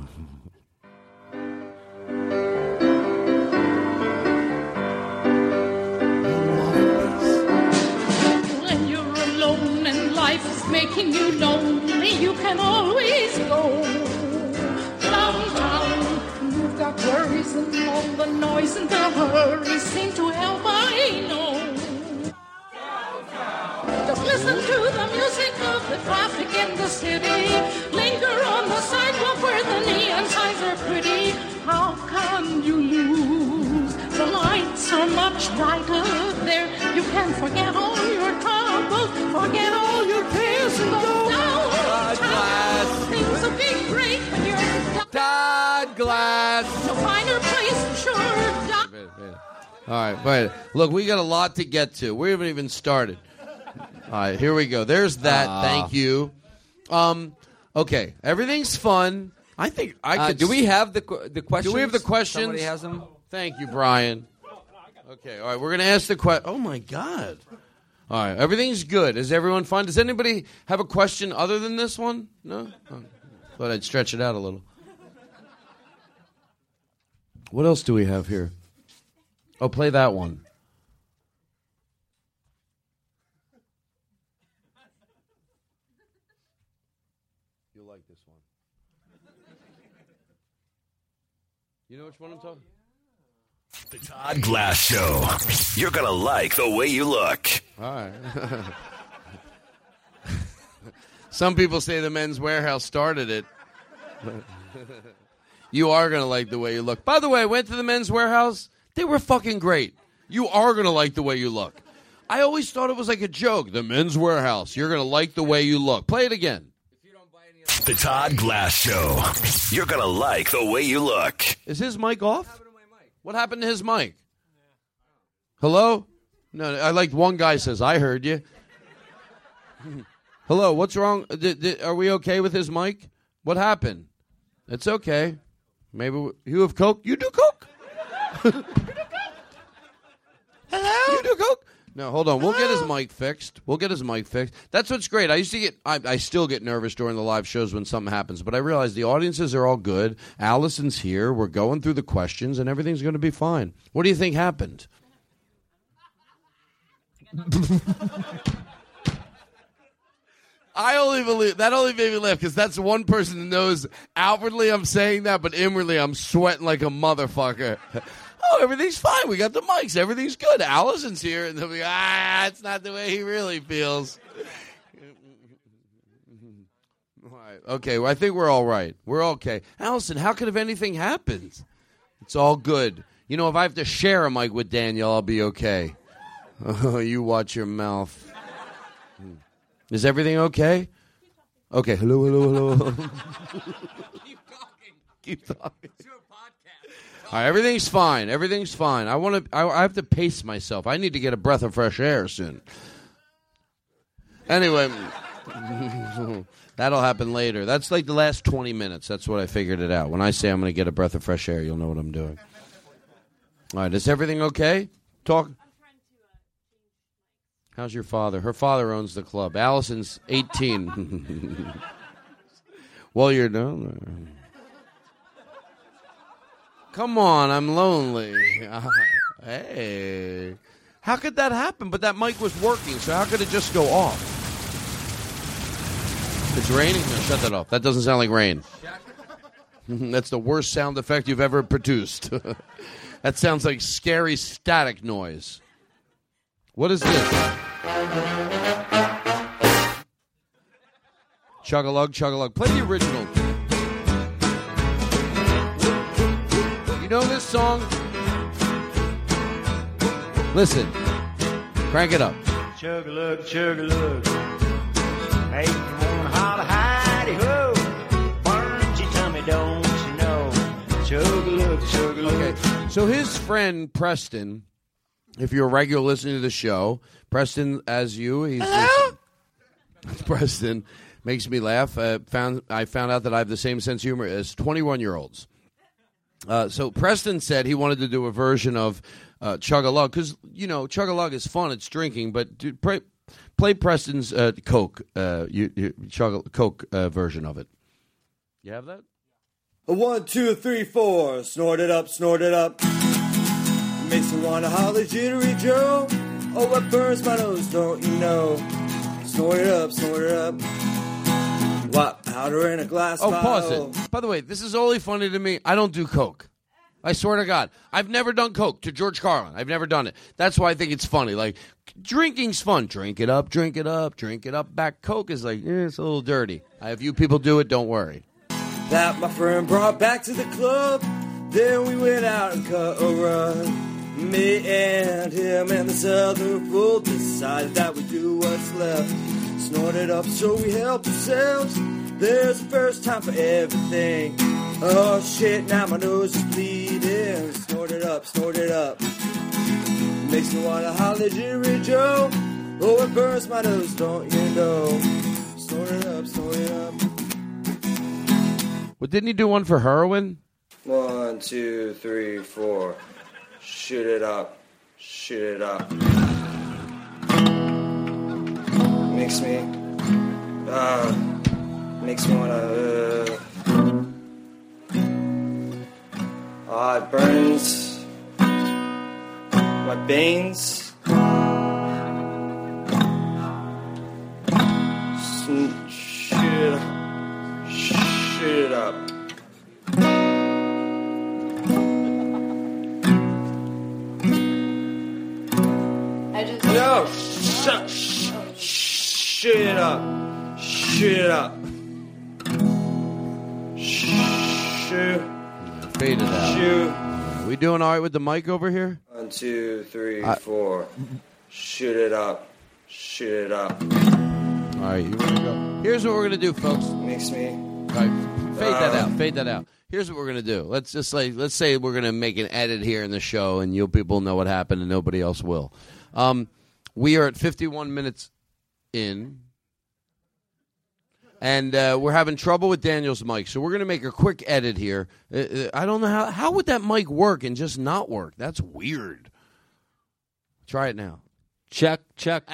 Speaker 16: When you're alone and life is making you lonely, you can always go downtown. You've got worries and all the noise and the hurry seem to help, I know. Just listen to the music of the traffic in the city. Linger on the sidewalk where the neon signs are pretty. How can you lose? The lights are much brighter there. You can forget all your troubles, forget all your cares, and go downtown. Things will be great when you're
Speaker 5: Todd Glass.
Speaker 16: A finer place, I'm sure.
Speaker 5: All right, wait. Look, we got a lot to get to. We haven't even started. All right, here we go. There's that. Thank you. Okay, everything's fun. I think I could.
Speaker 6: Do we have the questions?
Speaker 5: Do we have the questions?
Speaker 6: Somebody has them.
Speaker 5: Thank you, Brian. Okay, all right. We're gonna ask the question. Oh my God. All right, everything's good. Is everyone fine? Does anybody have a question other than this one? No. Oh, thought I'd stretch it out a little. What else do we have here? Oh, play that one. You'll like this one. You know which one I'm talking?
Speaker 8: The Todd Glass Show. You're going to like the way you look.
Speaker 5: All right. Some people say the Men's Warehouse started it. You are going to like the way you look. By the way, I went to the Men's Warehouse. They were fucking great. You are going to like the way you look. I always thought it was like a joke. The Men's Warehouse. You're going to like the way you look. Play it again.
Speaker 8: The Todd Glass Show. You're going to like the way you look.
Speaker 5: Is his mic off? What happened to his mic? Hello? No, I like one guy says, I heard you. Hello, what's wrong? Are we okay with his mic? What happened? It's okay. Maybe you have Coke? You do Coke? Hello? You do Coke? No, hold on. We'll get his mic fixed. That's what's great. I still get nervous during the live shows when something happens, but I realize the audiences are all good. Allison's here. We're going through the questions, and everything's going to be fine. What do you think happened? That only made me laugh because that's one person that knows outwardly I'm saying that, but inwardly I'm sweating like a motherfucker. Oh, everything's fine. We got the mics. Everything's good. Allison's here, and they'll be, it's not the way he really feels. All right. Okay, well, I think we're all right. We're okay. Allison, how could have anything happened? It's all good. You know, if I have to share a mic with Daniel, I'll be okay. Oh, you watch your mouth. Is everything okay? Okay, hello. Keep talking. All right, everything's fine. I have to pace myself. I need to get a breath of fresh air soon. Anyway, that'll happen later. That's like the last 20 minutes. That's what I figured it out. When I say I'm going to get a breath of fresh air, you'll know what I'm doing. All right, is everything okay? Talk. How's your father? Her father owns the club. Allison's 18. Well, you're done. Come on, I'm lonely. Hey. How could that happen? But that mic was working, so how could it just go off? It's raining? No, shut that off. That doesn't sound like rain. That's the worst sound effect you've ever produced. That sounds like scary static noise. What is this? Chug-a-lug, chug-a-lug. Play the original. You know this song? Listen. Crank it up.
Speaker 17: Chug-a-lug, chug-a-lug. Make you wanna holler, hidey-ho. Why don't you tell me, don't you know? Chug-a-lug, chug-a-lug.
Speaker 5: Okay, so his friend Preston, if you're a regular listener to the show, Preston, as you, he's Preston makes me laugh. I found out that I have the same sense of humor as 21-year-olds. So Preston said he wanted to do a version of Chug-a-Lug because, you know, Chug-a-Lug is fun. It's drinking, but play Preston's Coke, Coke version of it. You have that?
Speaker 14: 1, 2, 3, 4. Snort it up, snort it up. Makes me wanna holler, jittery Joe. Oh, what burns my nose, don't you know? Snort it up, snort it up. What powder in a glass bottle.
Speaker 5: Pause it. By the way, this is only funny to me. I don't do Coke. I swear to God. I've never done Coke to George Carlin. I've never done it. That's why I think it's funny. Like, drinking's fun. Drink it up, drink it up, drink it up. Back Coke is like, it's a little dirty. If you people do it, don't worry.
Speaker 14: That my friend brought back to the club. Then we went out and cut a run. Me and him and the Southern fool decided that we'd do what's left. Snort it up so we help ourselves. There's a first time for everything. Oh shit, now my nose is bleeding. Snort it up, snort it up. Makes me wanna holler, Jerry Joe. Oh, it burns my nose, don't you know? Snort it up, snort it up.
Speaker 5: Well, didn't he do one for heroin?
Speaker 14: 1, 2, 3, 4. Shoot it up, shoot it up. Makes me wanna. It burns my veins. Shoot it up. No, shoot it up. Shoot it up. Shoot.
Speaker 5: Fade it out.
Speaker 14: Shoot.
Speaker 5: We doing all right with the mic over here?
Speaker 14: 1, 2, 3, 4. Shoot it up. Shoot it up.
Speaker 5: All right, you ready to go? Here's what we're going to do, folks.
Speaker 14: Makes me.
Speaker 5: All right, fade that out. Fade that out. Here's what we're going to do. Let's say we're going to make an edit here in the show, and you people know what happened, and nobody else will. We are at 51 minutes in, and we're having trouble with Daniel's mic, so we're going to make a quick edit here. I don't know how would that mic work and just not work? That's weird. Try it now.
Speaker 6: Check.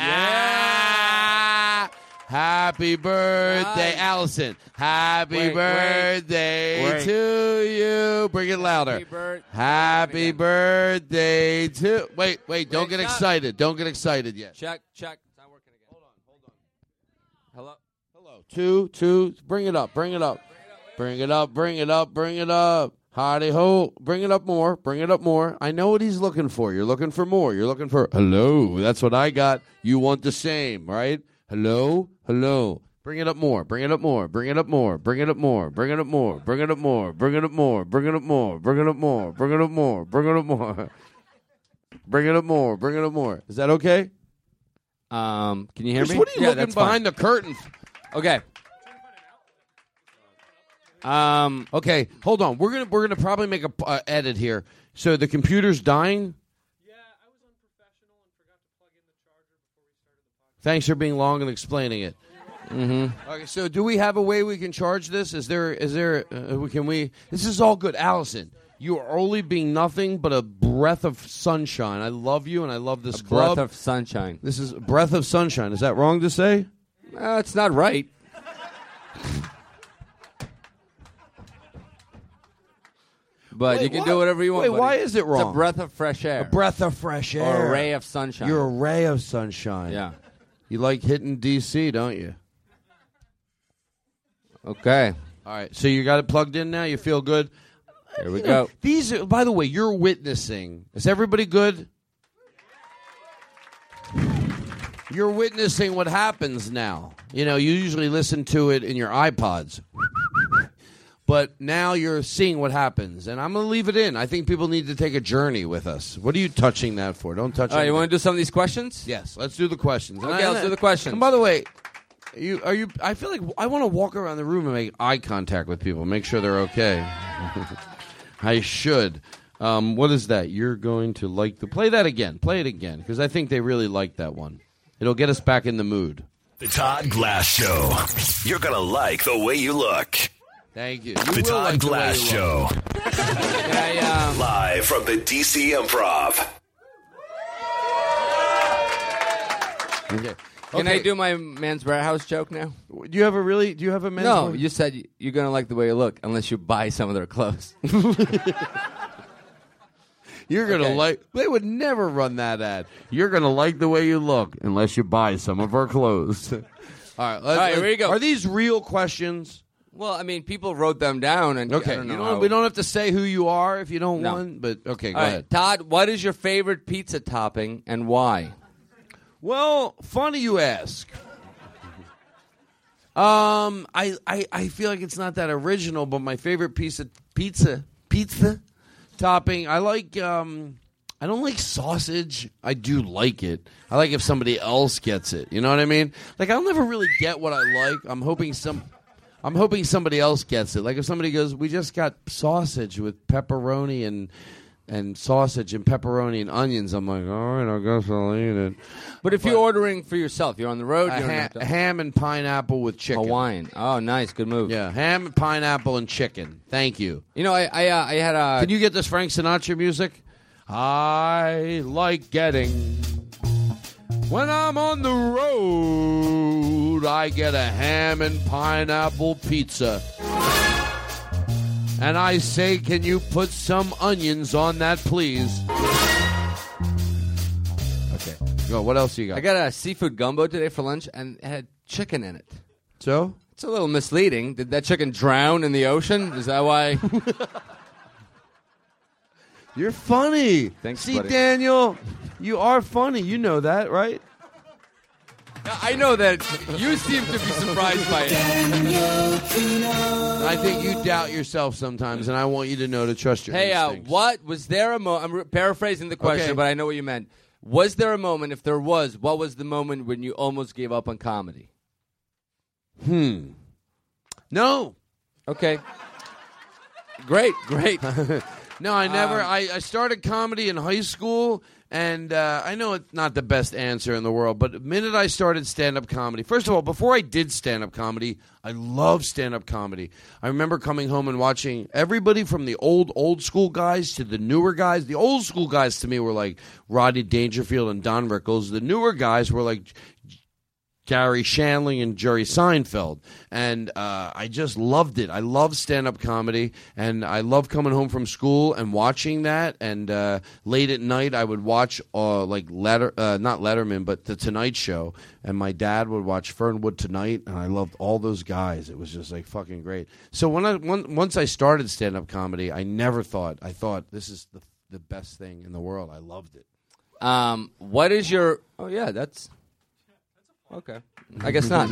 Speaker 5: Happy birthday, Allison. Happy birthday to you. Bring it louder. Happy birthday to... Wait, don't get excited. Don't get excited yet.
Speaker 6: Check. It's not working again. Hold on.
Speaker 5: Hello. 2. Bring it up. Bring it up. Howdy ho. Bring it up more. I know what he's looking for. You're looking for more. You're looking for... Hello. That's what I got. You want the same, right? Hello. Bring it up more. Bring it up more. Is that okay?
Speaker 6: Can you hear me?
Speaker 5: What are you looking behind
Speaker 6: fine.
Speaker 5: the curtain?
Speaker 6: Okay.
Speaker 5: Okay, hold on. We're gonna probably make a edit here. So the computer's dying.
Speaker 18: Yeah, I was unprofessional and forgot to plug in the charger before we started the podcast.
Speaker 5: Thanks for being long and explaining it. Mm-hmm. Okay, so do we have a way we can charge this? Is there? Can we? This is all good, Allison. You are only being nothing but a breath of sunshine. I love you, and I love this club.
Speaker 6: Breath of sunshine.
Speaker 5: This is a breath of sunshine. Is that wrong to say?
Speaker 6: It's not right. But you can do whatever you want.
Speaker 5: Wait,
Speaker 6: buddy.
Speaker 5: why is it wrong?
Speaker 6: It's a breath of fresh air.
Speaker 5: A breath of fresh air.
Speaker 6: Or a ray of sunshine.
Speaker 5: You're a ray of sunshine.
Speaker 6: Yeah.
Speaker 5: You like hitting DC, don't you?
Speaker 6: Okay.
Speaker 5: All right. So you got it plugged in now? You feel good?
Speaker 6: Here we go.
Speaker 5: These are, by the way, you're witnessing. Is everybody good? You're witnessing what happens now. You know, you usually listen to it in your iPods. But now you're seeing what happens. And I'm going to leave it in. I think people need to take a journey with us. What are you touching that for? Don't touch it.
Speaker 6: All right, you want to do some of these questions?
Speaker 5: Yes, let's do the questions.
Speaker 6: Okay, let's do the questions.
Speaker 5: And by the way, I feel like I want to walk around the room and make eye contact with people, make sure they're okay. I should. What is that? You're going to like the... Play that again. Play it again, because I think they really like that one. It'll get us back in the mood.
Speaker 8: The Todd Glass Show. You're going to like the way you look.
Speaker 5: Thank you.
Speaker 8: The Todd Glass Show. Live from the DC Improv.
Speaker 5: Okay.
Speaker 6: Can I do my Man's Warehouse joke now?
Speaker 5: Do you have a Men's
Speaker 6: No,
Speaker 5: Warehouse?
Speaker 6: you said you're going to like the way you look unless you buy some of their clothes.
Speaker 5: You're going to like... They would never run that ad. You're going to like the way you look unless you buy some of our clothes. All right,
Speaker 6: here we go.
Speaker 5: Are these real questions?
Speaker 6: Well, I mean, people wrote them down. And
Speaker 5: Okay,
Speaker 6: I don't know
Speaker 5: we don't have to say who you are if you don't
Speaker 6: No.
Speaker 5: want, but okay, go
Speaker 6: All right,
Speaker 5: ahead.
Speaker 6: Todd, what is your favorite pizza topping and why?
Speaker 5: Well, funny you ask. I feel like it's not that original, but my favorite piece of pizza topping. I like. I don't like sausage. I do like it. I like if somebody else gets it. You know what I mean? Like I'll never really get what I like. I'm hoping somebody else gets it. Like if somebody goes, "We just got sausage with pepperoni and sausage and pepperoni and onions." I'm like, all right, I guess I'll eat it.
Speaker 6: But if you're ordering for yourself, you're on the road.
Speaker 5: A ham and pineapple with chicken.
Speaker 6: Hawaiian. Oh, nice, good move.
Speaker 5: Yeah, ham, pineapple, and chicken. Thank you.
Speaker 6: You know, I had a.
Speaker 5: Can you get this Frank Sinatra music? I like getting when I'm on the road. I get a ham and pineapple pizza. And I say, can you put some onions on that, please? Okay. Go. What else you got?
Speaker 6: I got a seafood gumbo today for lunch, and it had chicken in it.
Speaker 5: So?
Speaker 6: It's a little misleading. Did that chicken drown in the ocean? Is that why?
Speaker 5: You're funny.
Speaker 6: Thanks,
Speaker 5: See,
Speaker 6: buddy.
Speaker 5: Daniel, you are funny. You know that, right?
Speaker 6: I know that you seem to be surprised by it.
Speaker 5: I think you doubt yourself sometimes, and I want you to know to trust your
Speaker 6: Hey,
Speaker 5: instincts.
Speaker 6: what was there a moment? I'm paraphrasing the question,
Speaker 5: Okay.
Speaker 6: but I know what you meant. Was there a moment? If there was, what was the moment when you almost gave up on comedy?
Speaker 5: No.
Speaker 6: Okay. Great.
Speaker 5: No, I never. I started comedy in high school, and I know it's not the best answer in the world, but the minute I started stand-up comedy, first of all, before I did stand-up comedy, I loved stand-up comedy. I remember coming home and watching everybody from the old school guys to the newer guys. The old school guys to me were like Rodney Dangerfield and Don Rickles. The newer guys were like Gary Shandling and Jerry Seinfeld, and I just loved it. I love stand-up comedy, and I love coming home from school and watching that, and late at night I would watch not Letterman, but The Tonight Show, and my dad would watch Fernwood Tonight, and I loved all those guys. It was just like fucking great. So once I started stand-up comedy, I thought this is the best thing in the world. I loved it.
Speaker 6: What is your... Oh, yeah, that's... Okay. I guess not.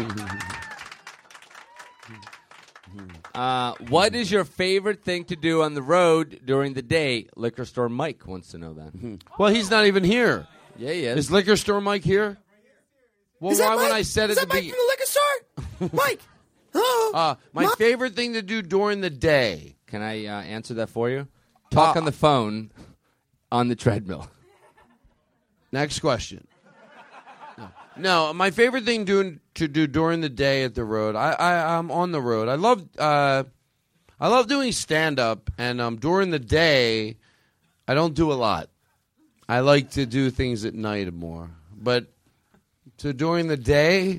Speaker 6: What is your favorite thing to do on the road during the day? Liquor Store Mike wants to know that.
Speaker 5: Well, he's not even here.
Speaker 6: Yeah, he is.
Speaker 5: Is Liquor Store Mike here? Well,
Speaker 19: Is that
Speaker 5: why when
Speaker 19: Mike?
Speaker 5: I said
Speaker 19: Is
Speaker 5: at
Speaker 19: that
Speaker 5: the
Speaker 19: Mike from the liquor store? Mike,
Speaker 5: My favorite thing to do during the day.
Speaker 6: Can I answer that for you? Talk on the phone on the treadmill.
Speaker 5: Next question. No, my favorite thing to do during the day at the road. I'm on the road. I love doing stand up, and during the day, I don't do a lot. I like to do things at night more, but during the day,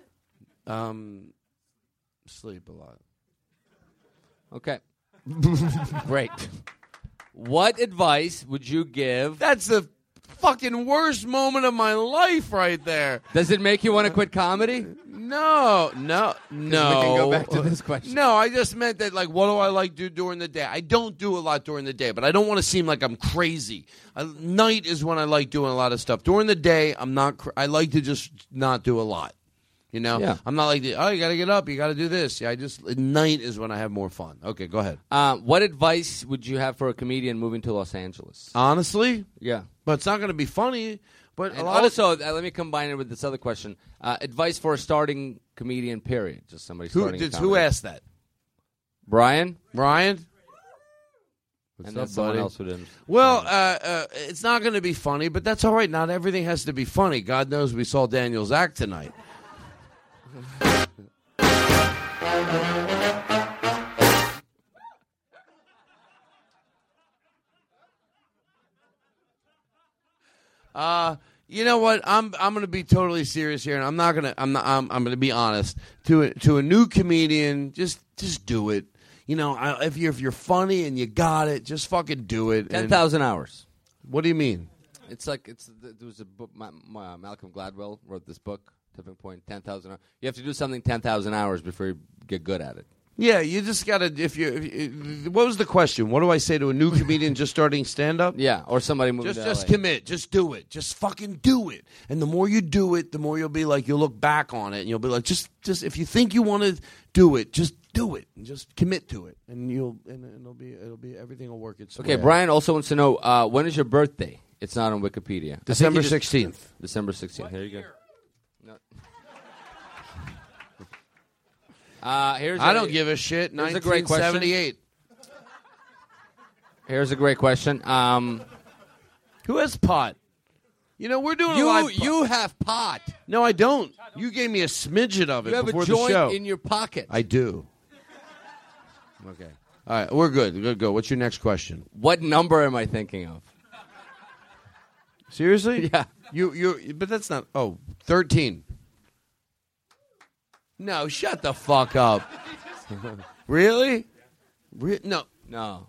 Speaker 5: sleep a lot.
Speaker 6: Okay, great. What advice would you give?
Speaker 5: That's the fucking worst moment of my life right there.
Speaker 6: Does it make you want to quit comedy?
Speaker 5: No.
Speaker 6: We can go back to this question.
Speaker 5: No, I just meant that, like, what do I like to do during the day? I don't do a lot during the day, but I don't want to seem like I'm crazy. Night is when I like doing a lot of stuff. During the day, I'm not. I like to just not do a lot. You know,
Speaker 6: Yeah.
Speaker 5: I'm not like, oh, you got to get up, you got to do this. Yeah, at night is when I have more fun. Okay, go ahead.
Speaker 6: What advice would you have for a comedian moving to Los Angeles?
Speaker 5: Honestly,
Speaker 6: Yeah.
Speaker 5: but it's not going to be funny. But
Speaker 6: And
Speaker 5: a lot
Speaker 6: also, let me combine it with this other question. Advice for a starting comedian, period. Just somebody starting
Speaker 5: who
Speaker 6: comedy.
Speaker 5: asked that?
Speaker 6: Brian?
Speaker 5: Ryan.
Speaker 6: And then someone else who didn't.
Speaker 5: Well, it's not going to be funny, but that's all right. Not everything has to be funny. God knows we saw Daniel's act tonight. You know what? I'm going to be totally serious here, and I'm going to be honest. To a new comedian, just do it. You know, if you're funny and you got it, just fucking do it.
Speaker 6: 10,000 hours.
Speaker 5: What do you mean?
Speaker 6: It's like there was a book. Malcolm Gladwell wrote this book, Tipping Point, 10,000 hours. You have to do something 10,000 hours before you get good at it.
Speaker 5: Yeah, you just got to. What was the question? What do I say to a new comedian just starting stand up?
Speaker 6: Yeah, or somebody moving to
Speaker 5: Just
Speaker 6: LA.
Speaker 5: commit. Just do it. Just fucking do it. And the more you do it, the more you'll be like, you'll look back on it and you'll be like, just if you think you want to do it, just do it and just commit to it, and it'll be everything will work its way
Speaker 6: Okay,
Speaker 5: out.
Speaker 6: Brian also wants to know when is your birthday? It's not on Wikipedia.
Speaker 5: December
Speaker 6: I think
Speaker 5: 16th.
Speaker 6: December 16th. Here you go. No.
Speaker 5: I don't give a shit.
Speaker 6: Here's a great question.
Speaker 5: 1978.
Speaker 6: Here's a great question.
Speaker 5: Who has pot? You know, we're doing a
Speaker 6: You
Speaker 5: live
Speaker 6: you have pot.
Speaker 5: No, I don't. You gave me a smidget of it
Speaker 6: You have
Speaker 5: before
Speaker 6: a
Speaker 5: the show.
Speaker 6: joint in your pocket.
Speaker 5: I do. Okay. All right, we're good. Good, go. What's your next question?
Speaker 6: What number am I thinking of?
Speaker 5: Seriously?
Speaker 6: Yeah.
Speaker 5: You but that's not 13. No, shut the fuck up. Really? No.
Speaker 6: No.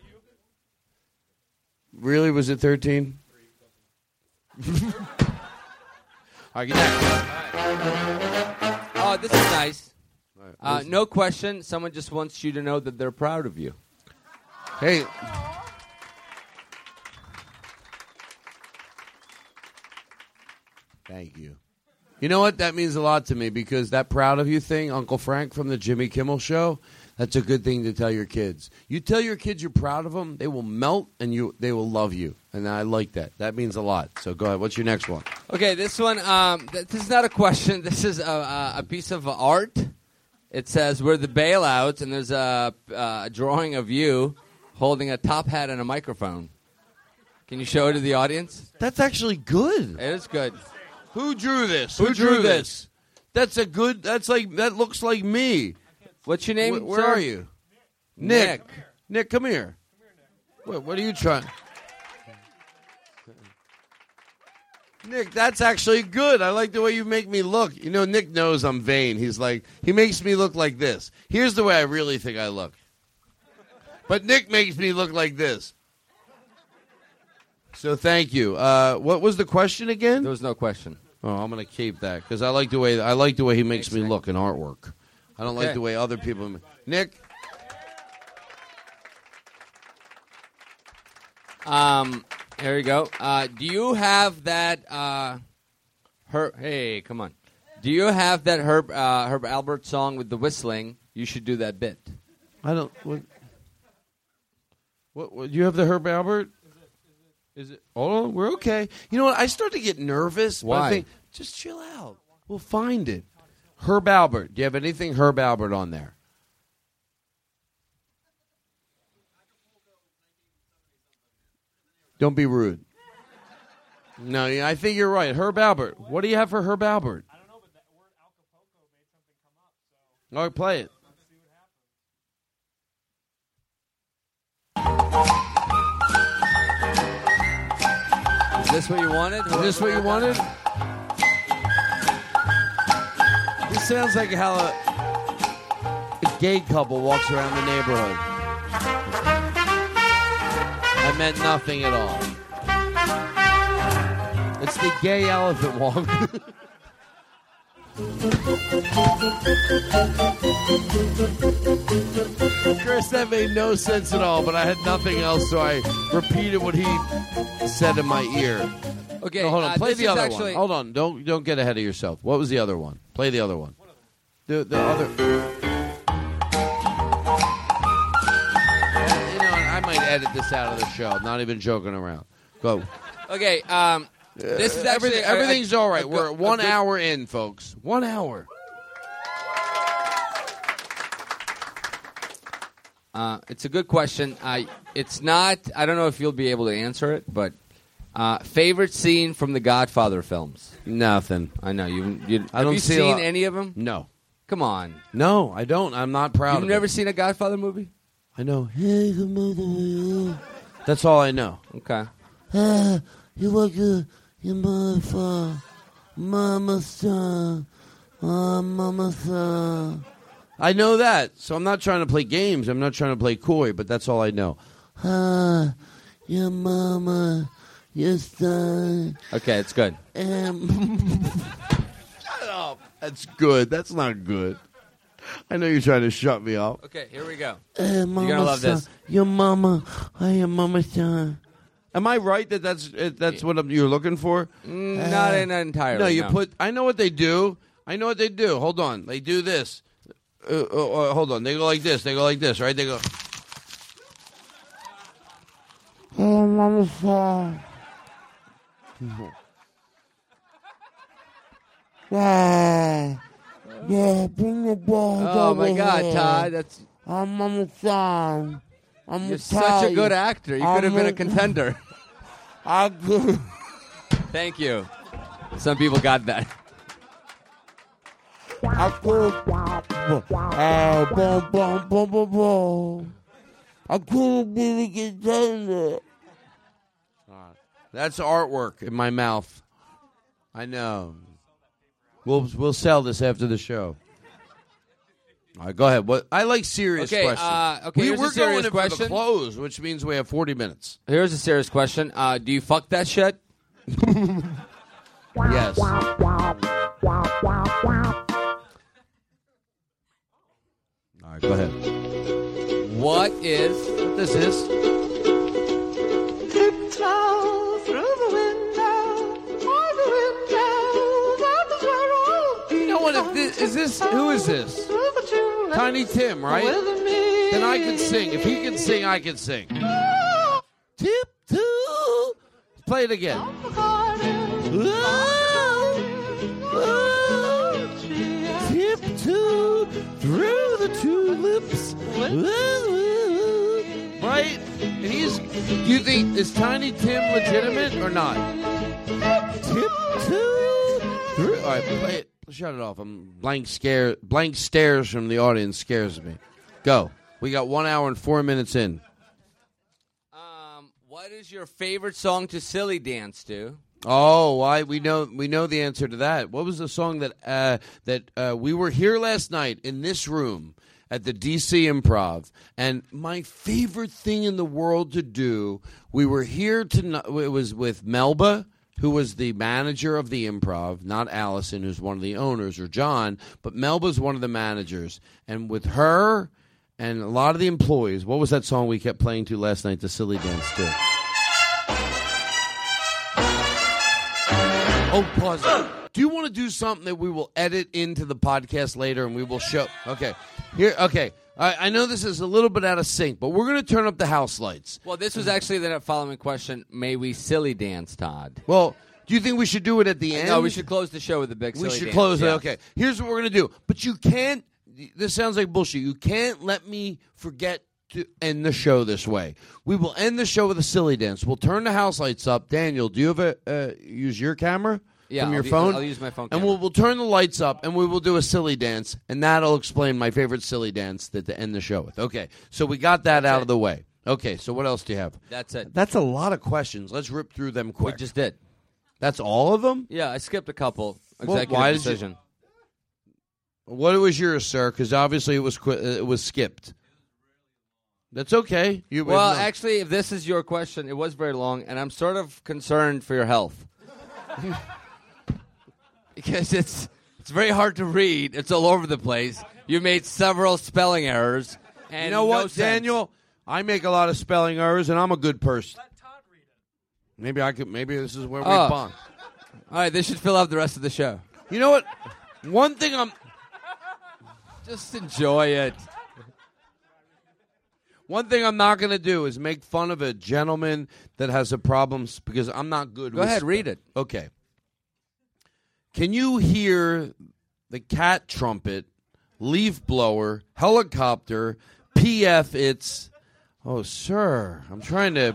Speaker 5: Really, was it 13? All right, get that.
Speaker 6: Oh, this is nice. No question. Someone just wants you to know that they're proud of you.
Speaker 5: Hey. Thank you. You know what? That means a lot to me because that proud of you thing, Uncle Frank from the Jimmy Kimmel Show, that's a good thing to tell your kids. You tell your kids you're proud of them, they will melt and they will love you. And I like that. That means a lot. So go ahead. What's your next one?
Speaker 6: Okay, this one, this is not a question. This is a piece of art. It says, we're the bailouts, and there's a drawing of you holding a top hat and a microphone. Can you show it to the audience?
Speaker 5: That's actually good.
Speaker 6: It is good.
Speaker 5: Who drew this?
Speaker 6: Who drew this?
Speaker 5: That looks like me.
Speaker 6: What's your name,
Speaker 5: Where
Speaker 6: sir?
Speaker 5: are you? Nick. Nick, come here. What are you trying? Nick, that's actually good. I like the way you make me look. You know, Nick knows I'm vain. He's like, he makes me look like this. Here's the way I really think I look. But Nick makes me look like this. So thank you. What was the question again?
Speaker 6: There was no question.
Speaker 5: Oh, I'm gonna keep that because I like the way he makes me look in artwork. I don't like the way other people. Nick.
Speaker 6: Here you go. Do you have that? Hey, come on. Do you have that Herb Albert song with the whistling? You should do that bit.
Speaker 5: I don't. What you have the Herb Albert? Is it? Hold on, we're okay. You know what? I start to get nervous.
Speaker 6: Why?
Speaker 5: But I think, just chill out. We'll find it. Herb Albert. Do you have anything Herb Albert on there? Don't be rude. No, I think you're right. Herb Albert. What do you have for Herb Albert? I don't know, but that word Acapulco made something come up. So. All right, play it. Let's see what happens.
Speaker 6: Is this what you wanted?
Speaker 5: Is this what you wanted? This sounds like how a gay couple walks around the neighborhood. I meant nothing at all. It's the gay elephant walk. Chris, that made no sense at all, but I had nothing else, so I repeated what he said in my ear.
Speaker 6: Okay,
Speaker 5: No, hold on. Play the other
Speaker 6: actually...
Speaker 5: one. Hold on. Don't get ahead of yourself. What was the other one? Play the other one. The other. I might edit this out of the show. Not even joking around. Go.
Speaker 6: Okay. This is actually
Speaker 5: everything's all right. We're 1 hour in, folks. 1 hour.
Speaker 6: It's a good question. It's not. I don't know if you'll be able to answer it, but favorite scene from the Godfather films?
Speaker 5: Nothing.
Speaker 6: I know you.
Speaker 5: I
Speaker 6: Have
Speaker 5: don't
Speaker 6: you
Speaker 5: see
Speaker 6: seen any of them?
Speaker 5: No.
Speaker 6: Come on.
Speaker 5: No, I don't. I'm not proud
Speaker 6: You've
Speaker 5: of
Speaker 6: never
Speaker 5: it.
Speaker 6: seen a Godfather movie?
Speaker 5: I know. That's all I know.
Speaker 6: Okay.
Speaker 5: You like your mother, mama son, mama son. I know that, so I'm not trying to play games. I'm not trying to play coy, but that's all I know. Your mama, your son.
Speaker 6: Okay, it's good.
Speaker 5: Shut up. That's good. That's not good. I know you're trying to shut me up.
Speaker 6: Okay, here we go.
Speaker 5: You're
Speaker 6: You're gonna love this.
Speaker 5: Your mama, your mama son. Am I right that that's what you're looking for?
Speaker 6: Not entirely.
Speaker 5: No, you put. I know what they do. Hold on. They do this. Hold on. They go like this. They go like this. Right? They go. Hey, mama son. Yeah, bring the ball.
Speaker 6: Oh my God, Todd, that's.
Speaker 5: I'm mama son.
Speaker 6: You're such a good actor. You could have been a contender. Thank you. Some people got that.
Speaker 5: I couldn't be the contender. That's artwork in my mouth. I know. We'll sell this after the show. All right, go ahead. What I like serious questions.
Speaker 6: Okay, here's
Speaker 5: we're
Speaker 6: a serious
Speaker 5: going in
Speaker 6: question.
Speaker 5: for the close, which means we have 40 minutes.
Speaker 6: Here's a serious question. Do you fuck that shit?
Speaker 5: Yes. All right, go ahead.
Speaker 6: What this is?
Speaker 12: Tiptoe through the window, by the window, that is where I'll be.
Speaker 5: You know what? Who is this? Tiny Tim, right? Then I can sing. If he can sing, I can sing. Tiptoe. Play it again. Tiptoe through the tulips. Right? And do you think, is Tiny Tim legitimate or not? Tiptoe through. All right, play it. Shut it off. Blank stares from the audience scares me. Go. We got 1 hour and 4 minutes in.
Speaker 6: What is your favorite song to silly dance to?
Speaker 5: Oh, why we know the answer to that. What was the song that we were here last night in this room at the DC Improv, and my favorite thing in the world to do. We were here tonight. It was with Melba, who was the manager of the Improv, not Allison, who's one of the owners, or John, but Melba's one of the managers, and with her and a lot of the employees. What was that song we kept playing to last night? The silly dance to. Oh, pause. Do you want to do something that we will edit into the podcast later and we will show? Okay. Here. Okay. I know this is a little bit out of sync, but we're going to turn up the house lights.
Speaker 6: Well, this was actually the following question. May we silly dance, Todd?
Speaker 5: Well, Do you think we should do it at the end?
Speaker 6: No, we should close the show with a big
Speaker 5: We
Speaker 6: silly
Speaker 5: should
Speaker 6: dance.
Speaker 5: close it.
Speaker 6: Yeah.
Speaker 5: Okay. Here's what we're going to do. But you can't. This sounds like bullshit. You can't let me forget to end the show this way. We will end the show with a silly dance. We'll turn the house lights up. Daniel, do you have use your camera
Speaker 6: Yeah,
Speaker 5: from your
Speaker 6: I'll
Speaker 5: phone?
Speaker 6: I'll use my phone
Speaker 5: And
Speaker 6: camera.
Speaker 5: we'll turn the lights up, and we will do a silly dance, and that'll explain my favorite silly dance to end the show with. Okay, so we got that out of the way. Okay, so what else do you have?
Speaker 6: That's it.
Speaker 5: That's a lot of questions. Let's rip through them quick.
Speaker 6: We just did.
Speaker 5: That's all of them?
Speaker 6: Yeah, I skipped a couple.
Speaker 5: Well,
Speaker 6: Executive
Speaker 5: why did you-
Speaker 6: decision.
Speaker 5: What was yours, sir? Because obviously it was skipped. That's okay.
Speaker 6: Well, actually, if this is your question, it was very long, and I'm sort of concerned for your health. Because it's very hard to read. It's all over the place. You made several spelling errors. And
Speaker 5: you know what,
Speaker 6: no sense.
Speaker 5: Daniel? I make a lot of spelling errors, and I'm a good person. Maybe I could. Maybe this is where we
Speaker 6: Oh.
Speaker 5: bond.
Speaker 6: All right, they should fill out the rest of the show.
Speaker 5: You know what? One thing I'm.
Speaker 6: Just enjoy it.
Speaker 5: One thing I'm not going to do is make fun of a gentleman that has a problem because I'm not good.
Speaker 6: Go
Speaker 5: with
Speaker 6: ahead, read it.
Speaker 5: Okay. Can you hear the cat trumpet, leaf blower, helicopter, PF? It's. Oh, sir. I'm trying to.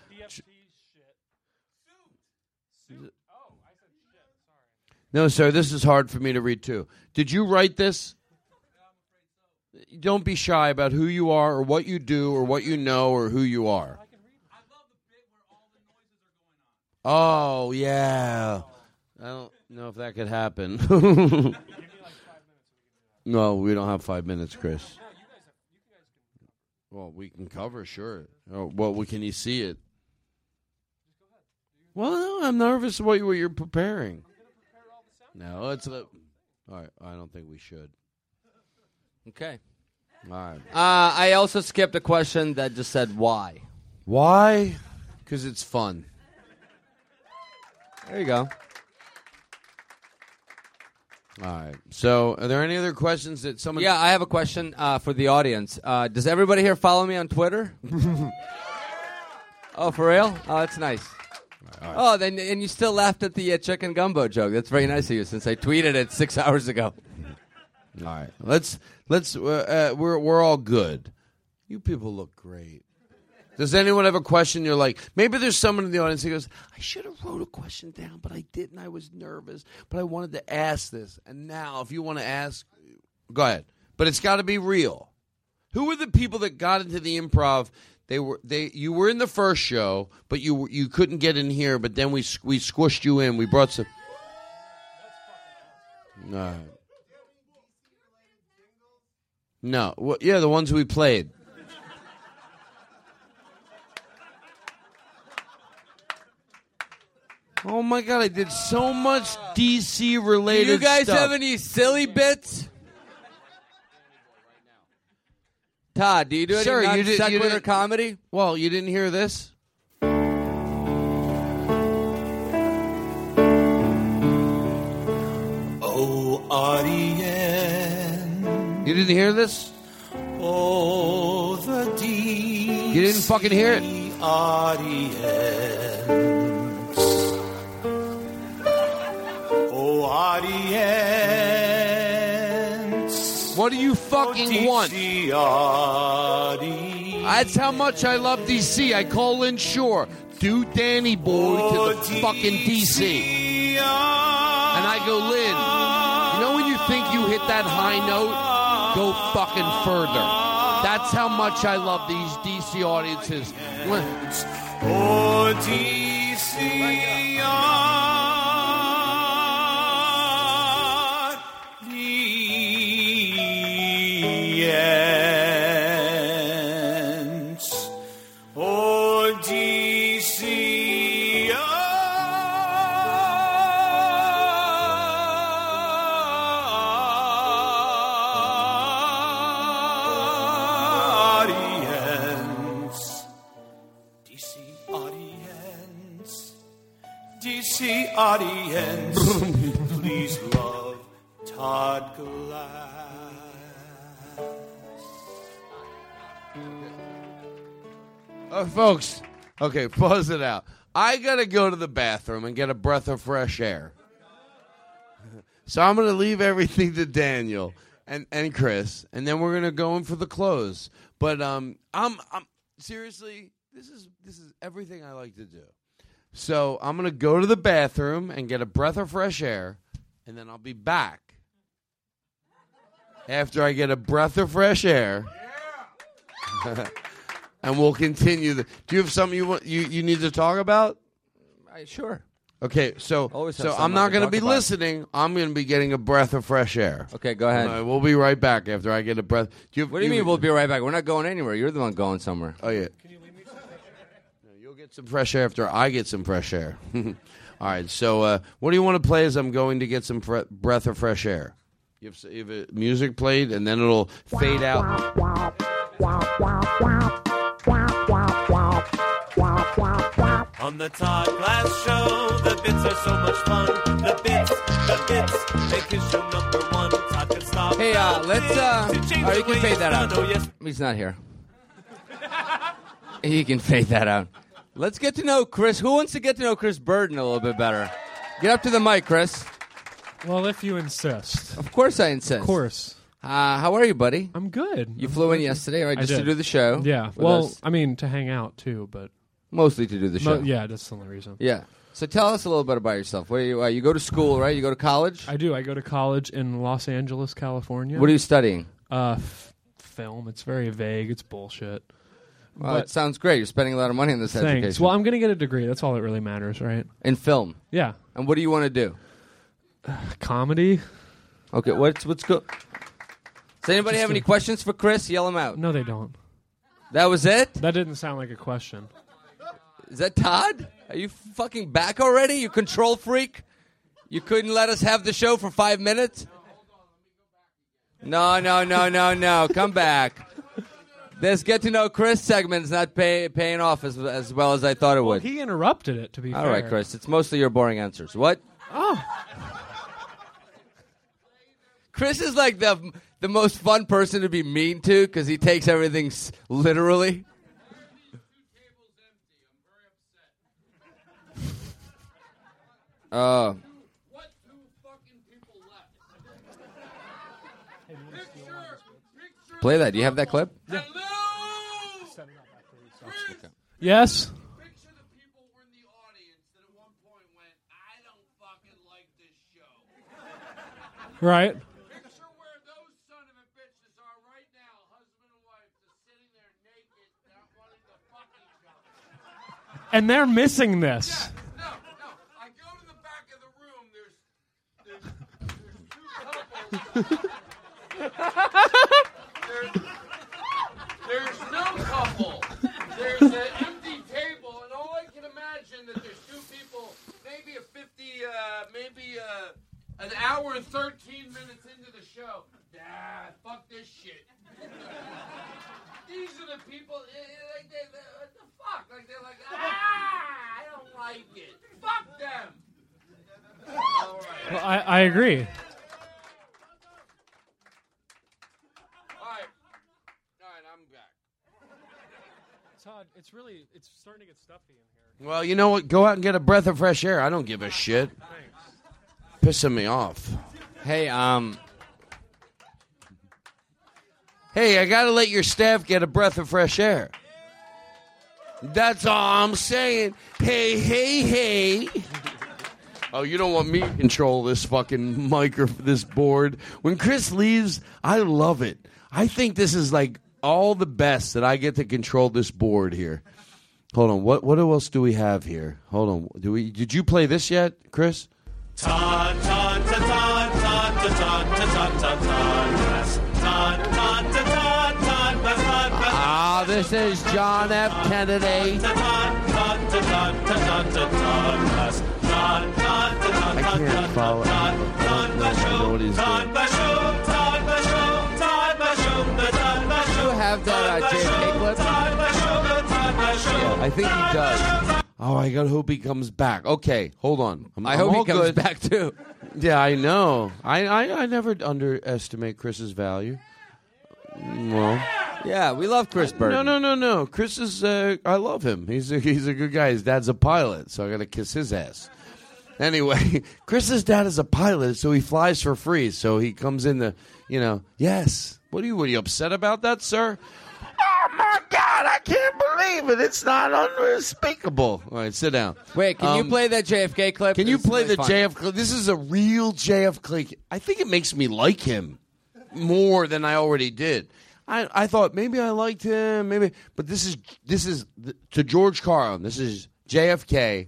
Speaker 5: No, sir, this is hard for me to read, too. Did you write this? Don't be shy about who you are or what you do or what you know or who you are. Oh, yeah. I don't know if that could happen. No, we don't have 5 minutes, Chris. Well, we can cover, sure. Oh, well, can you see it? Well, no, I'm nervous about what you're preparing. No, it's all right. I don't think we should.
Speaker 6: Okay.
Speaker 5: All right.
Speaker 6: I also skipped a question that just said why.
Speaker 5: Why? Because it's fun.
Speaker 6: There you go.
Speaker 5: All right. So, are there any other questions that someone?
Speaker 6: Yeah, I have a question for the audience. Does everybody here follow me on Twitter? Oh, for real? Oh, that's nice.
Speaker 5: All right.
Speaker 6: Oh, then and you still laughed at the chicken gumbo joke. That's very nice of you, since I tweeted it 6 hours ago.
Speaker 5: All right. Let's. We're all good. You people look great. Does anyone have a question? You're like, maybe there's someone in the audience who goes, I should have wrote a question down, but I didn't. I was nervous, but I wanted to ask this. And now, if you want to ask, go ahead. But it's got to be real. Who were the people that got into the improv? You were in the first show, but you couldn't get in here. But then we squished you in. We brought some. All right. No, well, yeah, the ones we played. Oh my God! I did so much DC related.
Speaker 6: Do you guys
Speaker 5: stuff.
Speaker 6: have any silly bits? Todd, do you do any
Speaker 5: Sir,
Speaker 6: non
Speaker 5: you
Speaker 6: sequitur
Speaker 5: didn't-
Speaker 6: comedy?
Speaker 5: Well, you didn't hear this?
Speaker 7: Oh, Arien.
Speaker 5: You didn't hear this?
Speaker 7: Oh, the deep.
Speaker 5: You didn't fucking hear it?
Speaker 7: Audience. Oh, audience.
Speaker 5: What do you fucking want? That's how much I love DC. I call Lynn Shore. Do Danny Boy to the fucking DC. And I go, Lynn, you know when you think you hit that high note? Go fucking further. That's how much I love these DC audiences.
Speaker 7: Oh, DC. Audience. Oh, DC. Audience. DC audience. DC audience. Please love Todd Glass.
Speaker 5: Folks, okay, pause it out. I got to go to the bathroom and get a breath of fresh air. So I'm going to leave everything to Daniel and Chris, and then we're going to go in for the close. But I'm seriously, this is everything I like to do. So I'm going to go to the bathroom and get a breath of fresh air, and then I'll be back after I get a breath of fresh air. And we'll continue. Do you have something you need to talk about?
Speaker 6: Sure.
Speaker 5: Okay, so I'm not going to be listening. I'm going to be getting a breath of fresh air.
Speaker 6: Okay, go ahead.
Speaker 5: We'll be right back after I get a breath.
Speaker 6: What do you mean we'll be right back? We're not going anywhere. You're the one going somewhere.
Speaker 5: Oh, yeah. Can you leave me? You'll get some fresh air after I get some fresh air. All right, so what do you want to play as I'm going to get some breath of fresh air? You have music played, and then it'll fade out.
Speaker 15: On the Todd Glass Show, the bits are so much fun. The bits, make his show number one. Todd can stop.
Speaker 6: Hey, you can fade that out. He's not here. You can fade that out. Let's get to know Chris. Who wants to get to know Chris Burden a little bit better? Get up to the mic, Chris.
Speaker 18: Well, if you insist.
Speaker 6: Of course I insist.
Speaker 18: Of course.
Speaker 6: How are you, buddy?
Speaker 18: I'm good.
Speaker 6: You flew in yesterday, right? Just to do the show?
Speaker 18: Yeah. Well, I mean, to hang out, too, but...
Speaker 6: Mostly to do the show.
Speaker 18: Yeah, that's the only reason.
Speaker 6: Yeah. So tell us a little bit about yourself. Where you go to school, right? You go to college?
Speaker 18: I do. I go to college in Los Angeles, California.
Speaker 6: What are you studying?
Speaker 18: Film. It's very vague. It's bullshit.
Speaker 6: Well, it sounds great. You're spending a lot of money on this education.
Speaker 18: Well, I'm going to get a degree. That's all that really matters, right?
Speaker 6: In film?
Speaker 18: Yeah.
Speaker 6: And what do you want to do?
Speaker 18: Comedy.
Speaker 6: Okay, what's good? Does anybody have any questions for Chris? Yell them out.
Speaker 18: No, they don't.
Speaker 6: That was it?
Speaker 18: That didn't sound like a question.
Speaker 6: Is that Todd? Are you fucking back already, you control freak? You couldn't let us have the show for 5 minutes? No. Come back. This Get to Know Chris segment's not paying off as well as I thought it would.
Speaker 18: He interrupted it, to be fair.
Speaker 6: All right, Chris. It's mostly your boring answers. What?
Speaker 18: Oh.
Speaker 6: Chris is like the most fun person to be mean to because he takes everything literally. Play that. Do you have that clip?
Speaker 18: Yeah. Yes. Right.
Speaker 5: Picture where those son of a bitches are right now, husband and wife, just sitting there naked, not wanting to fuck each other.
Speaker 18: And they're missing this.
Speaker 5: No. I go to the back of the room. There's two couples. There's no couple. There's an empty table, and all I can imagine that there's two people, maybe an hour and 13 minutes into the show. Fuck this shit. These are the people, what the fuck? They're like, I don't like it. Fuck them. All right.
Speaker 18: Well, I agree.
Speaker 5: All right, I'm back.
Speaker 18: Todd, it's starting to get stuffy in here.
Speaker 5: Well, you know what? Go out and get a breath of fresh air. I don't give a shit. Pissing me off.
Speaker 6: Hey,
Speaker 5: Hey, I gotta let your staff get a breath of fresh air. That's all I'm saying. Hey. Oh, you don't want me to control this fucking this board. When Chris leaves, I love it. I think this is like all the best that I get to control this board here. Hold on, what else do we have here? Hold on, did you play this yet, Chris?
Speaker 15: Todd
Speaker 5: Ah, this is John F. Kennedy. I can't follow. I don't know what he's doing.
Speaker 6: Do you have that JFK clip?
Speaker 5: Yeah, I think he does. Oh, I gotta hope he comes back. Okay, hold on.
Speaker 6: I hope he comes back too.
Speaker 5: Yeah, I know. I never underestimate Chris's value. Well,
Speaker 6: Yeah, we love Chris Burton.
Speaker 5: No. Chris is. I love him. He's a good guy. His dad's a pilot, so I got to kiss his ass. Anyway, Chris's dad is a pilot, so he flies for free. So he comes in the, yes. Were you upset about that, sir? Oh my God! I can't believe it. It's not unspeakable. All right, sit down.
Speaker 6: Wait, can you play that JFK clip?
Speaker 5: Can you
Speaker 6: It's
Speaker 5: play
Speaker 6: really
Speaker 5: the
Speaker 6: fun.
Speaker 5: JFK? This is a real JFK. I think it makes me like him more than I already did. I thought maybe I liked him, but this is to George Carlin. This is JFK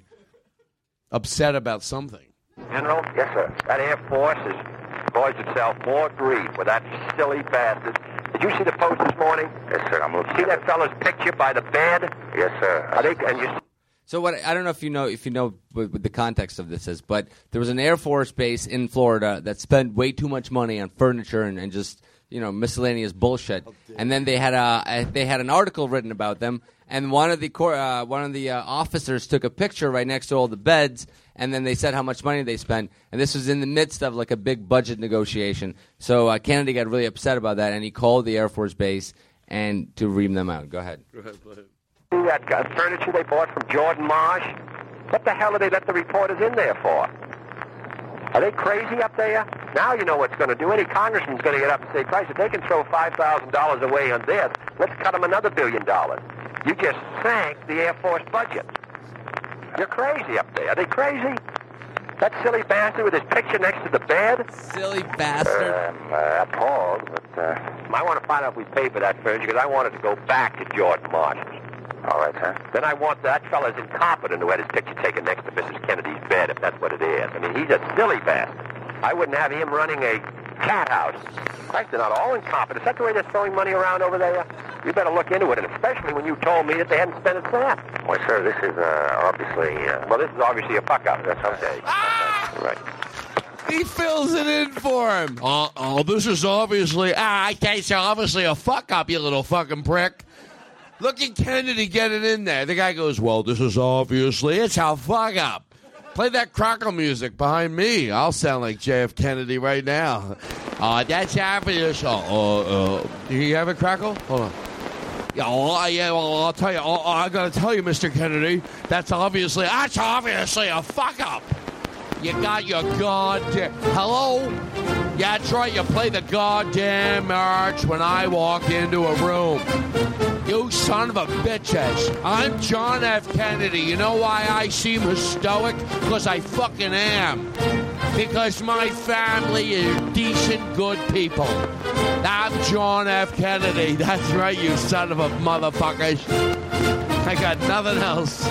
Speaker 5: upset about something.
Speaker 19: General? Yes, sir. That Air Force boys itself more grief with that silly bastard. Did you see the post this morning? Yes, sir. I'm looking. See that fella's picture by the bed? Yes, sir.
Speaker 6: So what? I don't know if you know what the context of this is, but there was an Air Force base in Florida that spent way too much money on furniture and just miscellaneous bullshit. And then they had an article written about them, and one of the officers took a picture right next to all the beds, and then they said how much money they spent. And this was in the midst of like a big budget negotiation. So Kennedy got really upset about that, and he called the Air Force base and to ream them out. Go ahead.
Speaker 19: See that furniture they bought from Jordan Marsh? What the hell do they let the reporters in there for? Are they crazy up there? Now you know what's going to do. Any congressman's going to get up and say, Christ, if they can throw $5,000 away on this, let's cut them another $1 billion. You just sank the Air Force budget. You're crazy up there. Are they crazy? That silly bastard with his picture next to the bed?
Speaker 6: Silly bastard.
Speaker 19: I'm appalled, but I want to find out if we paid for that furniture because I want it to go back to Jordan Marsh. All right, sir. Then I want that fella's incompetent who had his picture taken next to Mrs. Kennedy's bed, if that's what it is. I mean, he's a silly bastard. I wouldn't have him running a cat house. Christ, they're not all incompetent. Is that the way they're throwing money around over there? You better look into it, and especially when you told me that they hadn't spent a cent. Well, sir, this is obviously... Well, this is obviously a fuck-up. That's okay. Right.
Speaker 5: He fills it in for him. This is obviously... it's obviously a fuck-up, you little fucking prick. Look at Kennedy get it in there. The guy goes, well, this is obviously... It's a fuck-up. Play that crackle music behind me. I'll sound like JF Kennedy right now. That's obvious. Do you have a crackle? Hold on. I'll tell you. I got to tell you, Mr. Kennedy, that's obviously a fuck-up. You got your goddamn... Hello? Yeah, that's right. You play the goddamn march when I walk into a room. You son of a bitches. I'm John F. Kennedy. You know why I seem stoic? Because I fucking am. Because my family is decent, good people. I'm John F. Kennedy. That's right, you son of a motherfuckers. I got nothing else.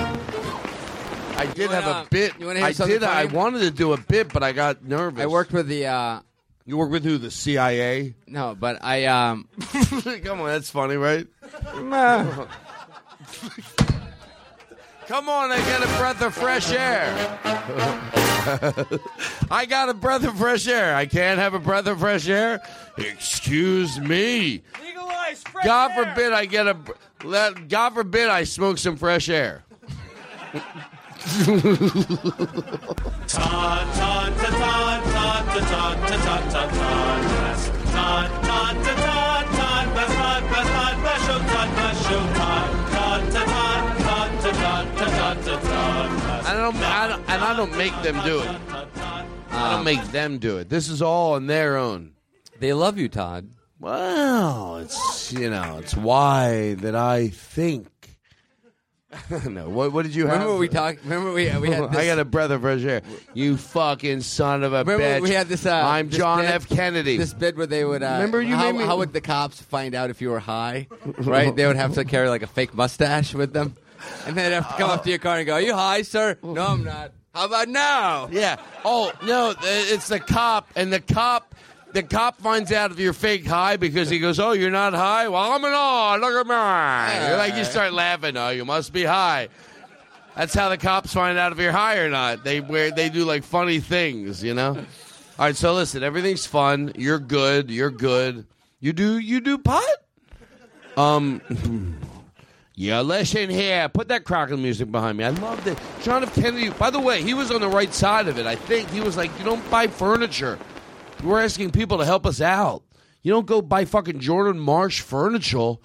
Speaker 5: I did have a bit.
Speaker 6: You want to hear something funny?
Speaker 5: I wanted to do a bit, but I got nervous.
Speaker 6: I worked with the...
Speaker 5: You work with who? The CIA?
Speaker 6: No, but I...
Speaker 5: Come on, that's funny, right? Come on, I get a breath of fresh air. I got a breath of fresh air. I can't have a breath of fresh air? Excuse me.
Speaker 18: Legalize fresh
Speaker 5: God
Speaker 18: air.
Speaker 5: forbid I get a... God forbid I smoke some fresh air. I don't make them do it. I don't make them do it. This is all on their own.
Speaker 6: They love you, Todd.
Speaker 5: Well, it's why that I think. No, what did you have?
Speaker 6: Remember we talked? Remember we had this...
Speaker 5: I got a breath of fresh air. You fucking son of a bitch.
Speaker 6: We had this.
Speaker 5: I'm
Speaker 6: this
Speaker 5: John
Speaker 6: bit,
Speaker 5: F. Kennedy.
Speaker 6: This bit where they would.
Speaker 5: Remember you
Speaker 6: how,
Speaker 5: made me...
Speaker 6: how would the cops find out if you were high? Right? They would have to carry like a fake mustache with them, and they'd have to come up to your car and go, "Are you high, sir?" "No, I'm not." "How about now?"
Speaker 5: Yeah. Oh no, it's the cop, and the cop finds out if you're fake high because he goes, "Oh, you're not high? Well, I'm not. Look at me." Like you start laughing. "Oh, you must be high." That's how the cops find out if you're high or not. They do like funny things, you know. All right, so listen, everything's fun. You're good. You're good. You do pot? Yeah, listen here. Put that crackle music behind me. I loved it. John F. Kennedy. By the way, he was on the right side of it. I think he was like, you don't buy furniture. We're asking people to help us out. You don't go buy fucking Jordan Marsh furniture.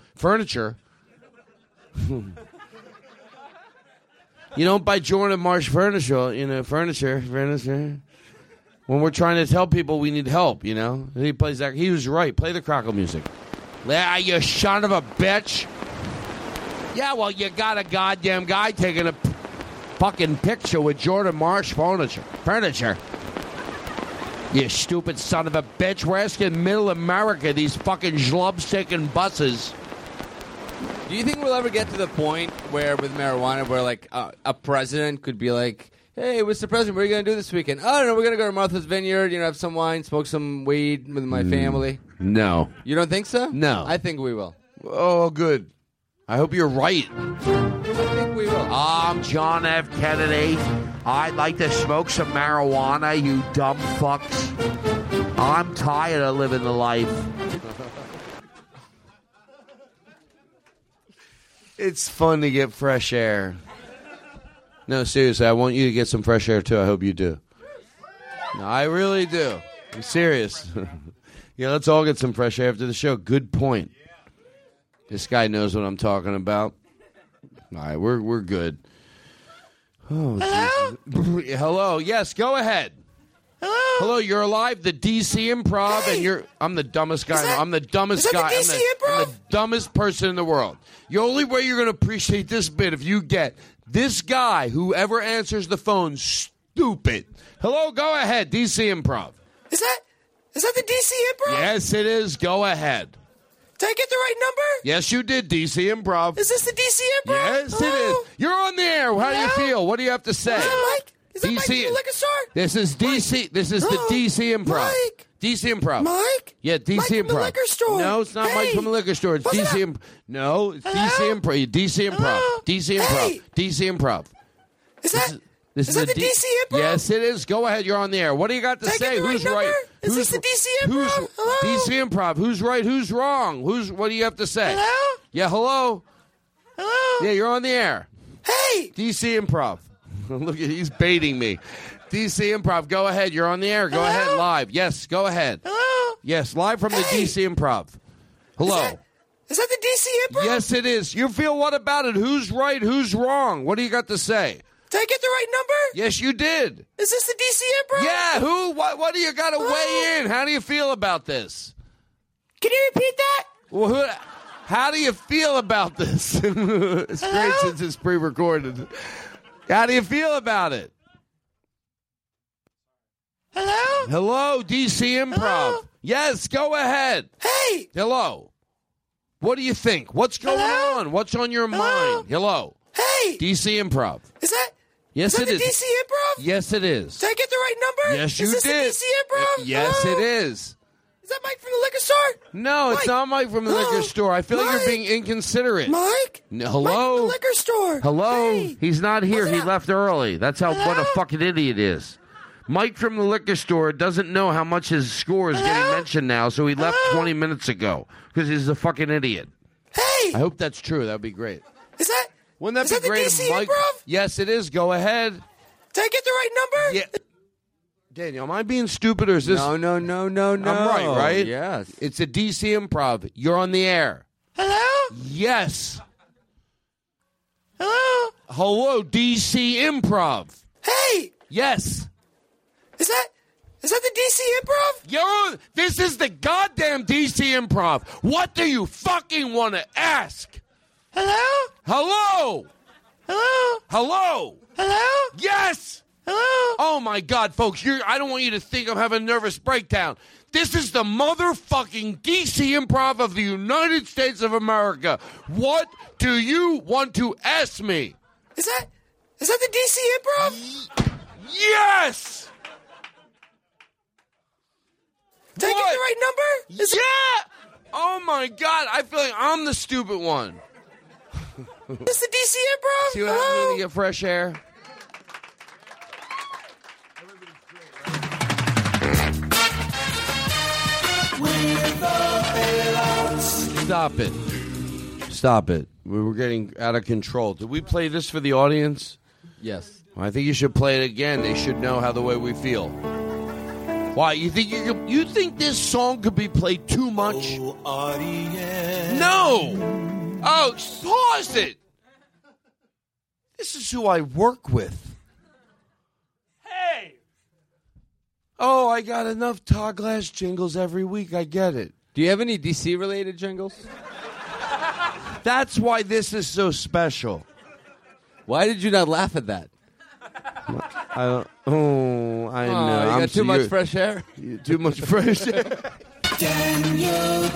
Speaker 5: You don't buy Jordan Marsh furniture, furniture. When we're trying to tell people we need help, He plays that. He was right. Play the crackle music. Yeah, you son of a bitch. Yeah, well, you got a goddamn guy taking a fucking picture with Jordan Marsh furniture. You stupid son of a bitch. We're asking Middle America, these fucking schlubs taking buses.
Speaker 6: Do you think we'll ever get to the point where, with marijuana, where like a president could be like, "Hey, Mr. President, what are you going to do this weekend?" "I don't know. We're going to go to Martha's Vineyard, have some wine, smoke some weed with my family."
Speaker 5: No.
Speaker 6: You don't think so?
Speaker 5: No.
Speaker 6: I think we will.
Speaker 5: Oh, good. I hope you're right.
Speaker 6: I think we will.
Speaker 5: I'm John F. Kennedy. I'd like to smoke some marijuana, you dumb fucks. I'm tired of living the life. It's fun to get fresh air. No, seriously, I want you to get some fresh air, too. I hope you do. No, I really do. I'm serious. Yeah, let's all get some fresh air after the show. Good point. This guy knows what I'm talking about. All right, we're good. Oh, hello? Hello, yes, go ahead. Hello, you're alive, the DC Improv, and I'm the dumbest guy. I'm the dumbest guy. I'm the dumbest person in the world. The only way you're going to appreciate this bit if you get this guy, whoever answers the phone, stupid. Hello, go ahead, DC Improv.
Speaker 20: Is that the DC Improv?
Speaker 5: Yes, it is. Go ahead.
Speaker 20: Did I get the right number?
Speaker 5: Yes, you did, DC Improv.
Speaker 20: Is this the DC Improv?
Speaker 5: Yes,
Speaker 20: Hello?
Speaker 5: it is. You're on the air. How do you feel? What do you have to say?
Speaker 20: Is that Mike? Is that Mike from the liquor store?
Speaker 5: This is DC. Mike. This is the DC Improv.
Speaker 20: Mike.
Speaker 5: DC Improv.
Speaker 20: Mike?
Speaker 5: Yeah, DC
Speaker 20: Mike
Speaker 5: Improv.
Speaker 20: From the liquor store.
Speaker 5: No, it's not
Speaker 20: Hey.
Speaker 5: Mike from the liquor store. It's DC Improv. No, it's DC Improv. DC Improv.
Speaker 20: Hello?
Speaker 5: DC Improv.
Speaker 20: Hey.
Speaker 5: DC Improv.
Speaker 20: Is that the DC Improv?
Speaker 5: Yes, it is. Go ahead. You're on the air. What do you got to
Speaker 20: Did I
Speaker 5: say?
Speaker 20: get the
Speaker 5: Who's
Speaker 20: right
Speaker 5: right?
Speaker 20: number? Is this the DC Improv? Hello?
Speaker 5: DC Improv. Who's right? Who's wrong? What do you have to say?
Speaker 20: Hello?
Speaker 5: Yeah, hello?
Speaker 20: Hello?
Speaker 5: Yeah, you're on the air.
Speaker 20: Hey!
Speaker 5: DC Improv. Look at he's baiting me. DC Improv, go ahead. You're on the air. Go ahead live. Yes, go ahead.
Speaker 20: Hello?
Speaker 5: Yes, live from the DC Improv. Hello.
Speaker 20: Is that the DC Improv?
Speaker 5: Yes, it is. You feel what about it? Who's right? Who's wrong? What do you got to say?
Speaker 20: Did I get the right number?
Speaker 5: Yes, you did.
Speaker 20: Is this the DC Improv?
Speaker 5: Yeah, who? What do you got to weigh in? How do you feel about this?
Speaker 20: Can you repeat that?
Speaker 5: Well, how do you feel about this? It's great since it's pre-recorded. How do you feel about it?
Speaker 20: Hello?
Speaker 5: Hello, DC Improv.
Speaker 20: Hello?
Speaker 5: Yes, go ahead.
Speaker 20: Hey!
Speaker 5: Hello. What do you think? What's going on? What's on your mind? Hello.
Speaker 20: Hey!
Speaker 5: DC Improv.
Speaker 20: Is that?
Speaker 5: Yes,
Speaker 20: is that
Speaker 5: it
Speaker 20: the
Speaker 5: is.
Speaker 20: DC Improv?
Speaker 5: Yes, it is.
Speaker 20: Did I get the right number?
Speaker 5: Yes, you
Speaker 20: is this
Speaker 5: did.
Speaker 20: The DC Improv?
Speaker 5: Yes,
Speaker 20: Hello?
Speaker 5: it is.
Speaker 20: Is that Mike from the liquor store?
Speaker 5: No, it's not Mike from the liquor store. I feel like you're being inconsiderate.
Speaker 20: Mike?
Speaker 5: No, hello?
Speaker 20: Mike from the liquor store.
Speaker 5: Hello?
Speaker 20: Hey.
Speaker 5: He's not here. He left early. That's how what a fucking idiot is. Mike from the liquor store doesn't know how much his score is getting mentioned now, so he left 20 minutes ago because he's a fucking idiot.
Speaker 20: Hey!
Speaker 5: I hope that's true. That would be great.
Speaker 20: Is that?
Speaker 5: Wouldn't that
Speaker 20: is
Speaker 5: be
Speaker 20: that
Speaker 5: great
Speaker 20: the
Speaker 5: if
Speaker 20: DC
Speaker 5: Mike?
Speaker 20: Improv?
Speaker 5: Yes, it is. Go ahead.
Speaker 20: Did I get the right number?
Speaker 5: Yeah. Daniel, am I being stupid or is this?
Speaker 6: No.
Speaker 5: I'm right?
Speaker 6: Yes.
Speaker 5: It's a DC Improv. You're on the air.
Speaker 20: Hello?
Speaker 5: Yes.
Speaker 20: Hello?
Speaker 5: Hello, DC Improv.
Speaker 20: Hey!
Speaker 5: Yes.
Speaker 20: Is that the DC Improv?
Speaker 5: This is the goddamn DC Improv. What do you fucking want to ask?
Speaker 20: Hello?
Speaker 5: Hello?
Speaker 20: Hello?
Speaker 5: Hello?
Speaker 20: Hello?
Speaker 5: Yes!
Speaker 20: Hello?
Speaker 5: Oh my God, folks, I don't want you to think I'm having a nervous breakdown. This is the motherfucking DC Improv of the United States of America. What do you want to ask me?
Speaker 20: Is that the DC Improv?
Speaker 5: Yes!
Speaker 20: Did I get the right number?
Speaker 5: Yeah! Oh my God, I feel like I'm the stupid one.
Speaker 20: Is this the DC Improv?
Speaker 5: See what happens when you get fresh air? Stop it. We were getting out of control. Did we play this for the audience?
Speaker 6: Yes.
Speaker 5: I think you should play it again. They should know how the way we feel. Why? You think this song could be played too much? No. Oh, pause it. This is who I work with.
Speaker 18: Hey!
Speaker 5: Oh, I got enough Todd Glass jingles every week. I get it.
Speaker 6: Do you have any DC-related jingles?
Speaker 5: That's why this is so special.
Speaker 6: Why did you not laugh at that?
Speaker 5: I don't. Oh, I know.
Speaker 6: You got too much fresh air?
Speaker 5: Too much fresh air.
Speaker 12: Daniel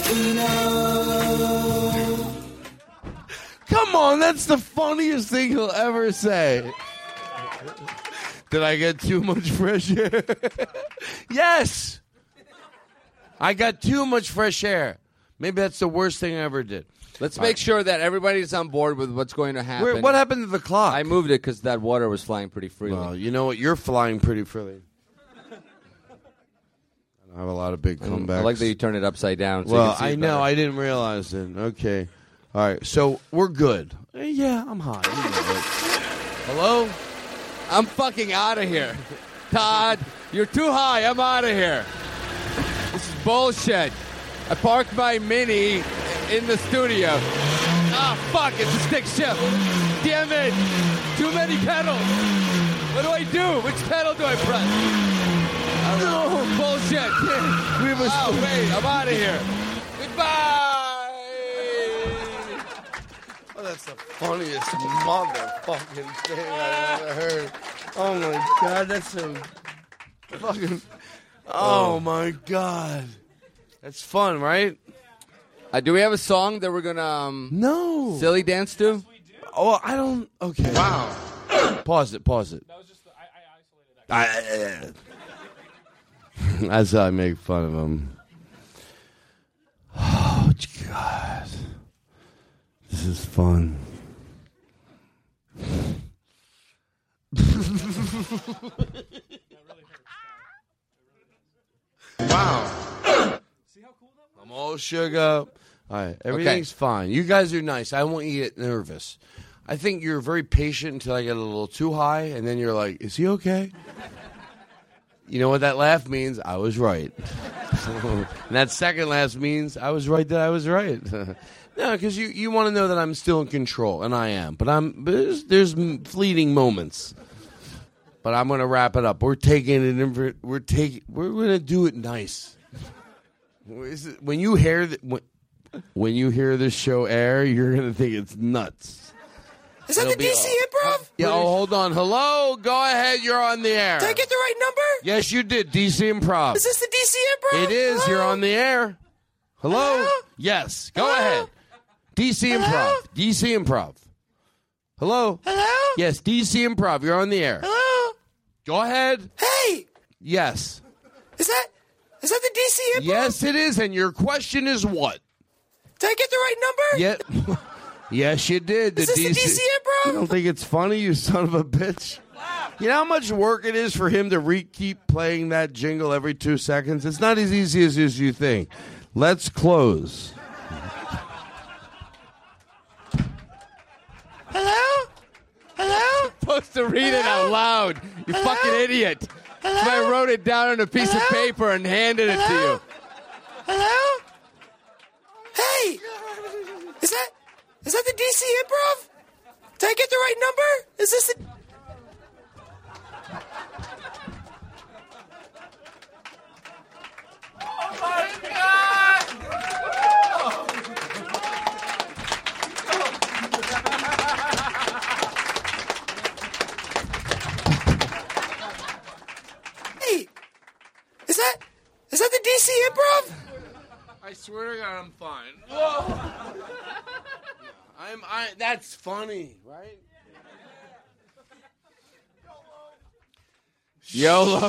Speaker 12: Pino.
Speaker 5: Come on, that's the funniest thing he'll ever say. Did I get too much fresh air? Yes. I got too much fresh air. Maybe that's the worst thing I ever did.
Speaker 6: Let's make sure that everybody's on board with what's going to happen.
Speaker 5: What happened to the clock?
Speaker 6: I moved it because that water was flying pretty freely.
Speaker 5: Well, you know what? You're flying pretty freely. I have a lot of big comebacks.
Speaker 6: I like that you turn it upside down. So
Speaker 5: Well,
Speaker 6: you can see
Speaker 5: I
Speaker 6: it
Speaker 5: know.
Speaker 6: better.
Speaker 5: I didn't realize it. Okay. All right. So we're good. Yeah, I'm high. You know it. Hello?
Speaker 6: I'm fucking out of here. Todd, you're too high. I'm out of here. This is bullshit. I parked my Mini in the studio. Ah, fuck, it's a stick shift. Damn it. Too many pedals. What do I do? Which pedal do I press? No. Bullshit. Oh, wait, I'm out of here. Goodbye.
Speaker 5: Oh, that's the funniest motherfucking thing I've ever heard. Oh, my God. That's so fucking... Oh, my God. That's fun, right?
Speaker 6: Do we have a song that we're going to
Speaker 5: no
Speaker 6: silly dance to?
Speaker 5: Oh, I don't... Okay. Wow. Pause it.
Speaker 18: That was just I isolated that.
Speaker 5: That's how I make fun of him. Oh, God. This is fun. Wow.
Speaker 18: See how cool that was?
Speaker 5: I'm all shook up. All right, everything's fine. You guys are nice. I won't get nervous. I think you're very patient until I get a little too high, and then you're like, is he okay? You know what that laugh means? I was right. And that second laugh means I was right that I was right. No, because you want to know that I'm still in control, and I am. But there's fleeting moments. But I'm going to wrap it up. We're taking it in. We're going to do it nice. When you hear this show air, you're going to think it's nuts.
Speaker 20: Is that the DC Improv?
Speaker 5: Yeah, hold on. Hello? Go ahead. You're on the air.
Speaker 20: Did I get the right number?
Speaker 5: Yes, you did. DC Improv.
Speaker 20: Is this the DC Improv?
Speaker 5: It is.
Speaker 20: Hello?
Speaker 5: You're on the air. Hello?
Speaker 20: Hello?
Speaker 5: Yes. Go
Speaker 20: Hello?
Speaker 5: ahead. DC Improv.
Speaker 20: Hello?
Speaker 5: DC Improv. Hello?
Speaker 20: Hello?
Speaker 5: Yes, DC Improv. You're on the air.
Speaker 20: Hello?
Speaker 5: Go ahead.
Speaker 20: Hey!
Speaker 5: Yes.
Speaker 20: Is that the DC Improv?
Speaker 5: Yes, it is. And your question is what?
Speaker 20: Did I get the right number?
Speaker 5: Yeah. Yes, you did.
Speaker 20: Is this the DC Improv?
Speaker 5: You don't think it's funny, you son of a bitch? You know how much work it is for him to keep playing that jingle every 2 seconds? It's not as easy as you think. Let's close.
Speaker 20: Hello? Hello?
Speaker 6: You're supposed to read it out loud. You fucking idiot.
Speaker 20: Hello?
Speaker 6: So I wrote it down on a piece of paper and handed it to you.
Speaker 20: Hello? Hey! Is that the DC Improv? Did I get the right number? Is this the...
Speaker 12: Oh my God!
Speaker 20: Hey! Is that the DC Improv?
Speaker 5: I swear to God, I'm fine. That's funny, right?
Speaker 6: YOLO.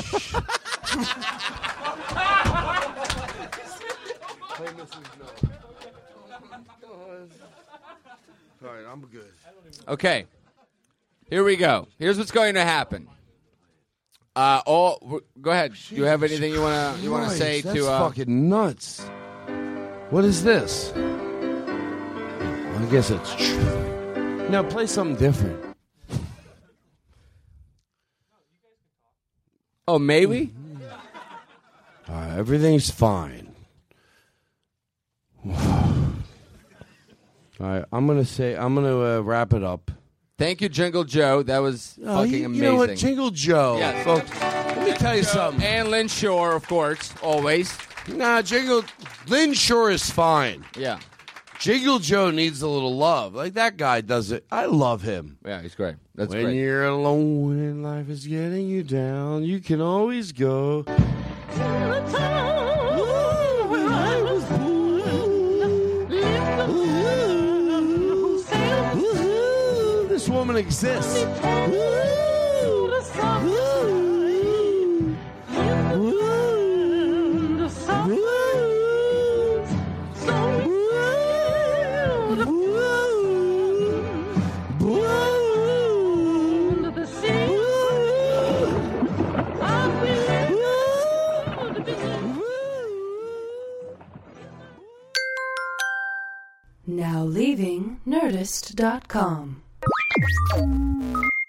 Speaker 5: All right, I'm good.
Speaker 6: Okay. Here we go. Here's what's going to happen. Go ahead. Do you have anything you want to say
Speaker 5: That's
Speaker 6: to?
Speaker 5: fucking nuts. What is this? I guess it's true. Now play something different.
Speaker 6: Oh, may we?
Speaker 5: everything's fine. All right, I'm gonna wrap it up.
Speaker 6: Thank you, Jingle Joe. That was fucking amazing.
Speaker 5: You know what, Jingle Joe,
Speaker 6: Yes.
Speaker 5: folks. Let me tell you something.
Speaker 6: And Lynn Shore, of course, always.
Speaker 5: Nah, Lynn Shore is fine.
Speaker 6: Yeah.
Speaker 5: Jingle Joe needs a little love. Like, that guy does it. I love him.
Speaker 6: Yeah, he's great. That's
Speaker 5: when
Speaker 6: great.
Speaker 5: you're alone and life is getting you down, you can always go. This woman exists.
Speaker 3: Now leaving Nerdist.com.